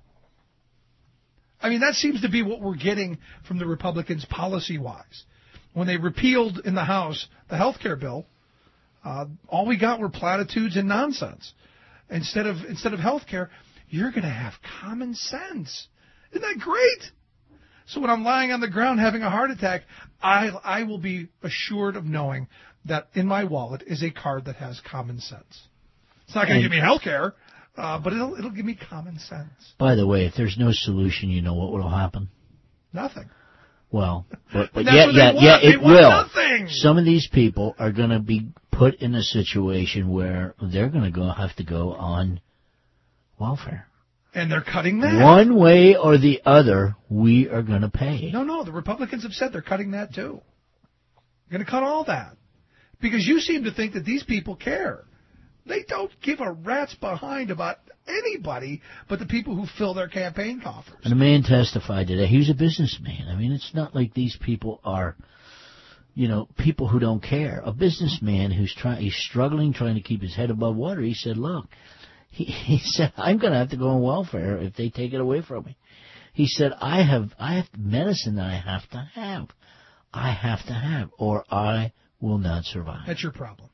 I mean, that seems to be what we're getting from the Republicans policy-wise. When they repealed in the House the health care bill, uh, all we got were platitudes and nonsense. Instead of instead of health care, you're going to have common sense. Isn't that great? So when I'm lying on the ground having a heart attack, I I will be assured of knowing that in my wallet is a card that has common sense. It's not going to give me health care, uh, but it'll it'll give me common sense. By the way, if there's no solution, you know what will happen? Nothing. Well, but, but That's yeah, what they yeah, want. yeah, They it want will. nothing. Some of these people are going to be put in a situation where they're going to go have to go on welfare. And they're cutting that. One way or the other, we are going to pay. No, no, the Republicans have said they're cutting that too. They're going to cut all that. Because you seem to think that these people care. They don't give a rat's behind about anybody but the people who fill their campaign coffers. And a man testified today. He was a businessman. I mean, it's not like these people are, you know, people who don't care. A businessman who's trying, he's struggling, trying to keep his head above water. He said, look, he, he said, I'm going to have to go on welfare if they take it away from me. He said, I have, I have medicine that I have to have. I have to have, or I will not survive. That's your problem.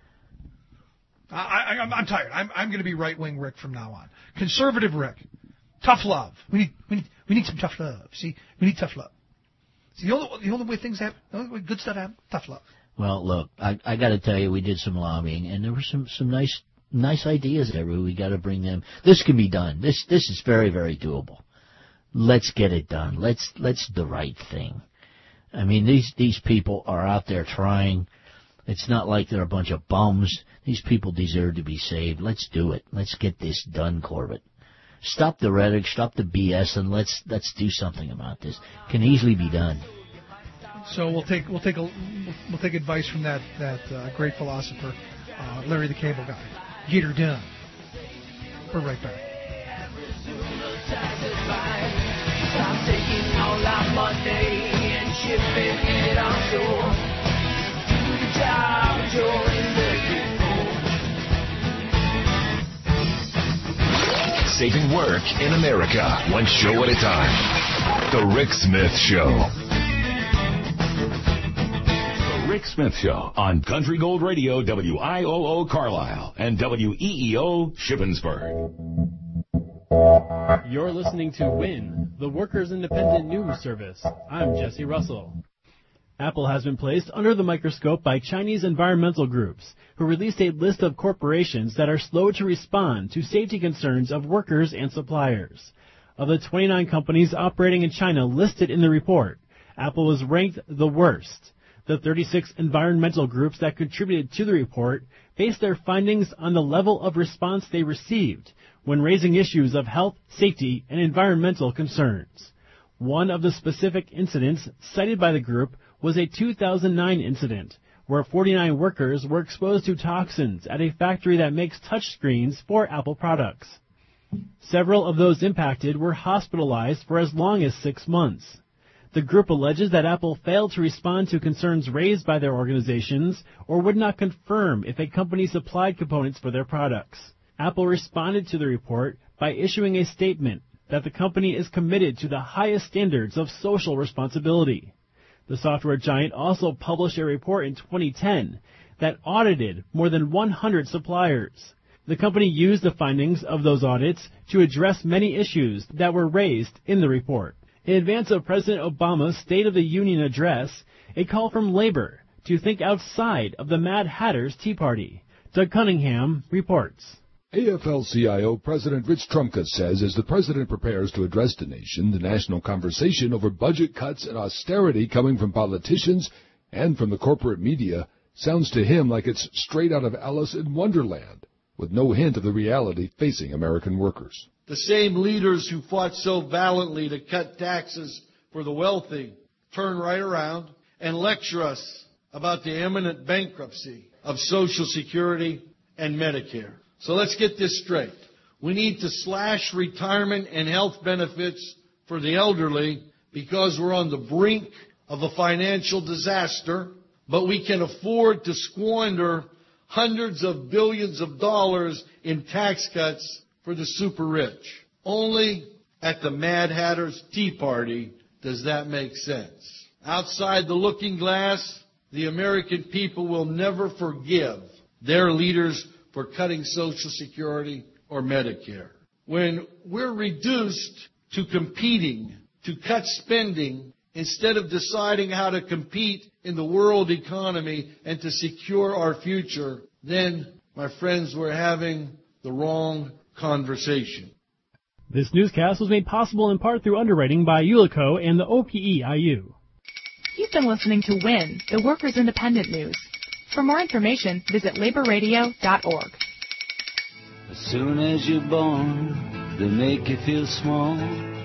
I, I, I'm, I'm tired. I'm, I'm going to be right-wing Rick from now on. Conservative Rick. Tough love. We need, we need, we need some tough love. See, we need tough love. See, the only, the only way things happen, the only way good stuff happens, tough love. Well, look, I, I got to tell you, we did some lobbying, and there were some, some nice, nice ideas there. We got to bring them. This can be done. This, this is very, very doable. Let's get it done. Let's, let's do the right thing. I mean, these, these people are out there trying. It's not like they're a bunch of bums. These people deserve to be saved. Let's do it. Let's get this done, Corbett. Stop the rhetoric, stop the B S, and let's let's do something about this. Can easily be done. So we'll take we'll take a we'll take advice from that that uh, great philosopher, uh, Larry the Cable Guy. Get her done. We're right back. Stop taking all our money and shipping it on shore. Do the job you're in looking for. saving work in America, one show at a time. The Rick Smith Show. The Rick Smith Show on Country Gold Radio, W I O O Carlisle and W E E O Shippensburg. You're listening to WIN, the Workers' Independent News Service. I'm Jesse Russell. Apple has been placed under the microscope by Chinese environmental groups, who released a list of corporations that are slow to respond to safety concerns of workers and suppliers. Of the twenty-nine companies operating in China listed in the report, Apple was ranked the worst. The thirty-six environmental groups that contributed to the report based their findings on the level of response they received when raising issues of health, safety, and environmental concerns. One of the specific incidents cited by the group was a two thousand nine incident where forty-nine workers were exposed to toxins at a factory that makes touchscreens for Apple products. Several of those impacted were hospitalized for as long as six months. The group alleges that Apple failed to respond to concerns raised by their organizations or would not confirm if a company supplied components for their products. Apple responded to the report by issuing a statement that the company is committed to the highest standards of social responsibility. The software giant also published a report in twenty ten that audited more than one hundred suppliers. The company used the findings of those audits to address many issues that were raised in the report. In advance of President Obama's State of the Union address, a call from labor to think outside of the Mad Hatter's Tea Party. Doug Cunningham reports. A F L C I O President Rich Trumka says as the president prepares to address the nation, the national conversation over budget cuts and austerity coming from politicians and from the corporate media sounds to him like it's straight out of Alice in Wonderland, with no hint of the reality facing American workers. The same leaders who fought so valiantly to cut taxes for the wealthy turn right around and lecture us about the imminent bankruptcy of Social Security and Medicare. So let's get this straight. We need to slash retirement and health benefits for the elderly because we're on the brink of a financial disaster, but we can afford to squander hundreds of billions of dollars in tax cuts for the super rich. Only at the Mad Hatter's Tea Party does that make sense. Outside the looking glass, the American people will never forgive their leaders for cutting Social Security or Medicare. When we're reduced to competing to cut spending instead of deciding how to compete in the world economy and to secure our future, then, my friends, we're having the wrong conversation. This newscast was made possible in part through underwriting by Ulico and the O P E I U. You've been listening to WIN, the Workers' Independent News. For more information, visit labor radio dot org. As soon as you're born, they make you feel small.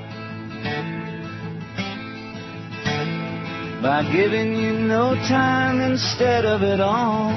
By giving you no time instead of it all.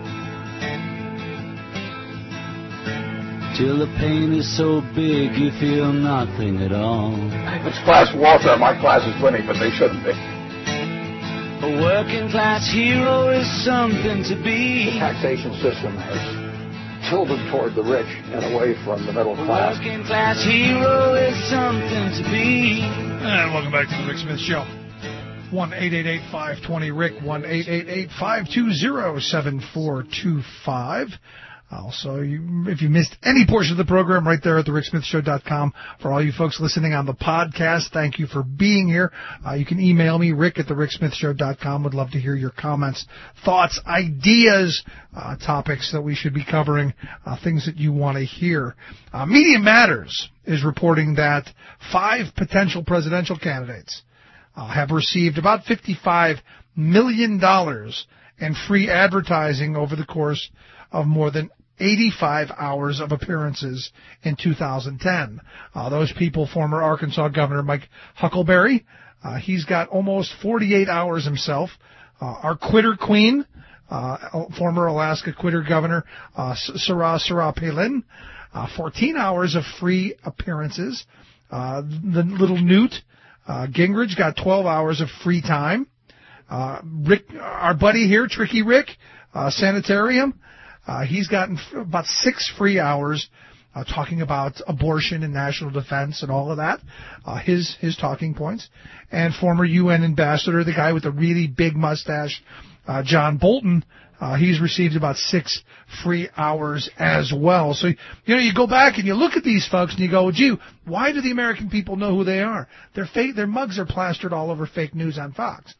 Till the pain is so big you feel nothing at all. It's class warfare. My class is winning, but they shouldn't be. A working class hero is something to be. The taxation system has tilted toward the rich and away from the middle class. A working class hero is something to be. And welcome back to the Rick Smith Show. one eight eight eight, five two zero, R I C K, one eight eight eight, five two zero, seven four two five. Also, you, if you missed any portion of the program, right there at the rick smith show dot com. For all you folks listening on the podcast, thank you for being here. Uh, you can email me, rick at the rick smith show dot com. Would love to hear your comments, thoughts, ideas, uh, topics that we should be covering, uh, things that you want to hear. Uh, Media Matters is reporting that five potential presidential candidates uh, have received about fifty-five million dollars in free advertising over the course of more than eighty-five hours of appearances in two thousand ten. Uh, those people, former Arkansas Governor Mike Huckleberry, uh, he's got almost forty-eight hours himself. Uh, our quitter queen, uh, former Alaska quitter Governor uh, Sarah Sarah Palin, uh, fourteen hours of free appearances. Uh, the little newt, uh, Gingrich, got twelve hours of free time. Uh, Rick, our buddy here, Tricky Rick, uh, Sanitarium, Uh, he's gotten f- about six free hours. uh, talking about abortion and national defense and all of that, uh, his his talking points. And former U N ambassador, the guy with the really big mustache, uh, John Bolton, uh, he's received about six free hours as well. So, you know, you go back and you look at these folks and you go, gee, why do the American people know who they are? Their fake, their mugs are plastered all over fake news on Fox.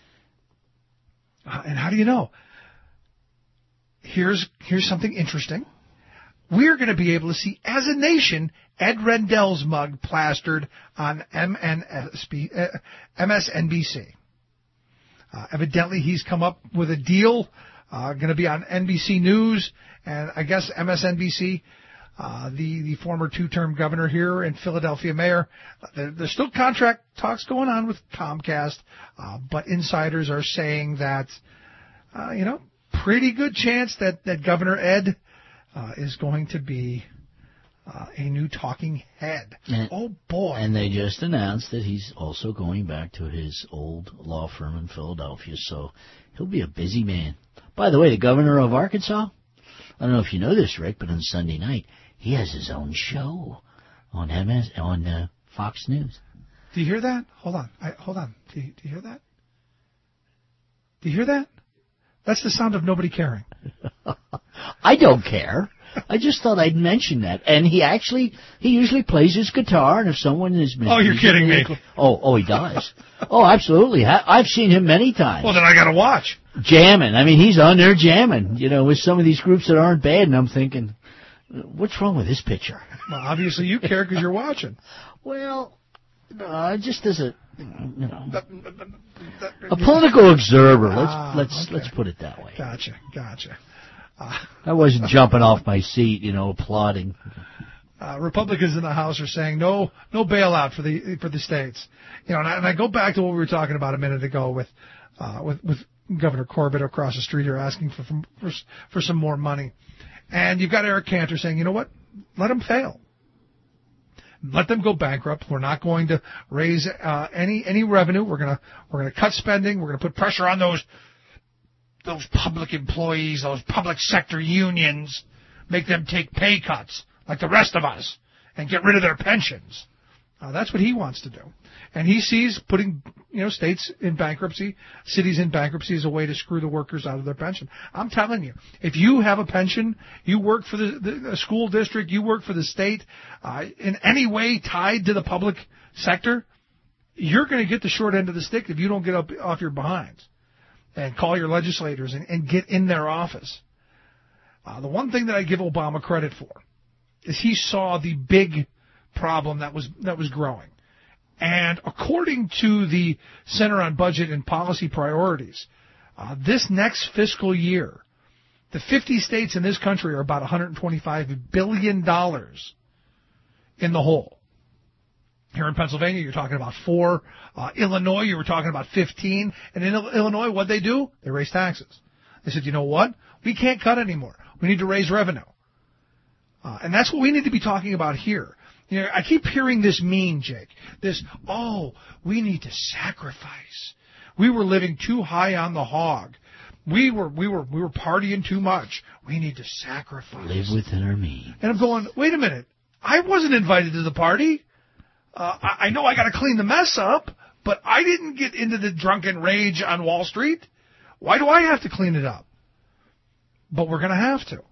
Uh, and how do you know? Here's here's something interesting. We're going to be able to see, as a nation, Ed Rendell's mug plastered on M N S B, uh, M S N B C. Uh, evidently, he's come up with a deal, uh, going to be on N B C News, and I guess M S N B C, uh, the, the former two-term governor here and Philadelphia mayor. There, there's still contract talks going on with Comcast, uh, but insiders are saying that, uh, you know, pretty good chance that, that Governor Ed uh, is going to be uh, a new talking head. And, oh, boy. And they just announced that he's also going back to his old law firm in Philadelphia, so he'll be a busy man. By the way, the governor of Arkansas, I don't know if you know this, Rick, but on Sunday night, he has his own show on M S, on uh, Fox News. Do you hear that? Hold on. I, hold on. Do you, do you hear that? Do you hear that? That's the sound of nobody caring. I don't care. I just thought I'd mention that. And he actually, he usually plays his guitar, and if someone is... Oh, you're kidding me. Oh, oh, he does. Oh, absolutely. I've seen him many times. Well, then I got to watch. Jamming. I mean, he's on there jamming, you know, with some of these groups that aren't bad, and I'm thinking, what's wrong with this picture? Well, obviously you care because you're watching. Well, no, just as a... You know, a political observer. Let's ah, let's okay. let's put it that way. Gotcha, gotcha. Uh, I wasn't jumping off my seat, you know, applauding. Uh, Republicans in the House are saying no, no bailout for the for the states. You know, and I, and I go back to what we were talking about a minute ago with uh, with with Governor Corbett across the street here asking for for for some more money, and you've got Eric Cantor saying, you know what, let them fail. Let them go bankrupt. We're not going to raise uh, any any revenue. We're gonna we're gonna cut spending. We're gonna put pressure on those those public employees, those public sector unions, make them take pay cuts like the rest of us, and get rid of their pensions. Uh, that's what he wants to do, and he sees putting you know states in bankruptcy, cities in bankruptcy as a way to screw the workers out of their pension. I'm telling you, if you have a pension, you work for the, the, the school district, you work for the state, uh, in any way tied to the public sector, you're going to get the short end of the stick if you don't get up off your behinds and call your legislators and, and get in their office. Uh, the one thing that I give Obama credit for is he saw the big problem that was that was growing. And according to the Center on Budget and Policy Priorities, uh, this next fiscal year, the fifty states in this country are about one hundred twenty-five billion dollars in the hole. Here in Pennsylvania, you're talking about four. Uh, Illinois, you were talking about fifteen. And in Illinois, what they do? They raise taxes. They said, you know what? We can't cut anymore. We need to raise revenue. Uh, and that's what we need to be talking about here. You know, I keep hearing this meme, Jake. This, oh, we need to sacrifice. We were living too high on the hog. We were, we were, we were partying too much. We need to sacrifice. Live within our means. And I'm going, wait a minute. I wasn't invited to the party. Uh, I, I know I got to clean the mess up, but I didn't get into the drunken rage on Wall Street. Why do I have to clean it up? But we're going to have to.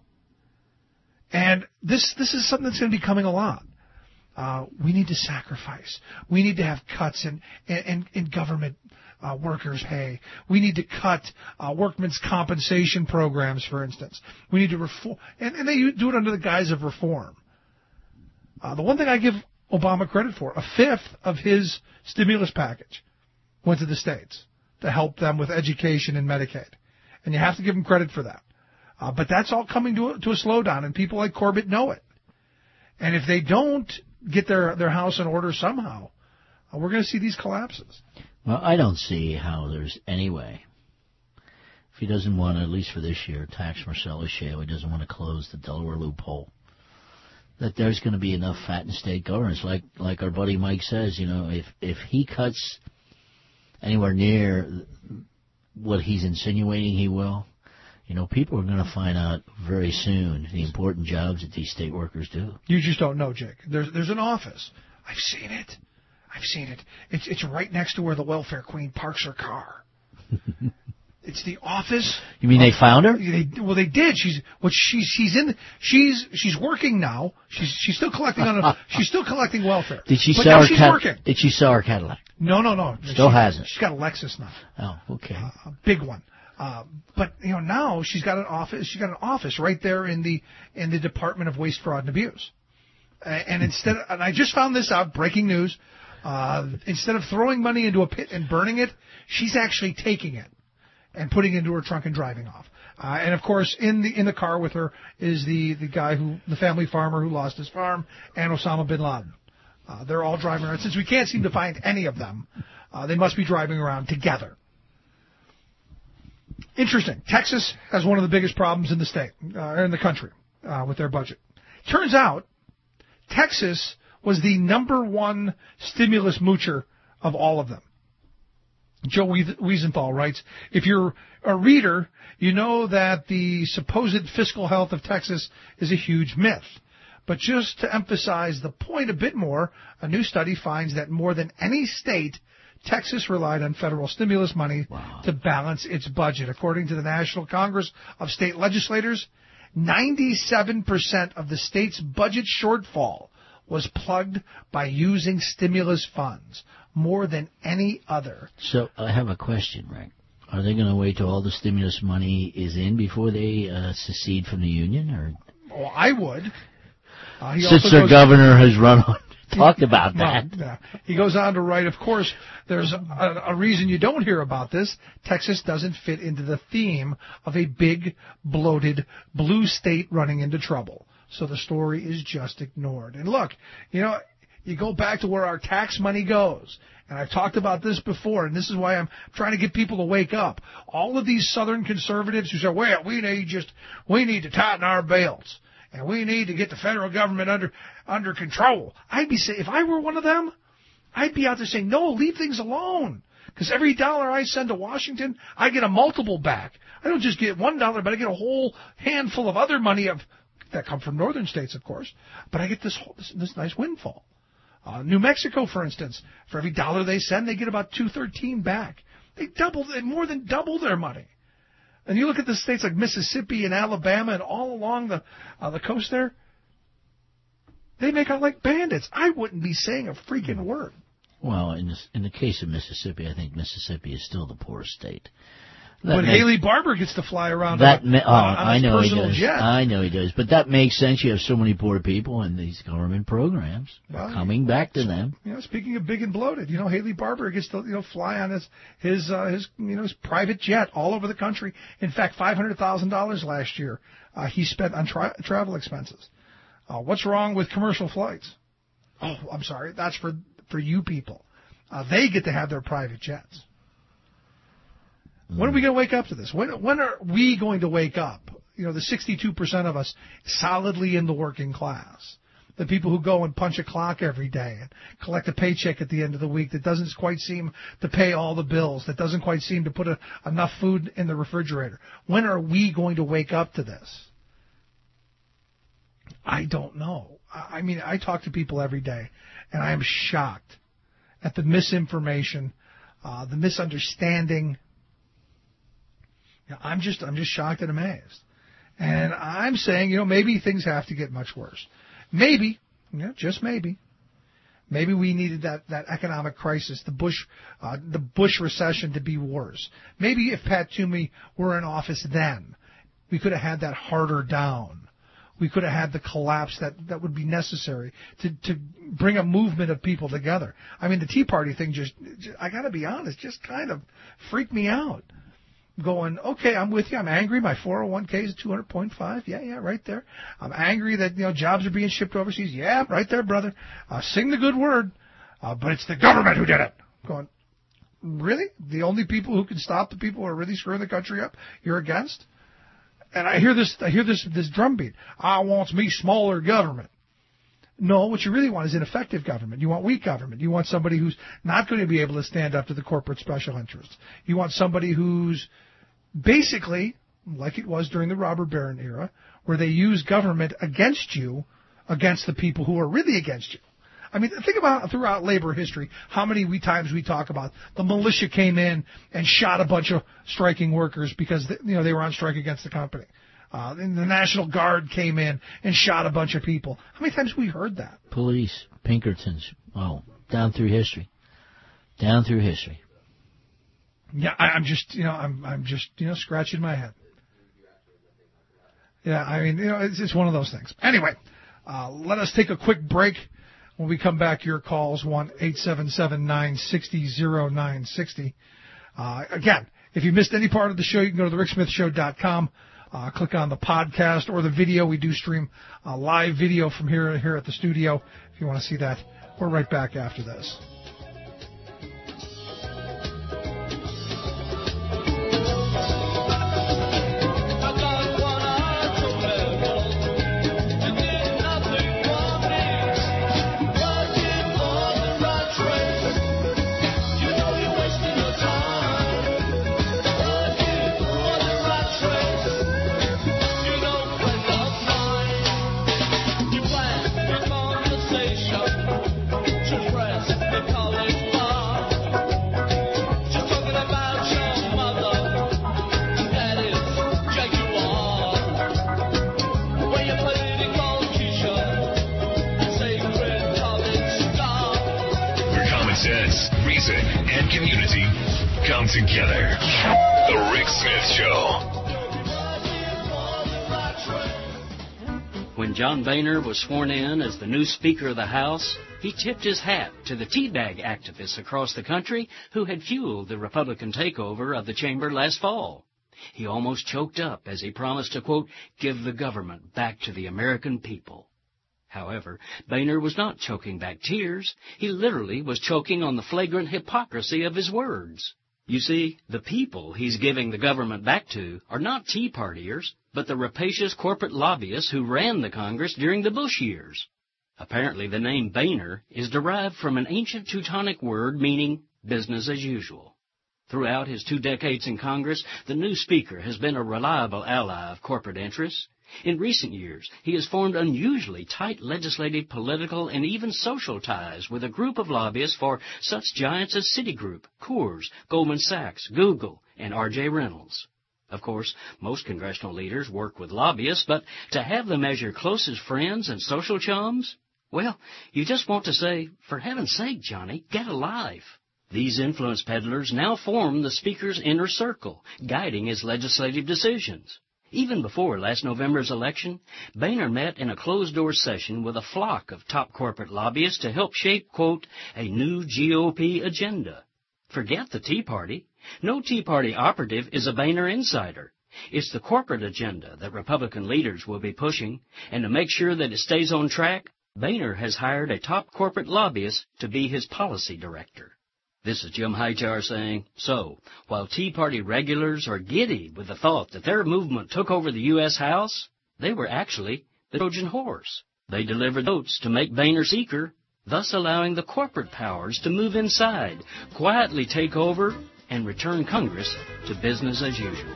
And this, this is something that's going to be coming a lot. Uh, we need to sacrifice. We need to have cuts in, in, in government uh, workers' pay. We need to cut uh, workmen's compensation programs, for instance. We need to reform, and, and they do it under the guise of reform. Uh, the one thing I give Obama credit for, a fifth of his stimulus package went to the states to help them with education and Medicaid. And you have to give him credit for that. Uh, but that's all coming to a, to a slowdown, and people like Corbett know it. And if they don't get their, their house in order somehow, uh, we're going to see these collapses. Well, I don't see how there's any way. If he doesn't want to, at least for this year, tax Marcellus Shale, he doesn't want to close the Delaware loophole, that there's going to be enough fat in state governments. Like like our buddy Mike says, you know, if, if he cuts anywhere near what he's insinuating he will, You know, people are going to find out very soon the important jobs that these state workers do. You just don't know, Jake. There's there's an office. I've seen it. I've seen it. It's it's right next to where the welfare queen parks her car. It's the office. You mean of, they found her? They, well, they did. She's what she's she's in. She's she's working now. She's she's still collecting on. A, she's still collecting welfare. Did she but sell now her she's Cad- working. Did she sell her Cadillac? No, no, no. Still she, hasn't. She's got a Lexus now. Oh, okay. Uh, a big one. Uh, but you know now she's got an office. She's got an office right there in the in the Department of Waste, Fraud, and Abuse. Uh, and instead, of, and I just found this out. Breaking news. Uh, instead of throwing money into a pit and burning it, she's actually taking it and putting it into her trunk and driving off. Uh, and of course, in the in the car with her is the the guy who the family farmer who lost his farm and Osama bin Laden. Uh, they're all driving around. Since we can't seem to find any of them, uh, they must be driving around together. Interesting. Texas has one of the biggest problems in the state, uh, in the country, uh, with their budget. Turns out, Texas was the number one stimulus moocher of all of them. Joe Wiesenthal writes, if you're a reader, you know that the supposed fiscal health of Texas is a huge myth. But just to emphasize the point a bit more, a new study finds that more than any state, Texas relied on federal stimulus money wow. to balance its budget. According to the National Congress of State Legislators, ninety-seven percent of the state's budget shortfall was plugged by using stimulus funds, more than any other. So I have a question, Rick. Are they going to wait till all the stimulus money is in before they uh, secede from the union? Or Well, I would. Uh, he Since also their goes, governor has run on talked about that. No, no. He goes on to write, of course, there's a, a reason you don't hear about this. Texas doesn't fit into the theme of a big, bloated, blue state running into trouble. So the story is just ignored. And look, you know, you go back to where our tax money goes. And I've talked about this before, and this is why I'm trying to get people to wake up. All of these Southern conservatives who say, well, we need just, we need to tighten our belts. And we need to get the federal government under under control. I'd be saying, if I were one of them, I'd be out there saying, no, leave things alone. Because every dollar I send to Washington, I get a multiple back. I don't just get one dollar, but I get a whole handful of other money of that come from northern states, of course. But I get this whole, this, this nice windfall. Uh, New Mexico, for instance, for every dollar they send, they get about two thirteen back. They double, they more than double their money. And you look at the states like Mississippi and Alabama and all along the uh, the coast there, they make out like bandits. I wouldn't be saying a freaking word. Well, in this, in the case of Mississippi, I think Mississippi is still the poorest state. That but makes, Haley Barbour gets to fly around that on, ma- oh, on, on I his know he personal does. jet. I know he does. But that makes sense. You have so many poor people, and these government programs well, are coming back to them. You know, speaking of big and bloated, you know, Haley Barbour gets to you know fly on his his uh, his you know his private jet all over the country. In fact, five hundred thousand dollars last year uh, he spent on tra- travel expenses. Uh, what's wrong with commercial flights? Oh, I'm sorry, that's for for you people. Uh, they get to have their private jets. When are we going to wake up to this? When when are we going to wake up? You know, the sixty-two percent of us solidly in the working class. The people who go and punch a clock every day and collect a paycheck at the end of the week that doesn't quite seem to pay all the bills, that doesn't quite seem to put a, enough food in the refrigerator. When are we going to wake up to this? I don't know. I mean, I talk to people every day, and I am shocked at the misinformation, uh, the misunderstanding. I'm just I'm just shocked and amazed. And I'm saying, you know, maybe things have to get much worse. Maybe, you know, just maybe, maybe we needed that, that economic crisis, the Bush uh, the Bush recession to be worse. Maybe if Pat Toomey were in office then, we could have had that harder down. We could have had the collapse that, that would be necessary to, to bring a movement of people together. I mean, the Tea Party thing just, just I got to be honest, just kind of freaked me out. Going, okay, I'm with you. I'm angry. My four oh one k is two hundred point five. Yeah, yeah, right there. I'm angry that, you know, jobs are being shipped overseas. Yeah, right there, brother. Uh, sing the good word. Uh, but it's the government who did it. Going, really? The only people who can stop the people who are really screwing the country up, you're against? And I hear this, I hear this, this drumbeat. I want me smaller government. No, what you really want is ineffective government. You want weak government. You want somebody who's not going to be able to stand up to the corporate special interests. You want somebody who's basically like it was during the robber baron era, where they use government against you, against the people who are really against you. I mean, think about throughout labor history how many we, times we talk about the militia came in and shot a bunch of striking workers because they, you know they were on strike against the company. Uh, and the National Guard came in and shot a bunch of people. How many times have we heard that? Police, Pinkertons, oh, down through history, down through history. Yeah, I, I'm just, you know, I'm, I'm just, you know, scratching my head. Yeah, I mean, you know, it's, it's one of those things. Anyway, uh, let us take a quick break. When we come back, your calls, one eight seven seven, nine six zero, zero nine six zero. Uh, again, if you missed any part of the show, you can go to the rick smith show dot com, uh, click on the podcast or the video. We do stream uh, live video from here, here at the studio. If you want to see that, we're right back after this. Together. The Rick Smith Show. When John Boehner was sworn in as the new Speaker of the House, he tipped his hat to the teabag activists across the country who had fueled the Republican takeover of the chamber last fall. He almost choked up as he promised to, quote, give the government back to the American people. However, Boehner was not choking back tears. He literally was choking on the flagrant hypocrisy of his words. You see, the people he's giving the government back to are not Tea Partiers, but the rapacious corporate lobbyists who ran the Congress during the Bush years. Apparently, the name Boehner is derived from an ancient Teutonic word meaning business as usual. Throughout his two decades in Congress, the new Speaker has been a reliable ally of corporate interests. In recent years, he has formed unusually tight legislative, political, and even social ties with a group of lobbyists for such giants as Citigroup, Coors, Goldman Sachs, Google, and R J Reynolds. Of course, most congressional leaders work with lobbyists, but to have them as your closest friends and social chums, well, you just want to say, for heaven's sake, Johnny, get a life. These influence peddlers now form the Speaker's inner circle, guiding his legislative decisions. Even before last November's election, Boehner met in a closed-door session with a flock of top corporate lobbyists to help shape, quote, a new G O P agenda. Forget the Tea Party. No Tea Party operative is a Boehner insider. It's the corporate agenda that Republican leaders will be pushing, and to make sure that it stays on track, Boehner has hired a top corporate lobbyist to be his policy director. This is Jim Hightower saying, so, while Tea Party regulars are giddy with the thought that their movement took over the U S House, they were actually the Trojan horse. They delivered votes to make Boehner Speaker, thus allowing the corporate powers to move inside, quietly take over, and return Congress to business as usual.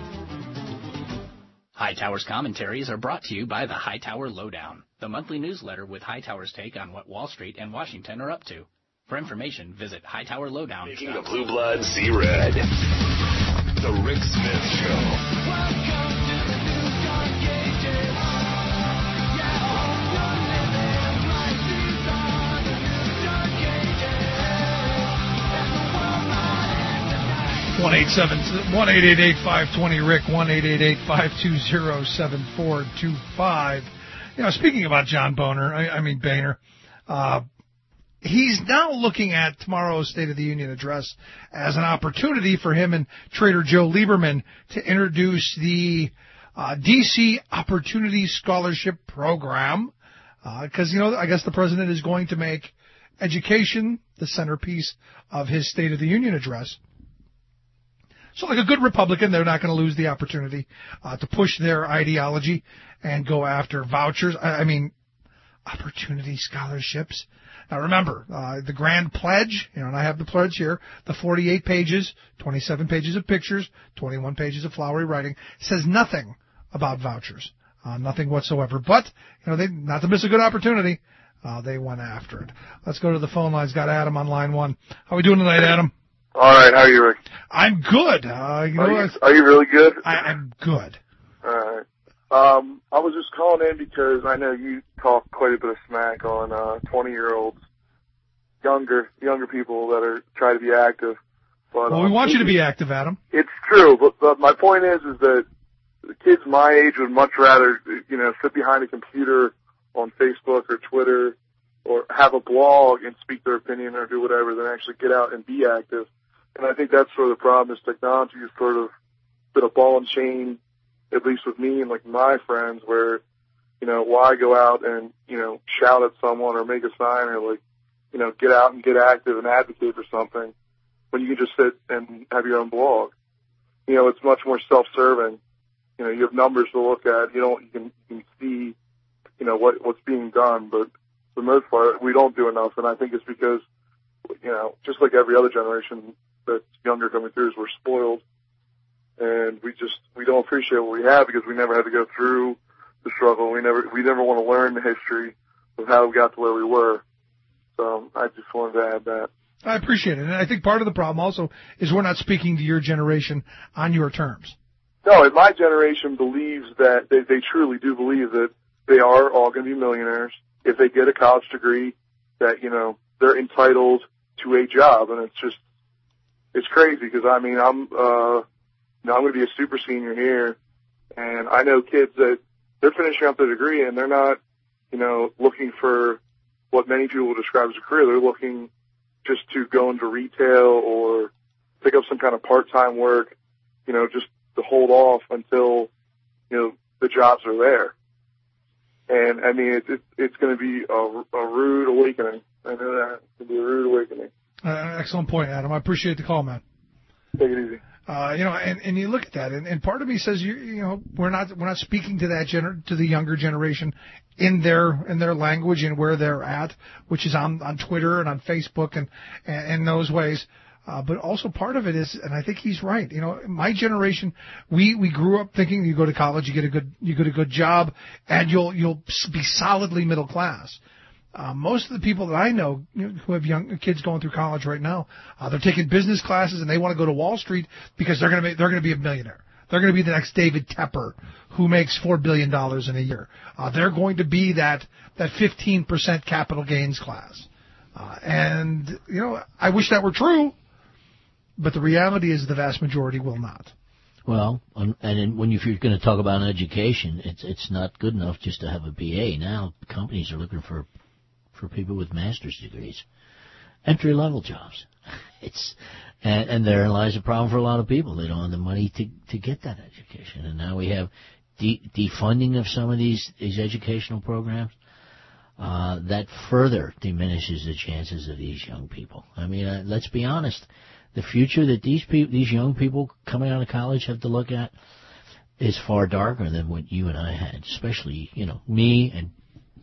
Hightower's commentaries are brought to you by the Hightower Lowdown, the monthly newsletter with Hightower's take on what Wall Street and Washington are up to. For information, visit hightower lowdown dot com. Making the blue blood see red. The Rick Smith Show. one eight seven one eight eight eight five two zero Rick one eight eight eight five two zero seven four two five. You know, speaking about John Boehner, I, I mean Boehner, uh, he's now looking at tomorrow's State of the Union address as an opportunity for him and Trader Joe Lieberman to introduce the uh, D C Opportunity Scholarship Program, because, uh, you know, I guess the president is going to make education the centerpiece of his State of the Union address. So like a good Republican, they're not going to lose the opportunity uh, to push their ideology and go after vouchers. I, I mean, opportunity scholarships. Now remember, uh, the grand pledge, you know, and I have the pledge here, the forty-eight pages, twenty-seven pages of pictures, twenty-one pages of flowery writing, says nothing about vouchers, uh, nothing whatsoever. But, you know, they, not to miss a good opportunity, uh, they went after it. Let's go to the phone lines. Got Adam on line one. How are we doing tonight, Adam? All right, how are you, Rick? I'm good. Uh, you know, are, you, are you really good? I, I'm good. All right. Um, I was just calling in because I know you talk quite a bit of smack on uh, twenty-year-olds, younger younger people that are trying to be active. But, well, we um, want you to be active, Adam. It's true, but, but my point is, is that the kids my age would much rather, you know, sit behind a computer on Facebook or Twitter or have a blog and speak their opinion or do whatever than actually get out and be active. And I think that's sort of the problem is technology is sort of been a ball and chain, at least with me and like my friends, where, you know, why go out and, you know, shout at someone or make a sign or like, you know, get out and get active and advocate for something when you can just sit and have your own blog. You know, it's much more self-serving. You know, you have numbers to look at. You don't, you can, you can see, you know, what, what's being done, but for the most part, we don't do enough. And I think it's because, you know, just like every other generation that's younger coming through is we're spoiled. And we just, we don't appreciate what we have because we never had to go through the struggle. We never, we never want to learn the history of how we got to where we were. So I just wanted to add that. I appreciate it. And I think part of the problem also is we're not speaking to your generation on your terms. No, and my generation believes that they, they truly do believe that they are all going to be millionaires if they get a college degree, that, you know, they're entitled to a job. And it's just, it's crazy because, I mean, I'm, uh, you know, I'm going to be a super senior here, and I know kids that they're finishing up their degree and they're not, you know, looking for what many people describe as a career. They're looking just to go into retail or pick up some kind of part-time work, you know, just to hold off until, you know, the jobs are there. And, I mean, it, it, it's going to be a, a rude awakening. I know that. It's going to be a rude awakening. Uh, excellent point, Adam. I appreciate the call, man. Take it easy. Uh, you know, and, and you look at that, and, and part of me says, you, you know, we're not we're not speaking to that gener- to the younger generation in their in their language and where they're at, which is on on Twitter and on Facebook and and in those ways. Uh, but also part of it is, and I think he's right. You know, my generation, we, we grew up thinking you go to college, you get a good you get a good job, and you'll you'll be solidly middle class. Uh, most of the people that I know, you know who have young kids going through college right now, uh, they're taking business classes and they want to go to Wall Street because they're going to they're going to be a millionaire. They're going to be the next David Tepper, who makes four billion dollars in a year. Uh, they're going to be that that fifteen percent capital gains class. Uh, and you know, I wish that were true, but the reality is the vast majority will not. Well, and in, when you, if you're going to talk about an education, it's it's not good enough just to have a B A. Now companies are looking for for people with master's degrees, entry-level jobs. It's and, and therein lies a problem for a lot of people. They don't have the money to to get that education, and now we have de- defunding of some of these these educational programs. Uh, that further diminishes the chances of these young people. I mean, uh, let's be honest. The future that these people, these young people coming out of college have to look at is far darker than what you and I had, especially, you know, me and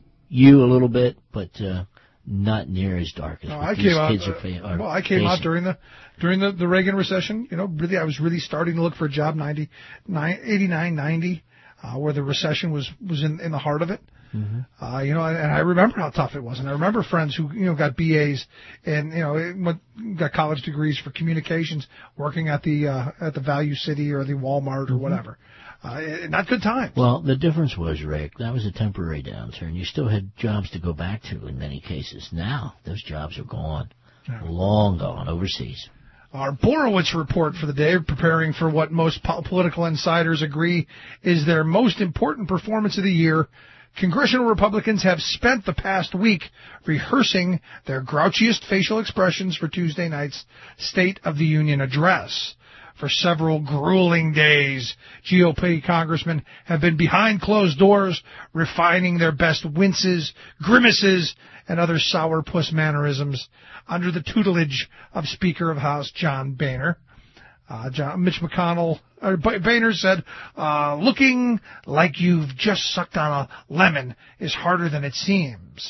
you a little bit, but uh, not near as dark as no, what I these came out, kids uh, are, fa- are Well, I came facing. out during the during the, the Reagan recession. You know, really, I was really starting to look for a job, ninety, eighty-nine, ninety, uh, where the recession was was in, in the heart of it. Mm-hmm. Uh, you know, and, and I remember how tough it was, and I remember friends who, you know, got B As and, you know, went, got college degrees for communications, working at the uh, at the Value City or the Walmart or mm-hmm. whatever. Uh, not good times. Well, the difference was, Rick, that was a temporary downturn. You still had jobs to go back to in many cases. Now, those jobs are gone, yeah. long gone, overseas. Our Borowitz report for the day, preparing for what most po- political insiders agree is their most important performance of the year. Congressional Republicans have spent the past week rehearsing their grouchiest facial expressions for Tuesday night's State of the Union address. For several grueling days, G O P congressmen have been behind closed doors, refining their best winces, grimaces, and other sourpuss mannerisms under the tutelage of Speaker of House John Boehner. Uh, John, Mitch McConnell, or Boehner said, uh, looking like you've just sucked on a lemon is harder than it seems.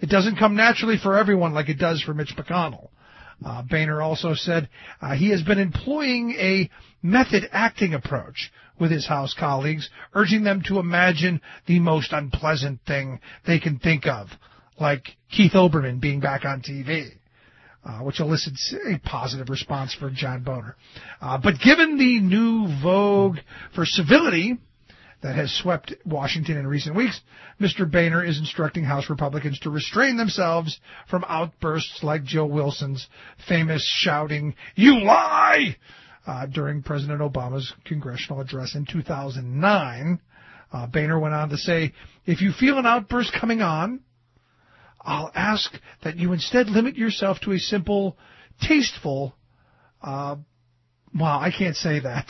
It doesn't come naturally for everyone like it does for Mitch McConnell. Uh, Boehner also said uh, he has been employing a method acting approach with his House colleagues, urging them to imagine the most unpleasant thing they can think of, like Keith Olbermann being back on T V, uh, which elicits a positive response for John Boehner. Uh, but given the new vogue for civility that has swept Washington in recent weeks, Mister Boehner is instructing House Republicans to restrain themselves from outbursts like Joe Wilson's famous shouting, "You lie!" Uh, during President Obama's congressional address in two thousand nine. Uh, Boehner went on to say, "If you feel an outburst coming on, I'll ask that you instead limit yourself to a simple, tasteful, uh, well, I can't say that,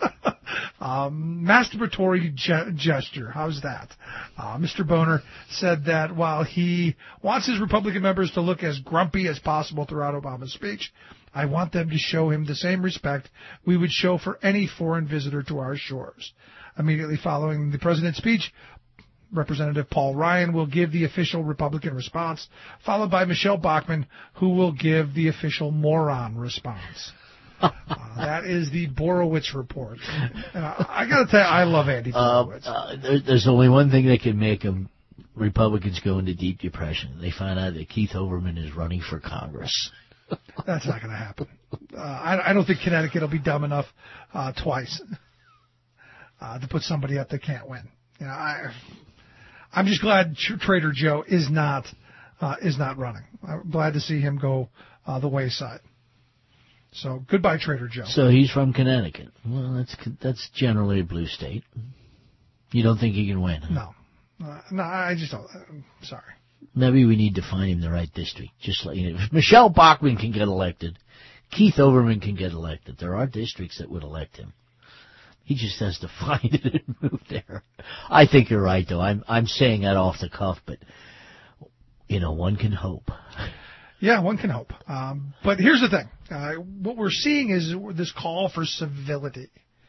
um, masturbatory ge- gesture." How's that? Uh, Mister Boehner said that while he wants his Republican members to look as grumpy as possible throughout Obama's speech, I want them to show him the same respect we would show for any foreign visitor to our shores. Immediately following the president's speech, Representative Paul Ryan will give the official Republican response, followed by Michelle Bachmann, who will give the official moron response. Uh, that is the Borowitz report. Uh, I got to tell you, I love Andy Borowitz. Uh, uh, there, there's only one thing that can make them, Republicans go into deep depression. They find out that Keith Olbermann is running for Congress. That's not going to happen. Uh, I, I don't think Connecticut will be dumb enough uh, twice uh, to put somebody up that can't win. You know, I, I'm just glad Trader Joe is not uh, is not running. I'm glad to see him go uh, the wayside. So goodbye, Trader Joe. So he's from Connecticut. Well, that's that's generally a blue state. You don't think he can win? Huh? No, uh, no, I just don't. I'm sorry. Maybe we need to find him the right district. Just like, you know, if Michelle Bachmann can get elected, Keith Olbermann can get elected. There are districts that would elect him. He just has to find it and move there. I think you're right, though. I'm I'm saying that off the cuff, but you know, one can hope. Yeah, one can hope. Um, but here's the thing: uh, what we're seeing is this call for civility,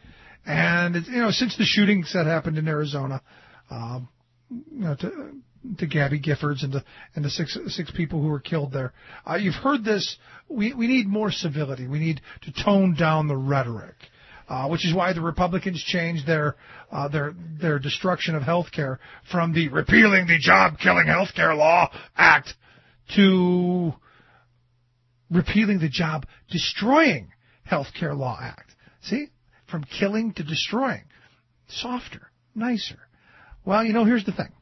and it's, you know, since the shootings that happened in Arizona, um, you know, to, to Gabby Giffords and the and the six six people who were killed there, uh, you've heard this. We we need more civility. We need to tone down the rhetoric. Uh, which is why the Republicans changed their uh, their their destruction of health care from the repealing the job-killing health care law act to repealing the job-destroying health care law act. See? From killing to destroying. Softer, nicer. Well, you know, here's the thing.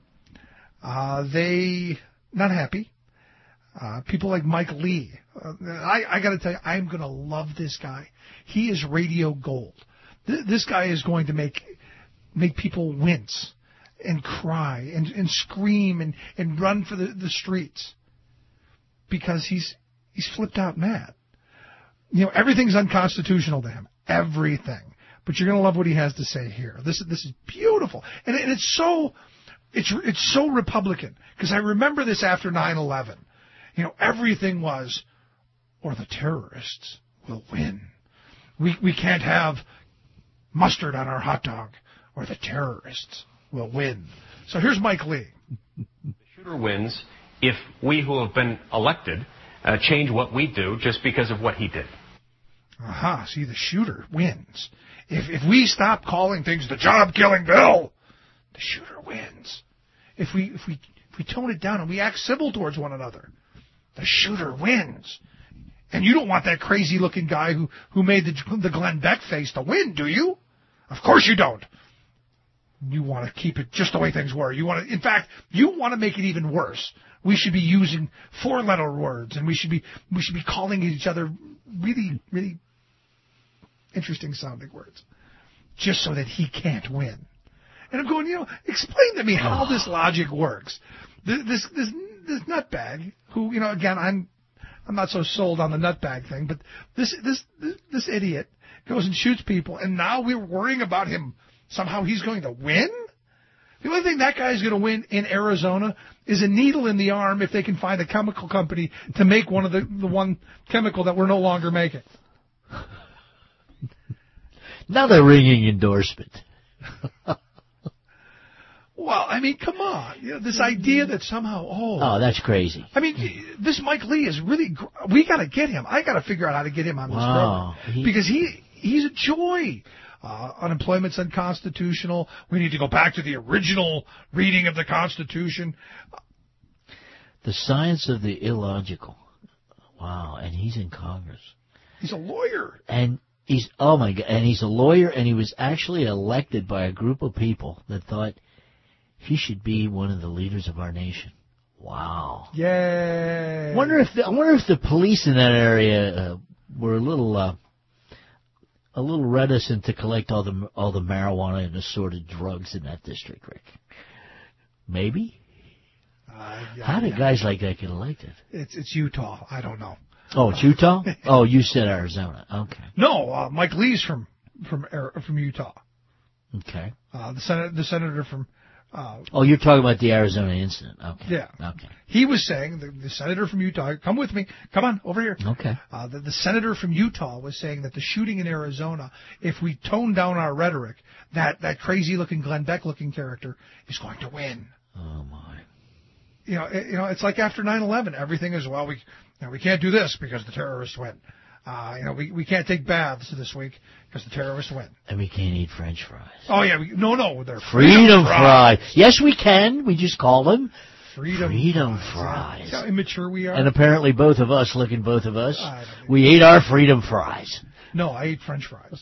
Uh, they, not happy. Uh, people like Mike Lee. Uh, I, I got to tell you, I'm going to love this guy. He is radio gold. Th- this guy is going to make make people wince and cry and, and scream and, and run for the, the streets because he's he's flipped out mad. You know, everything's unconstitutional to him. Everything. But you're going to love what he has to say here. This this is beautiful, and, and it's so it's it's so Republican because I remember this after nine eleven. You know, everything was, or the terrorists will win. We we can't have mustard on our hot dog, or the terrorists will win. So here's Mike Lee. The shooter wins if we who have been elected uh, change what we do just because of what he did. Aha, uh-huh. See, the shooter wins. If if we stop calling things the job-killing bill, the shooter wins. If we if we if we tone it down and we act civil towards one another, the shooter wins. And you don't want that crazy-looking guy who, who made the, the Glenn Beck face to win, do you? Of course you don't. You want to keep it just the way things were. You want to, in fact, you want to make it even worse. We should be using four-letter words, and we should be we should be calling each other really, really interesting-sounding words, just so that he can't win. And I'm going, you know, explain to me how this logic works. This this this, this nutbag, who, you know, again, I'm. I'm not so sold on the nutbag thing, but this, this this this idiot goes and shoots people, and now we're worrying about him. Somehow he's going to win? The only thing that guy's going to win in Arizona is a needle in the arm if they can find a chemical company to make one of the, the one chemical that we're no longer making. Not a ringing endorsement. Well, I mean, come on. You know, this idea that somehow, oh. Oh, that's crazy. I mean, this Mike Lee is really, gr- we got to get him. I got to figure out how to get him on this Wow. program. He- Because he he's a joy. Uh, unemployment's unconstitutional. We need to go back to the original reading of the Constitution. The science of the illogical. Wow, and he's in Congress. He's a lawyer. And he's, oh my God, and he's a lawyer, and he was actually elected by a group of people that thought he should be one of the leaders of our nation. Wow. Yay. Wonder if the, I wonder if the police in that area uh, were a little uh, a little reticent to collect all the all the marijuana and assorted drugs in that district, Rick. Maybe. Uh, yeah, How did yeah. guys like that get elected? It's it's Utah. I don't know. Oh, it's Utah? Oh, you said Arizona. Okay. No, uh, Mike Lee's from from Ar- from Utah. Okay. Uh, the sen- the senator from. Uh, Oh, you're talking about the Arizona incident. Okay. Yeah. Okay. He was saying, the, the senator from Utah, come with me, come on, over here. Okay. Uh, the, the senator from Utah was saying that the shooting in Arizona, if we tone down our rhetoric, that, that crazy-looking Glenn Beck-looking character is going to win. Oh, my. You know, it, you know, it's like after nine eleven, everything is, well, we, you know, we can't do this because the terrorists win. Uh, you know, we, we can't take baths this week because the terrorists win. And we can't eat French fries. Oh, yeah, we, no, no, they're Freedom, freedom fries. Yes, we can. We just call them Freedom, freedom fries. fries. See how immature we are? And apparently both of us, looking both of us, I don't we ate our freedom fries. No, I ate French fries.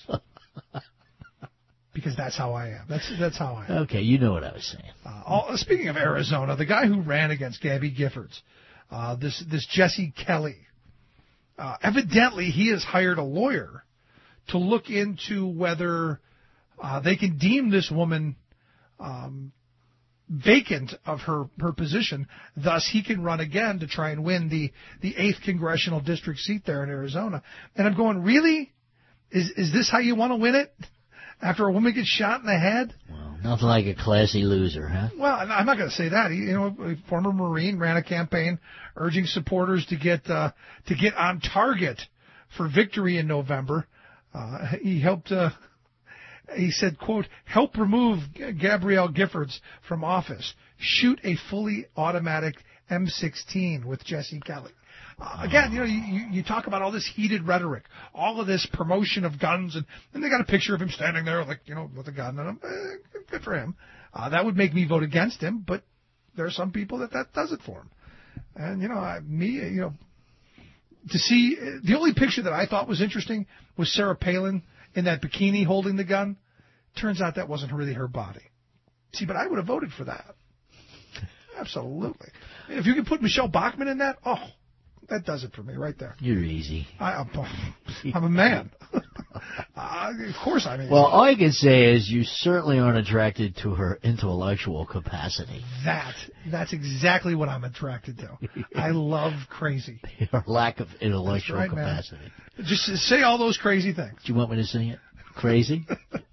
Because that's how I am. That's that's how I am. Okay, you know what I was saying. Uh, all, speaking of Arizona, the guy who ran against Gabby Giffords, uh, this this Jesse Kelly, uh, evidently he has hired a lawyer to look into whether uh, they can deem this woman um, vacant of her, her position. Thus, he can run again to try and win the, the eighth congressional district seat there in Arizona. And I'm going, really? Is is this how you want to win it? After a woman gets shot in the head? Well, nothing like a classy loser, huh? Well, I'm not going to say that. He, you know, a former Marine, ran a campaign urging supporters to get uh, to get on target for victory in November. Uh, he helped. Uh, he said, "quote help remove Gabrielle Giffords from office. Shoot a fully automatic M sixteen with Jesse Kelly." Uh, again, you know, you, you talk about all this heated rhetoric, all of this promotion of guns, and, and they got a picture of him standing there, like, you know, with a gun, and I'm, eh, good for him. Uh, that would make me vote against him, but there are some people that that does it for him. And, you know, I, me, you know, to see, the only picture that I thought was interesting was Sarah Palin in that bikini holding the gun. Turns out that wasn't really her body. See, but I would have voted for that. Absolutely. If you could put Michelle Bachmann in that, oh, that does it for me right there. You're easy. I, I'm, I'm a man. uh, of course I'm easy. Well, all I can say is you certainly aren't attracted to her intellectual capacity. That, that's exactly what I'm attracted to. I love crazy. Her lack of intellectual That's right, man. capacity. Just say all those crazy things. Do you want me to sing it? Crazy?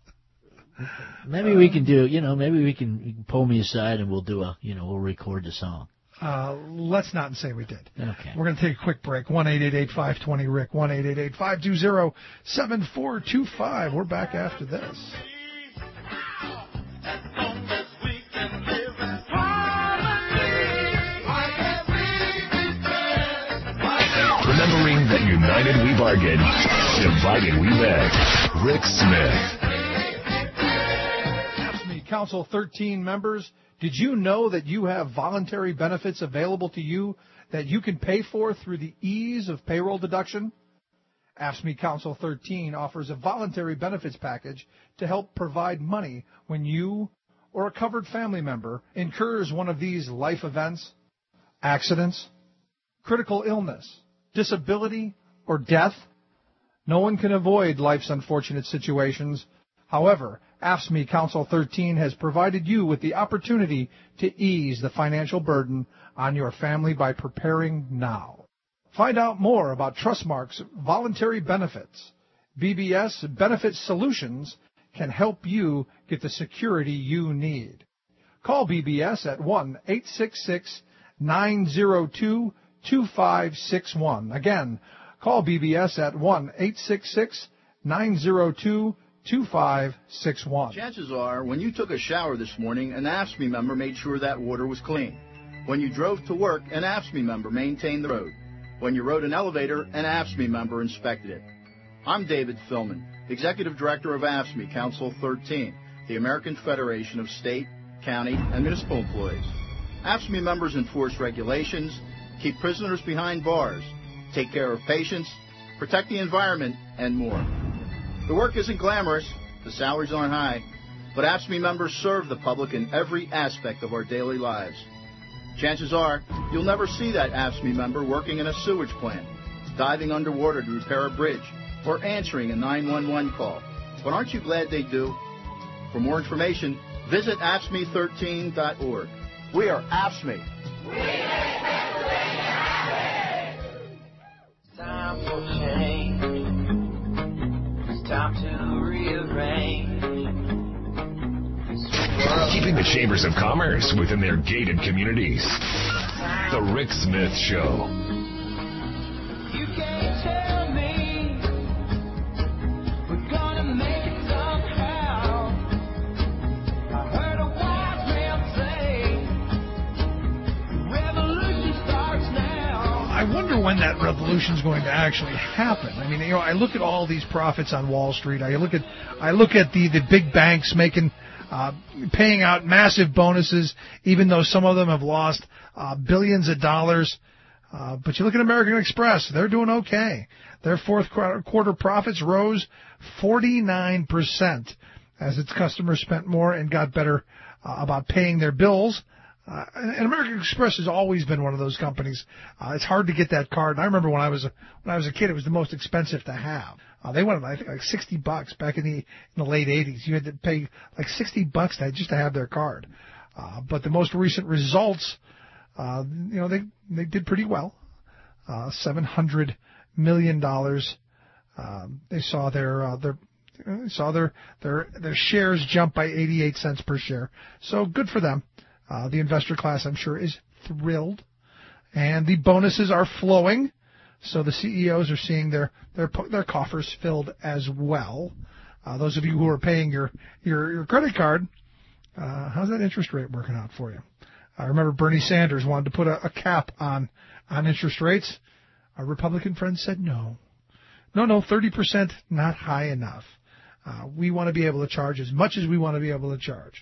Maybe we can do, you know, maybe we can, you can pull me aside and we'll do a, you know, we'll record the song. Uh, let's not say we did. Okay. We're going to take a quick break. one eight eight eight, five two zero, R I C K, one eight eight eight, five two zero, seven four two five. We're back after this. Remembering that united we bargain, divided we beg. Rick Smith. AFSCME Council thirteen members, did you know that you have voluntary benefits available to you that you can pay for through the ease of payroll deduction? AFSCME Council thirteen offers a voluntary benefits package to help provide money when you or a covered family member incurs one of these life events, accidents, critical illness, disability, or death. No one can avoid life's unfortunate situations. However, AFSCME Council thirteen has provided you with the opportunity to ease the financial burden on your family by preparing now. Find out more about Trustmark's voluntary benefits. B B S Benefit Solutions can help you get the security you need. Call B B S at one eight six six, nine zero two, two five six one. Again, call B B S at one eight six six, nine zero two, two five six one. Chances are, when you took a shower this morning, an A F S C M E member made sure that water was clean. When you drove to work, an A F S C M E member maintained the road. When you rode an elevator, an A F S C M E member inspected it. I'm David Philman, Executive Director of A F S C M E Council thirteen, the American Federation of State, County, and Municipal Employees. A F S C M E members enforce regulations, keep prisoners behind bars, take care of patients, protect the environment, and more. The work isn't glamorous, the salaries aren't high, but A F S C M E members serve the public in every aspect of our daily lives. Chances are, you'll never see that A F S C M E member working in a sewage plant, diving underwater to repair a bridge, or answering a nine one one call. But aren't you glad they do? For more information, visit A F S C M E thirteen dot org. We are A F S C M E. Time for change. It's time to rearrange. Keeping the chambers of commerce within their gated communities. The Rick Smith Show. You can't tell me we're gonna make it somehow. I heard a wise man say revolution starts now. I wonder when that revolution's going to actually happen. I mean, you know, I look at all these profits on Wall Street. I look at, I look at the, the big banks making, uh, paying out massive bonuses, even though some of them have lost uh, billions of dollars. Uh, but you look at American Express; they're doing okay. Their fourth quarter, quarter profits rose forty-nine percent as its customers spent more and got better uh, about paying their bills. Uh, and American Express has always been one of those companies. Uh, it's hard to get that card. And I remember when I was a, when I was a kid, it was the most expensive to have. Uh, they wanted, I think, like sixty bucks back in the in the late eighties. You had to pay like sixty bucks to, just to have their card. Uh, but the most recent results, uh, you know, they they did pretty well. Uh, seven hundred million dollars. Um, they saw their uh, their they saw their their their shares jump by eighty-eight cents per share. So good for them. Uh, the investor class, I'm sure, is thrilled, and the bonuses are flowing. So the C E Os are seeing their their their coffers filled as well. Uh, those of you who are paying your your, your credit card, uh, how's that interest rate working out for you? I remember Bernie Sanders wanted to put a, a cap on on interest rates. Our Republican friends said no, no, no, thirty percent not high enough. Uh, we want to be able to charge as much as we want to be able to charge.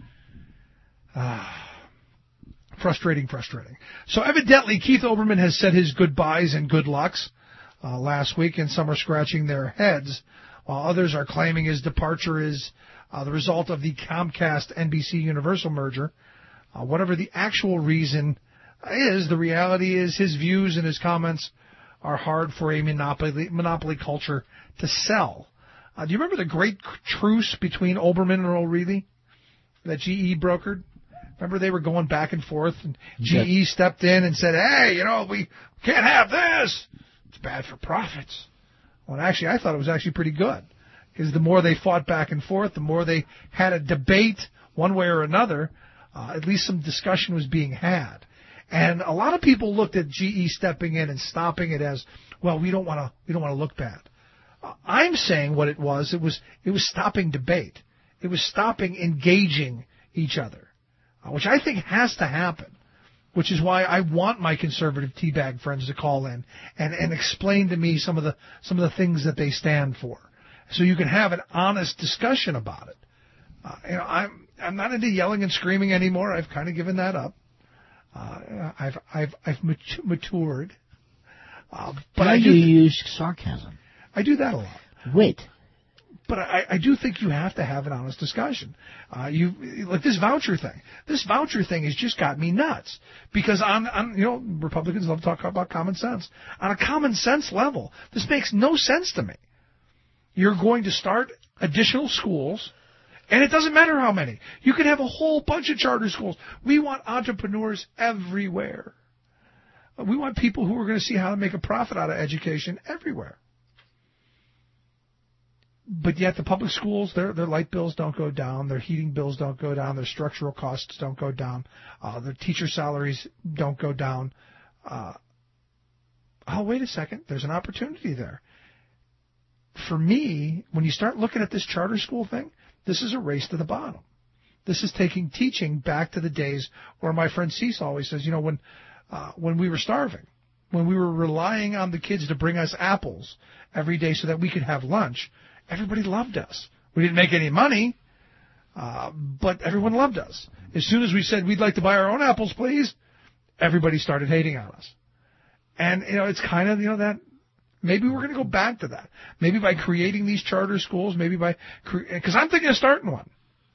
Ah. Frustrating, frustrating. So evidently Keith Olbermann has said his goodbyes and good lucks uh, last week, and some are scratching their heads, while others are claiming his departure is uh, the result of the Comcast-N B C Universal merger. Uh, whatever the actual reason is, the reality is his views and his comments are hard for a monopoly, monopoly culture to sell. Uh, do you remember the great truce between Olbermann and O'Reilly that G E brokered? Remember they were going back and forth, and G E stepped in and said, hey, you know, we can't have this. It's bad for profits. Well, actually, I thought it was actually pretty good, because the more they fought back and forth, the more they had a debate one way or another, uh, at least some discussion was being had. And a lot of people looked at G E stepping in and stopping it as, well, we don't want to we don't want to look bad. Uh, I'm saying what it was, it was it was stopping debate. It was stopping engaging each other. Uh, which I think has to happen, which is why I want my conservative teabag friends to call in and, and explain to me some of the some of the things that they stand for, so you can have an honest discussion about it. Uh, you know, I'm I'm not into yelling and screaming anymore. I've kind of given that up. Uh, I've I've I've matured. Uh, but How I do do you th- use sarcasm? I do that a lot. Wit. But I, I do think you have to have an honest discussion. Uh, you like this voucher thing. This voucher thing has just got me nuts, because on, on you know Republicans love to talk about common sense. On a common sense level, this makes no sense to me. You're going to start additional schools, and it doesn't matter how many. You can have a whole bunch of charter schools. We want entrepreneurs everywhere. We want people who are going to see how to make a profit out of education everywhere. But yet the public schools, their their light bills don't go down, their heating bills don't go down, their structural costs don't go down, uh, their teacher salaries don't go down. Uh, oh, wait a second, there's an opportunity there. for me, when you start looking at this charter school thing, this is a race to the bottom. This is taking teaching back to the days where my friend Cease always says, you know, when uh, when we were starving, when we were relying on the kids to bring us apples every day so that we could have lunch, everybody loved us. We didn't make any money, uh, but everyone loved us. As soon as we said we'd like to buy our own apples, please, everybody started hating on us. And, you know, it's kind of, you know, that maybe we're going to go back to that. Maybe by creating these charter schools, maybe by, because I'm thinking of starting one.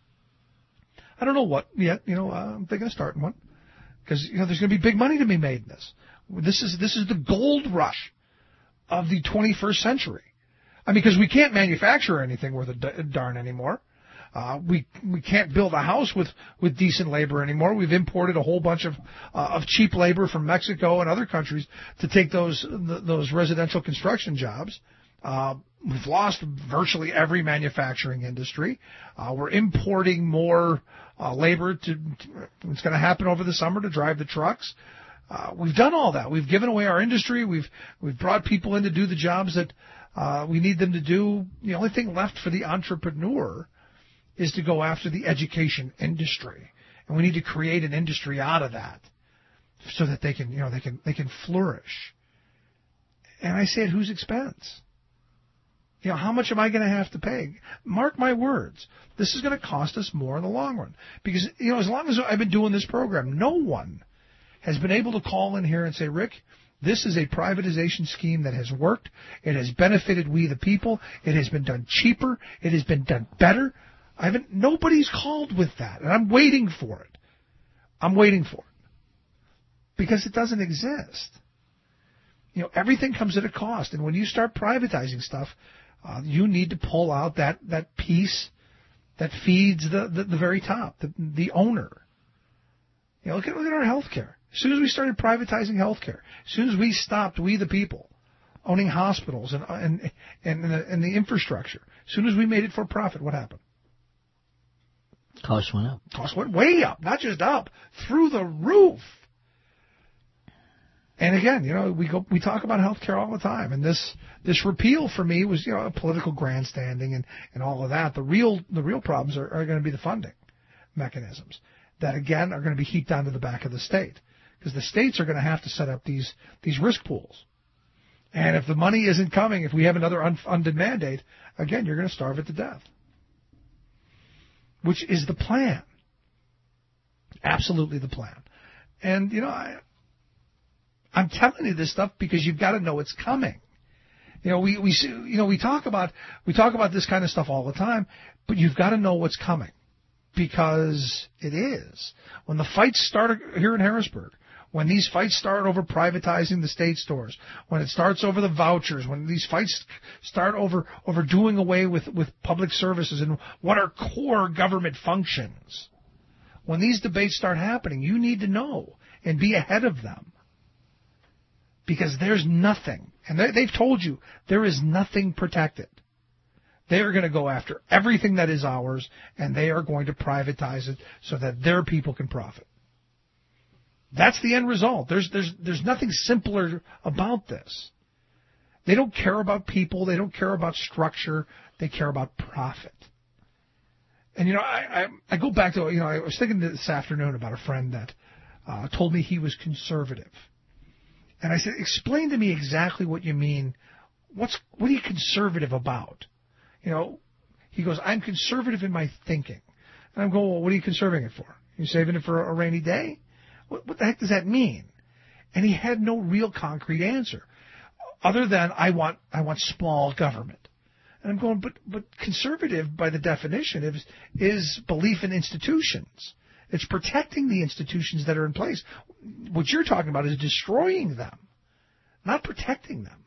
I don't know what yet, you know, uh, I'm thinking of starting one. Because, you know, there's going to be big money to be made in this. This is, this is the gold rush of the twenty-first century. I mean, because we can't manufacture anything worth a darn anymore. Uh, we we can't build a house with, with decent labor anymore. We've imported a whole bunch of uh, of cheap labor from Mexico and other countries to take those th- those residential construction jobs. Uh, we've lost virtually every manufacturing industry. Uh, we're importing more uh, labor. To, to it's going to happen over the summer to drive the trucks. Uh, we've done all that. We've given away our industry. We've we've brought people in to do the jobs that uh, we need them to do. The only thing left for the entrepreneur is to go after the education industry, and we need to create an industry out of that so that they can, you know, they can they can flourish. And I say at whose expense? You know, how much am I going to have to pay? Mark my words, this is going to cost us more in the long run, because, you know, as long as I've been doing this program, no one has been able to call in here and say, Rick, this is a privatization scheme that has worked. It has benefited we the people. It has been done cheaper. It has been done better. I haven't, nobody's called with that, and I'm waiting for it. I'm waiting for it. Because it doesn't exist. You know, everything comes at a cost, and when you start privatizing stuff, uh, you need to pull out that, that piece that feeds the, the, the very top, the, the owner. You know, look at, look at our health care. As soon as we started privatizing health care, as soon as we stopped, we the people, owning hospitals and, and, and, and, the, and the infrastructure, as soon as we made it for profit, what happened? Costs went up. Costs went way up, not just up, through the roof. And again, you know, we go, we talk about healthcare all the time, and this this repeal for me was, you know, political grandstanding and, and all of that. The real the real problems are, are going to be the funding mechanisms that again are going to be heaped onto the back of the state, because the states are going to have to set up these these risk pools. And if the money isn't coming, if we have another unfunded mandate, again, you're going to starve it to death. Which is the plan. Absolutely the plan. And, you know, I, I'm telling you this stuff because you've got to know it's coming. You know, we, we you know, we talk about, we talk about this kind of stuff all the time, but you've got to know what's coming, because it is. When the fights start here in Harrisburg, when these fights start over privatizing the state stores, when it starts over the vouchers, when these fights start over, over doing away with, with public services and what are core government functions, when these debates start happening, you need to know and be ahead of them. Because there's nothing, and they, they've told you, there is nothing protected. They are going to go after everything that is ours, and they are going to privatize it so that their people can profit. That's the end result. There's there's there's nothing simpler about this. They don't care about people. They don't care about structure. They care about profit. And, you know, I I, I go back to, you know, I was thinking this afternoon about a friend that uh, told me he was conservative. And I said, explain to me exactly what you mean. What's what are you conservative about? You know, he goes, I'm conservative in my thinking. And I'm going, well, what are you conserving it for? You saving it for a rainy day? What, what the heck does that mean? And he had no real concrete answer, other than I want I want small government. And I'm going, but but conservative by the definition is is belief in institutions. It's protecting the institutions that are in place. What you're talking about is destroying them, not protecting them.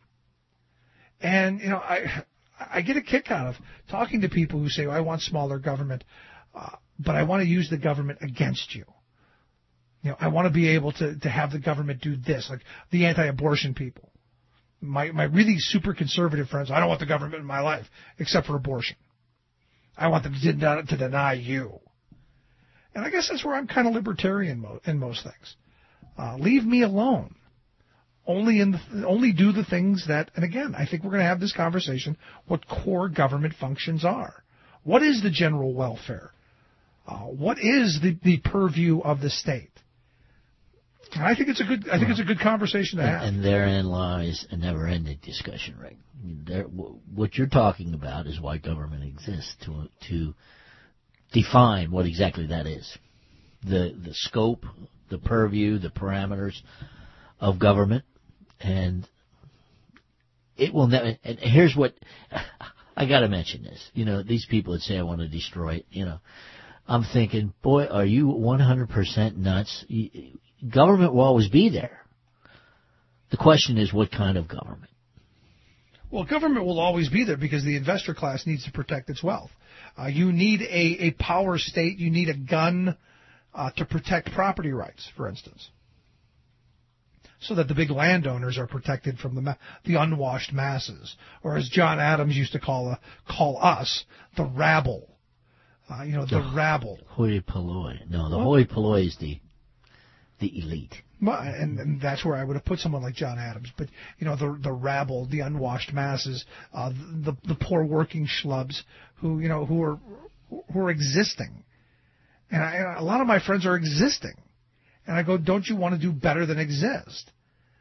And, you know, I I get a kick out of talking to people who say, well, I want smaller government, uh, but I want to use the government against you. You know, I want to be able to, to have the government do this, like the anti-abortion people. My my really super conservative friends, I don't want the government in my life except for abortion. I want them to, den- to deny you. And I guess that's where I'm kind of libertarian mo- in most things. Uh, leave me alone. only in the, only do the things that, and again, I think we're going to have this conversation, what core government functions are. What is the general welfare? Uh, what is the, the purview of the state? And I think it's a good I think it's a good conversation to have. And, and therein lies a never-ending discussion, Rick. There, what you're talking about is why government exists, to to define what exactly that is. The the scope, the purview, the parameters of government, and it will never. And here's what I got to mention this. You know, these people that say I want to destroy it. You know, I'm thinking, boy, are you one hundred percent nuts? Government will always be there. The question is, what kind of government? Well, government will always be there because the investor class needs to protect its wealth. Uh, you need a, a power state. You need a gun uh, to protect property rights, for instance, so that the big landowners are protected from the ma- the unwashed masses, or as John Adams used to call a, call us, the rabble. Uh, you know, the, the rabble. Hoi polloi. No, the What? hoi polloi is the the elite. Well, and, and that's where I would have put someone like John Adams. But, you know, the the rabble, the unwashed masses, uh, the the poor working schlubs who, you know, who are who are existing. And I, a lot of my friends are existing. And I go, don't you want to do better than exist?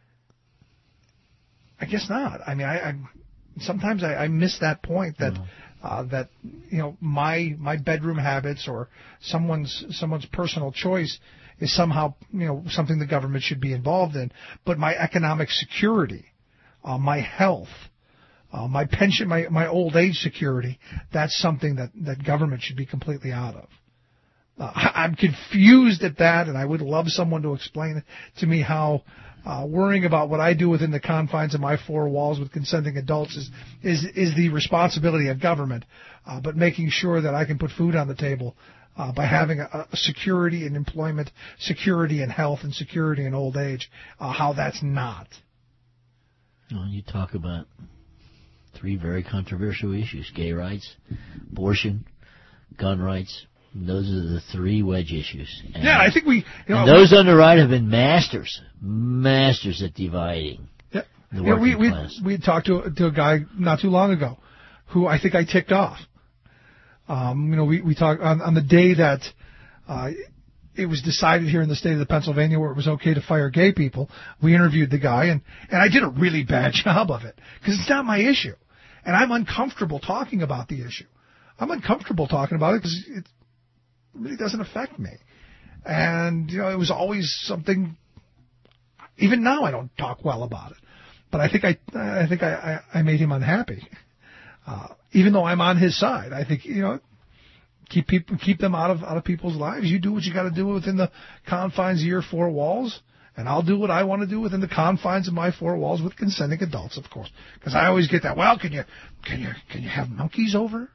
I guess not. I mean, I, I sometimes I, I miss that point that uh, that you know my my bedroom habits or someone's someone's personal choice is somehow, you know, something the government should be involved in. But my economic security, uh, my health, uh, my pension, my, my old age security, that's something that, that government should be completely out of. Uh, I'm confused at that, and I would love someone to explain to me how uh, worrying about what I do within the confines of my four walls with consenting adults is is, is the responsibility of government, uh, but making sure that I can put food on the table Uh, by having a, a security in employment, security in health, and security in old age, uh, how that's not. Well, you talk about three very controversial issues: gay rights, abortion, gun rights. Those are the three wedge issues. And, yeah, I think we... You know, and those we, on the right have been masters, masters at dividing yeah, the you know, working we, class. We, we talked to, to a guy not too long ago who I think I ticked off. Um, you know, we, we talked on, on the day that uh, it was decided here in the state of the Pennsylvania where it was okay to fire gay people. We interviewed the guy, and, and I did a really bad job of it because it's not my issue. And I'm uncomfortable talking about the issue. I'm uncomfortable talking about it because it really doesn't affect me. And, you know, it was always something, even now I don't talk well about it. But I think I, I think I, I, I made him unhappy. Uh, even though I'm on his side, I think, you know, keep people, keep them out of out of people's lives. You do what you got to do within the confines of your four walls, and I'll do what I want to do within the confines of my four walls with consenting adults, of course. Because I always get that. Well, can you can you can you have monkeys over?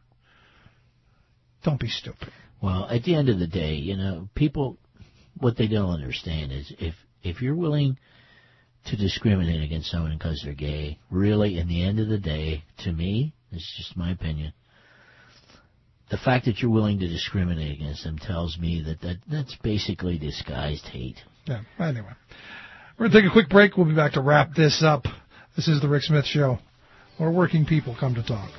Don't be stupid. Well, at the end of the day, you know, people, what they don't understand is if if you're willing to discriminate against someone because they're gay, really, in the end of the day, to me, it's just my opinion, the fact that you're willing to discriminate against them tells me that, that that's basically disguised hate. Yeah, anyway. We're going to take a quick break. We'll be back to wrap this up. This is the Rick Smith Show, where working people come to talk.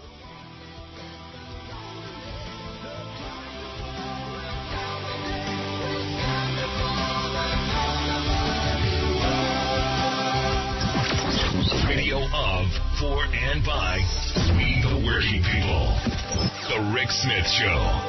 Radio of, for, and by we the working people. The Rick Smith Show.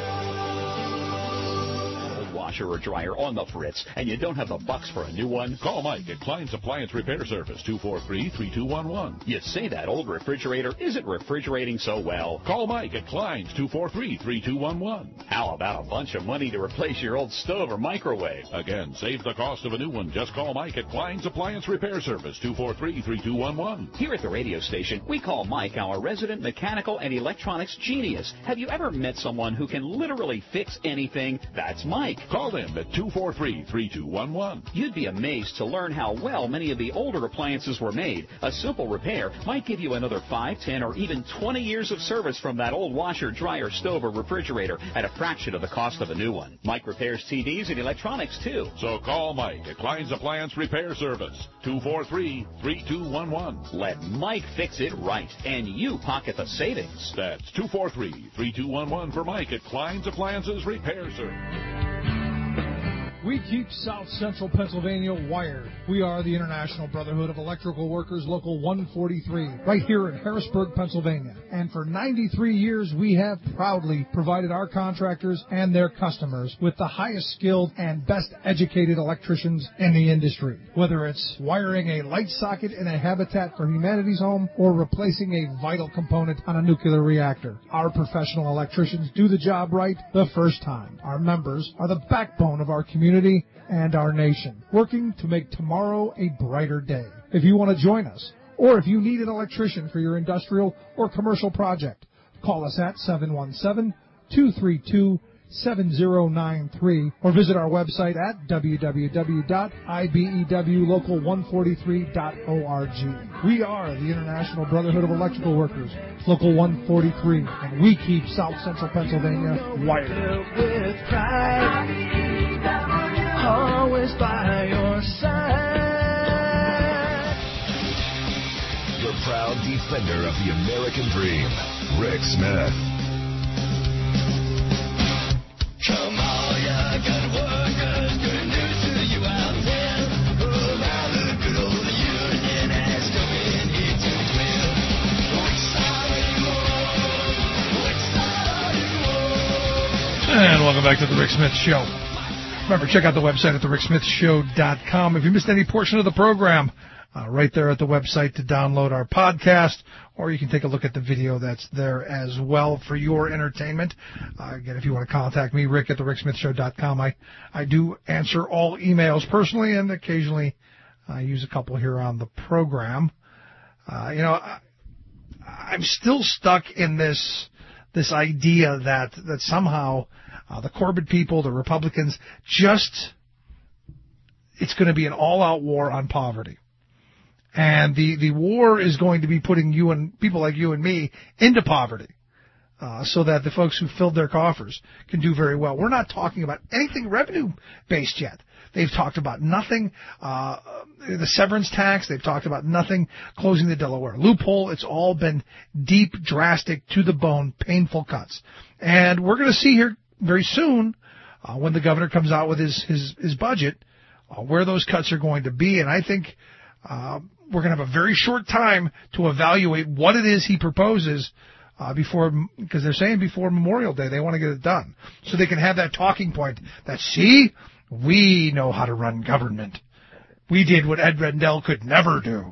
Washer or dryer on the fritz, and you don't have the bucks for a new one? Call Mike at Klein's Appliance Repair Service, two four three, three two one one. You say that old refrigerator isn't refrigerating so well. Call Mike at Klein's, two four three, three two one one. How about a bunch of money to replace your old stove or microwave? Again, save the cost of a new one. Just call Mike at Klein's Appliance Repair Service, two four three, three two one one. Here at the radio station, we call Mike our resident mechanical and electronics genius. Have you ever met someone who can literally fix anything? That's Mike. Call Call them at two four three, three two one one. You'd be amazed to learn how well many of the older appliances were made. A simple repair might give you another five, ten, or even twenty years of service from that old washer, dryer, stove, or refrigerator at a fraction of the cost of a new one. Mike repairs T Vs and electronics, too. So call Mike at Klein's Appliance Repair Service, two four three, three two one one. Let Mike fix it right, and you pocket the savings. That's two four three, three two one one for Mike at Klein's Appliances Repair Service. We keep South Central Pennsylvania wired. We are the International Brotherhood of Electrical Workers, Local one forty-three, right here in Harrisburg, Pennsylvania. And for ninety-three years, we have proudly provided our contractors and their customers with the highest skilled and best educated electricians in the industry. Whether it's wiring a light socket in a Habitat for Humanity's home or replacing a vital component on a nuclear reactor, our professional electricians do the job right the first time. Our members are the backbone of our community and our nation, working to make tomorrow a brighter day. If you want to join us, or if you need an electrician for your industrial or commercial project, call us at seven one seven, two three two, seven zero nine three or visit our website at w w w dot i b e w local one forty-three dot org. We are the International Brotherhood of Electrical Workers, Local one forty-three, and we keep South Central Pennsylvania wired. With pride, always by your side. The proud defender of the American dream, Rick Smith. Come on, ya good workers, good news to you out there. Around the good old union has come in here to dwell. Which side are you on? Which side are you on? And welcome back to the Rick Smith Show. Remember, check out the website at the rick smith show dot com. If you missed any portion of the program, uh, right there at the website to download our podcast, or you can take a look at the video that's there as well for your entertainment. Uh, again, if you want to contact me, Rick at the rick smith show dot com. I, I do answer all emails personally, and occasionally I use a couple here on the program. Uh, you know, I, I'm still stuck in this this idea that that somehow Uh, the Corbett people, the Republicans, just, it's going to be an all-out war on poverty. And the, the war is going to be putting you and people like you and me into poverty, uh, so that the folks who filled their coffers can do very well. We're not talking about anything revenue-based yet. They've talked about nothing, uh, the severance tax. They've talked about nothing, closing the Delaware loophole. It's all been deep, drastic, to-the-bone, painful cuts. And we're going to see here very soon, uh, when the governor comes out with his his, his budget, uh, where those cuts are going to be. And I think uh, we're going to have a very short time to evaluate what it is he proposes uh, before, because they're saying before Memorial Day they want to get it done, so they can have that talking point that, see, we know how to run government. We did what Ed Rendell could never do.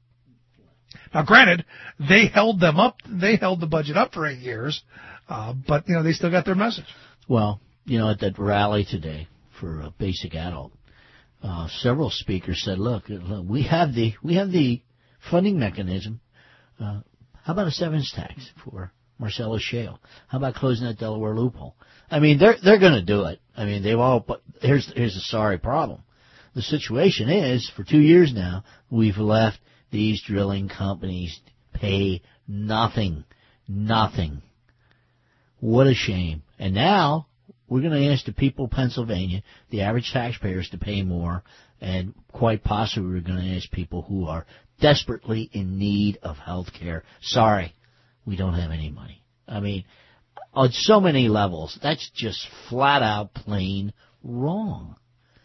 Now, granted, they held them up. They held the budget up for eight years, uh, but you know they still got their message. Well, you know, at that rally today for a basic adult, uh, several speakers said, look, look, we have the we have the funding mechanism. Uh, how about a severance tax for Marcellus Shale? How about closing that Delaware loophole? I mean, they're they're going to do it. I mean, they've all. But here's here's a sorry problem. The situation is, for two years now, we've left these drilling companies pay nothing, nothing. What a shame. And now we're going to ask the people of Pennsylvania, the average taxpayers, to pay more, and quite possibly we're going to ask people who are desperately in need of health care. Sorry, we don't have any money. I mean, on so many levels, that's just flat out plain wrong.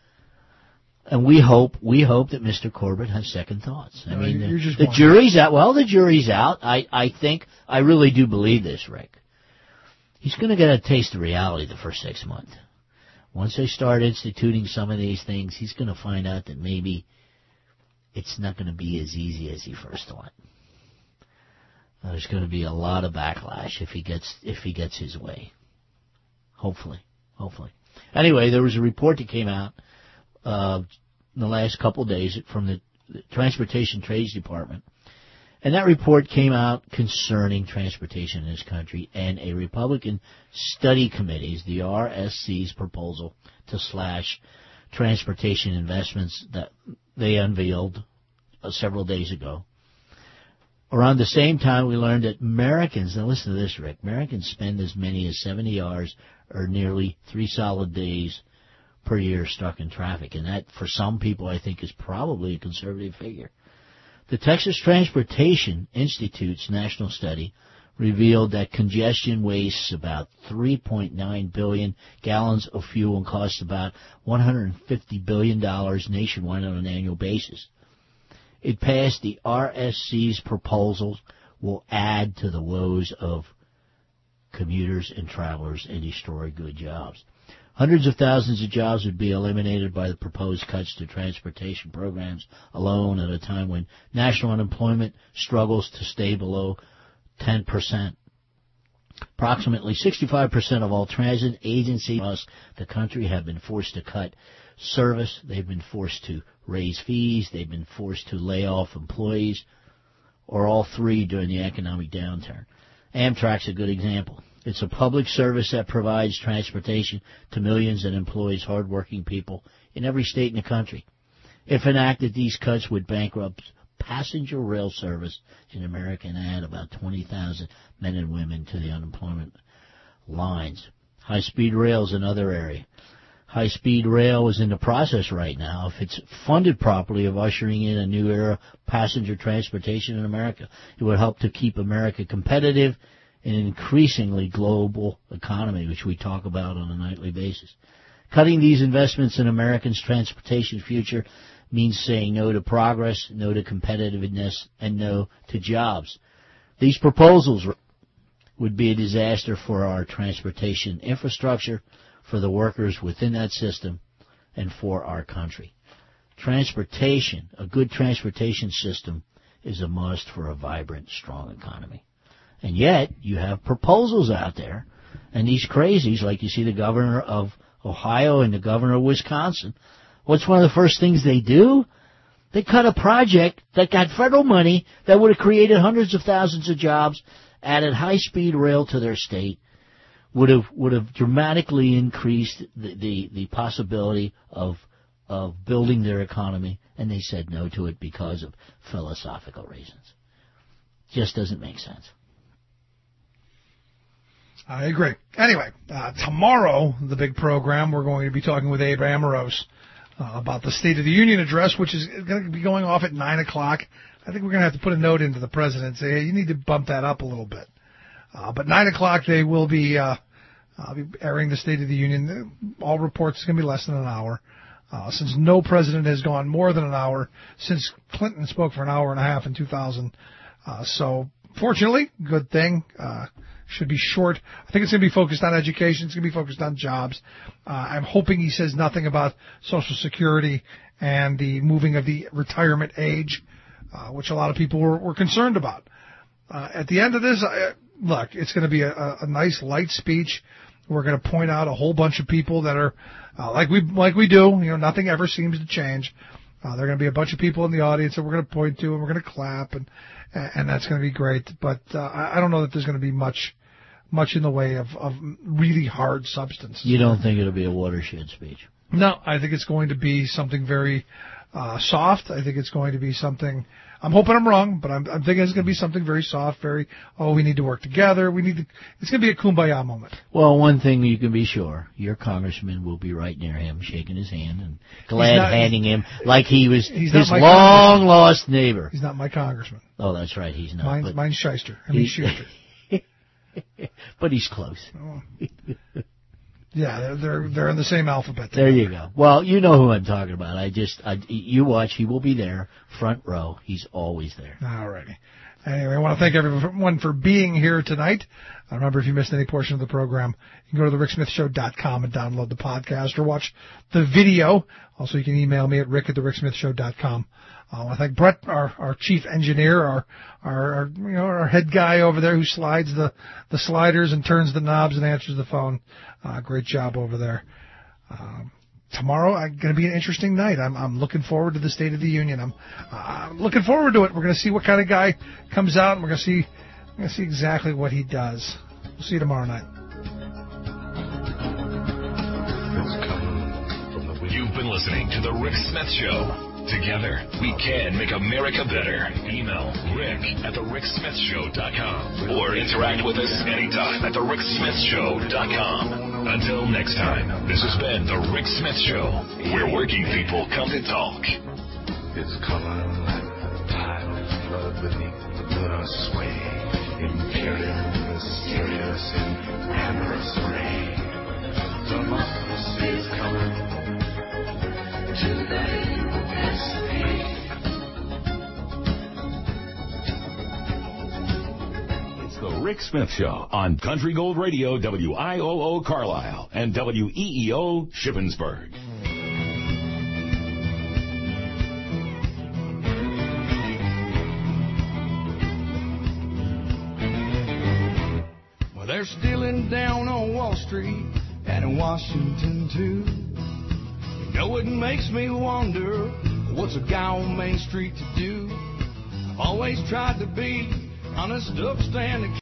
And we hope we hope that Mister Corbett has second thoughts. I no, mean, you're the, just the wondering. jury's out. Well, the jury's out. I, I think, I really do believe this, Rick. He's going to get a taste of reality the first six months. Once they start instituting some of these things, he's going to find out that maybe it's not going to be as easy as he first thought. Uh, there's going to be a lot of backlash if he gets if he gets his way. Hopefully, hopefully. Anyway, there was a report that came out uh, in the last couple of days from the, the Transportation Trades Department, And that report came out concerning transportation in this country, and a Republican study committee's, the R S C's proposal to slash transportation investments that they unveiled uh, several days ago. Around the same time, we learned that Americans, now listen to this, Rick, Americans spend as many as seventy hours or nearly three solid days per year stuck in traffic. And that, for some people, I think is probably a conservative figure. The Texas Transportation Institute's national study revealed that congestion wastes about three point nine billion gallons of fuel and costs about one hundred fifty billion dollars nationwide on an annual basis. It passed the R S C's proposals will add to the woes of commuters and travelers and destroy good jobs. Hundreds of thousands of jobs would be eliminated by the proposed cuts to transportation programs alone at a time when national unemployment struggles to stay below ten percent. Approximately sixty-five percent of all transit agencies across the country have been forced to cut service. They've been forced to raise fees. They've been forced to lay off employees, or all three during the economic downturn. Amtrak's a good example. It's a public service that provides transportation to millions and employs hardworking people in every state in the country. If enacted, these cuts would bankrupt passenger rail service in America and add about twenty thousand men and women to the unemployment lines. High-speed rail is another area. High-speed rail is in the process right now, if it's funded properly, of ushering in a new era of passenger transportation in America. It would help to keep America competitive in an increasingly global economy, which we talk about on a nightly basis. Cutting these investments in Americans' transportation future means saying no to progress, no to competitiveness, and no to jobs. These proposals would be a disaster for our transportation infrastructure, for the workers within that system, and for our country. Transportation, a good transportation system, is a must for a vibrant, strong economy. And yet, you have proposals out there, and these crazies, like you see the governor of Ohio and the governor of Wisconsin, what's one of the first things they do? They cut a project that got federal money that would have created hundreds of thousands of jobs, added high-speed rail to their state, would have would have dramatically increased the, the, the possibility of of building their economy, and they said no to it because of philosophical reasons. Just doesn't make sense. I agree. Anyway, uh, tomorrow, the big program, we're going to be talking with Abe Amoros uh, about the State of the Union address, which is going to be going off at nine o'clock. I think we're going to have to put a note into the president and say, hey, you need to bump that up a little bit. Uh, but nine o'clock, they will be, uh, uh, be airing the State of the Union. All reports is going to be less than an hour. Uh, since no president has gone more than an hour since Clinton spoke for an hour and a half in two thousand. Uh, so, fortunately, good thing. Uh, should be short. I think it's going to be focused on education. It's going to be focused on jobs. Uh, I'm hoping he says nothing about Social Security and the moving of the retirement age, uh, which a lot of people were, were concerned about. Uh, at the end of this, uh, look, it's going to be a, a nice, light speech. We're going to point out a whole bunch of people that are, uh, like we like we do, you know, nothing ever seems to change. Uh, there are going to be a bunch of people in the audience that we're going to point to, and we're going to clap, and and that's going to be great. But uh, I don't know that there's going to be much much in the way of, of really hard substance. You don't think it'll be a watershed speech? No, I think it's going to be something very uh, soft. I think it's going to be something, I'm hoping I'm wrong, but I'm, I'm thinking it's going to be something very soft, very, oh, we need to work together. We need to, it's going to be a kumbaya moment. Well, one thing you can be sure, your congressman will be right near him, shaking his hand and glad not, handing him like he was his long-lost neighbor. He's not my congressman. Oh, that's right, he's not. Mine's, mine's Shyster. I mean, Schuster. But he's close. Oh. Yeah, they're, they're they're in the same alphabet. There you go. Well, you know who I'm talking about. I just, I, you watch. He will be there, front row. He's always there. All righty. Anyway, I want to thank everyone for being here tonight. Uh, remember, if you missed any portion of the program, you can go to the rick smith show dot com and download the podcast or watch the video. Also, you can email me at rick at the rick smith show dot com. Uh, I want to thank Brett, our, our chief engineer, our, our, our, you know, our head guy over there who slides the, the sliders and turns the knobs and answers the phone. Uh, great job over there. Um, tomorrow uh, going to be an interesting night. I'm, I'm looking forward to the State of the Union. I'm uh, looking forward to it. We're going to see what kind of guy comes out, and we're going to see, we're going to see exactly what he does. We'll see you tomorrow night. You've been listening to The Rick Smith Show. Together, we can make America better. Email Rick at the rick smith show dot com or interact with us anytime at the rick smith show dot com. Until next time, this has been The Rick Smith Show, where working people come to talk. It's color like the tide of flood beneath the lunar sway. Imperial, mysterious, in amorous ray. Democracy is coming to the U S A. It's The Rick Smith Show on Country Gold Radio, W I O O Carlisle and W E E O Shippensburg. Well, they're stealing down on Wall Street and in Washington, too. You know, it makes me wonder, what's a guy on Main Street to do? I've always tried to be honest, upstanding.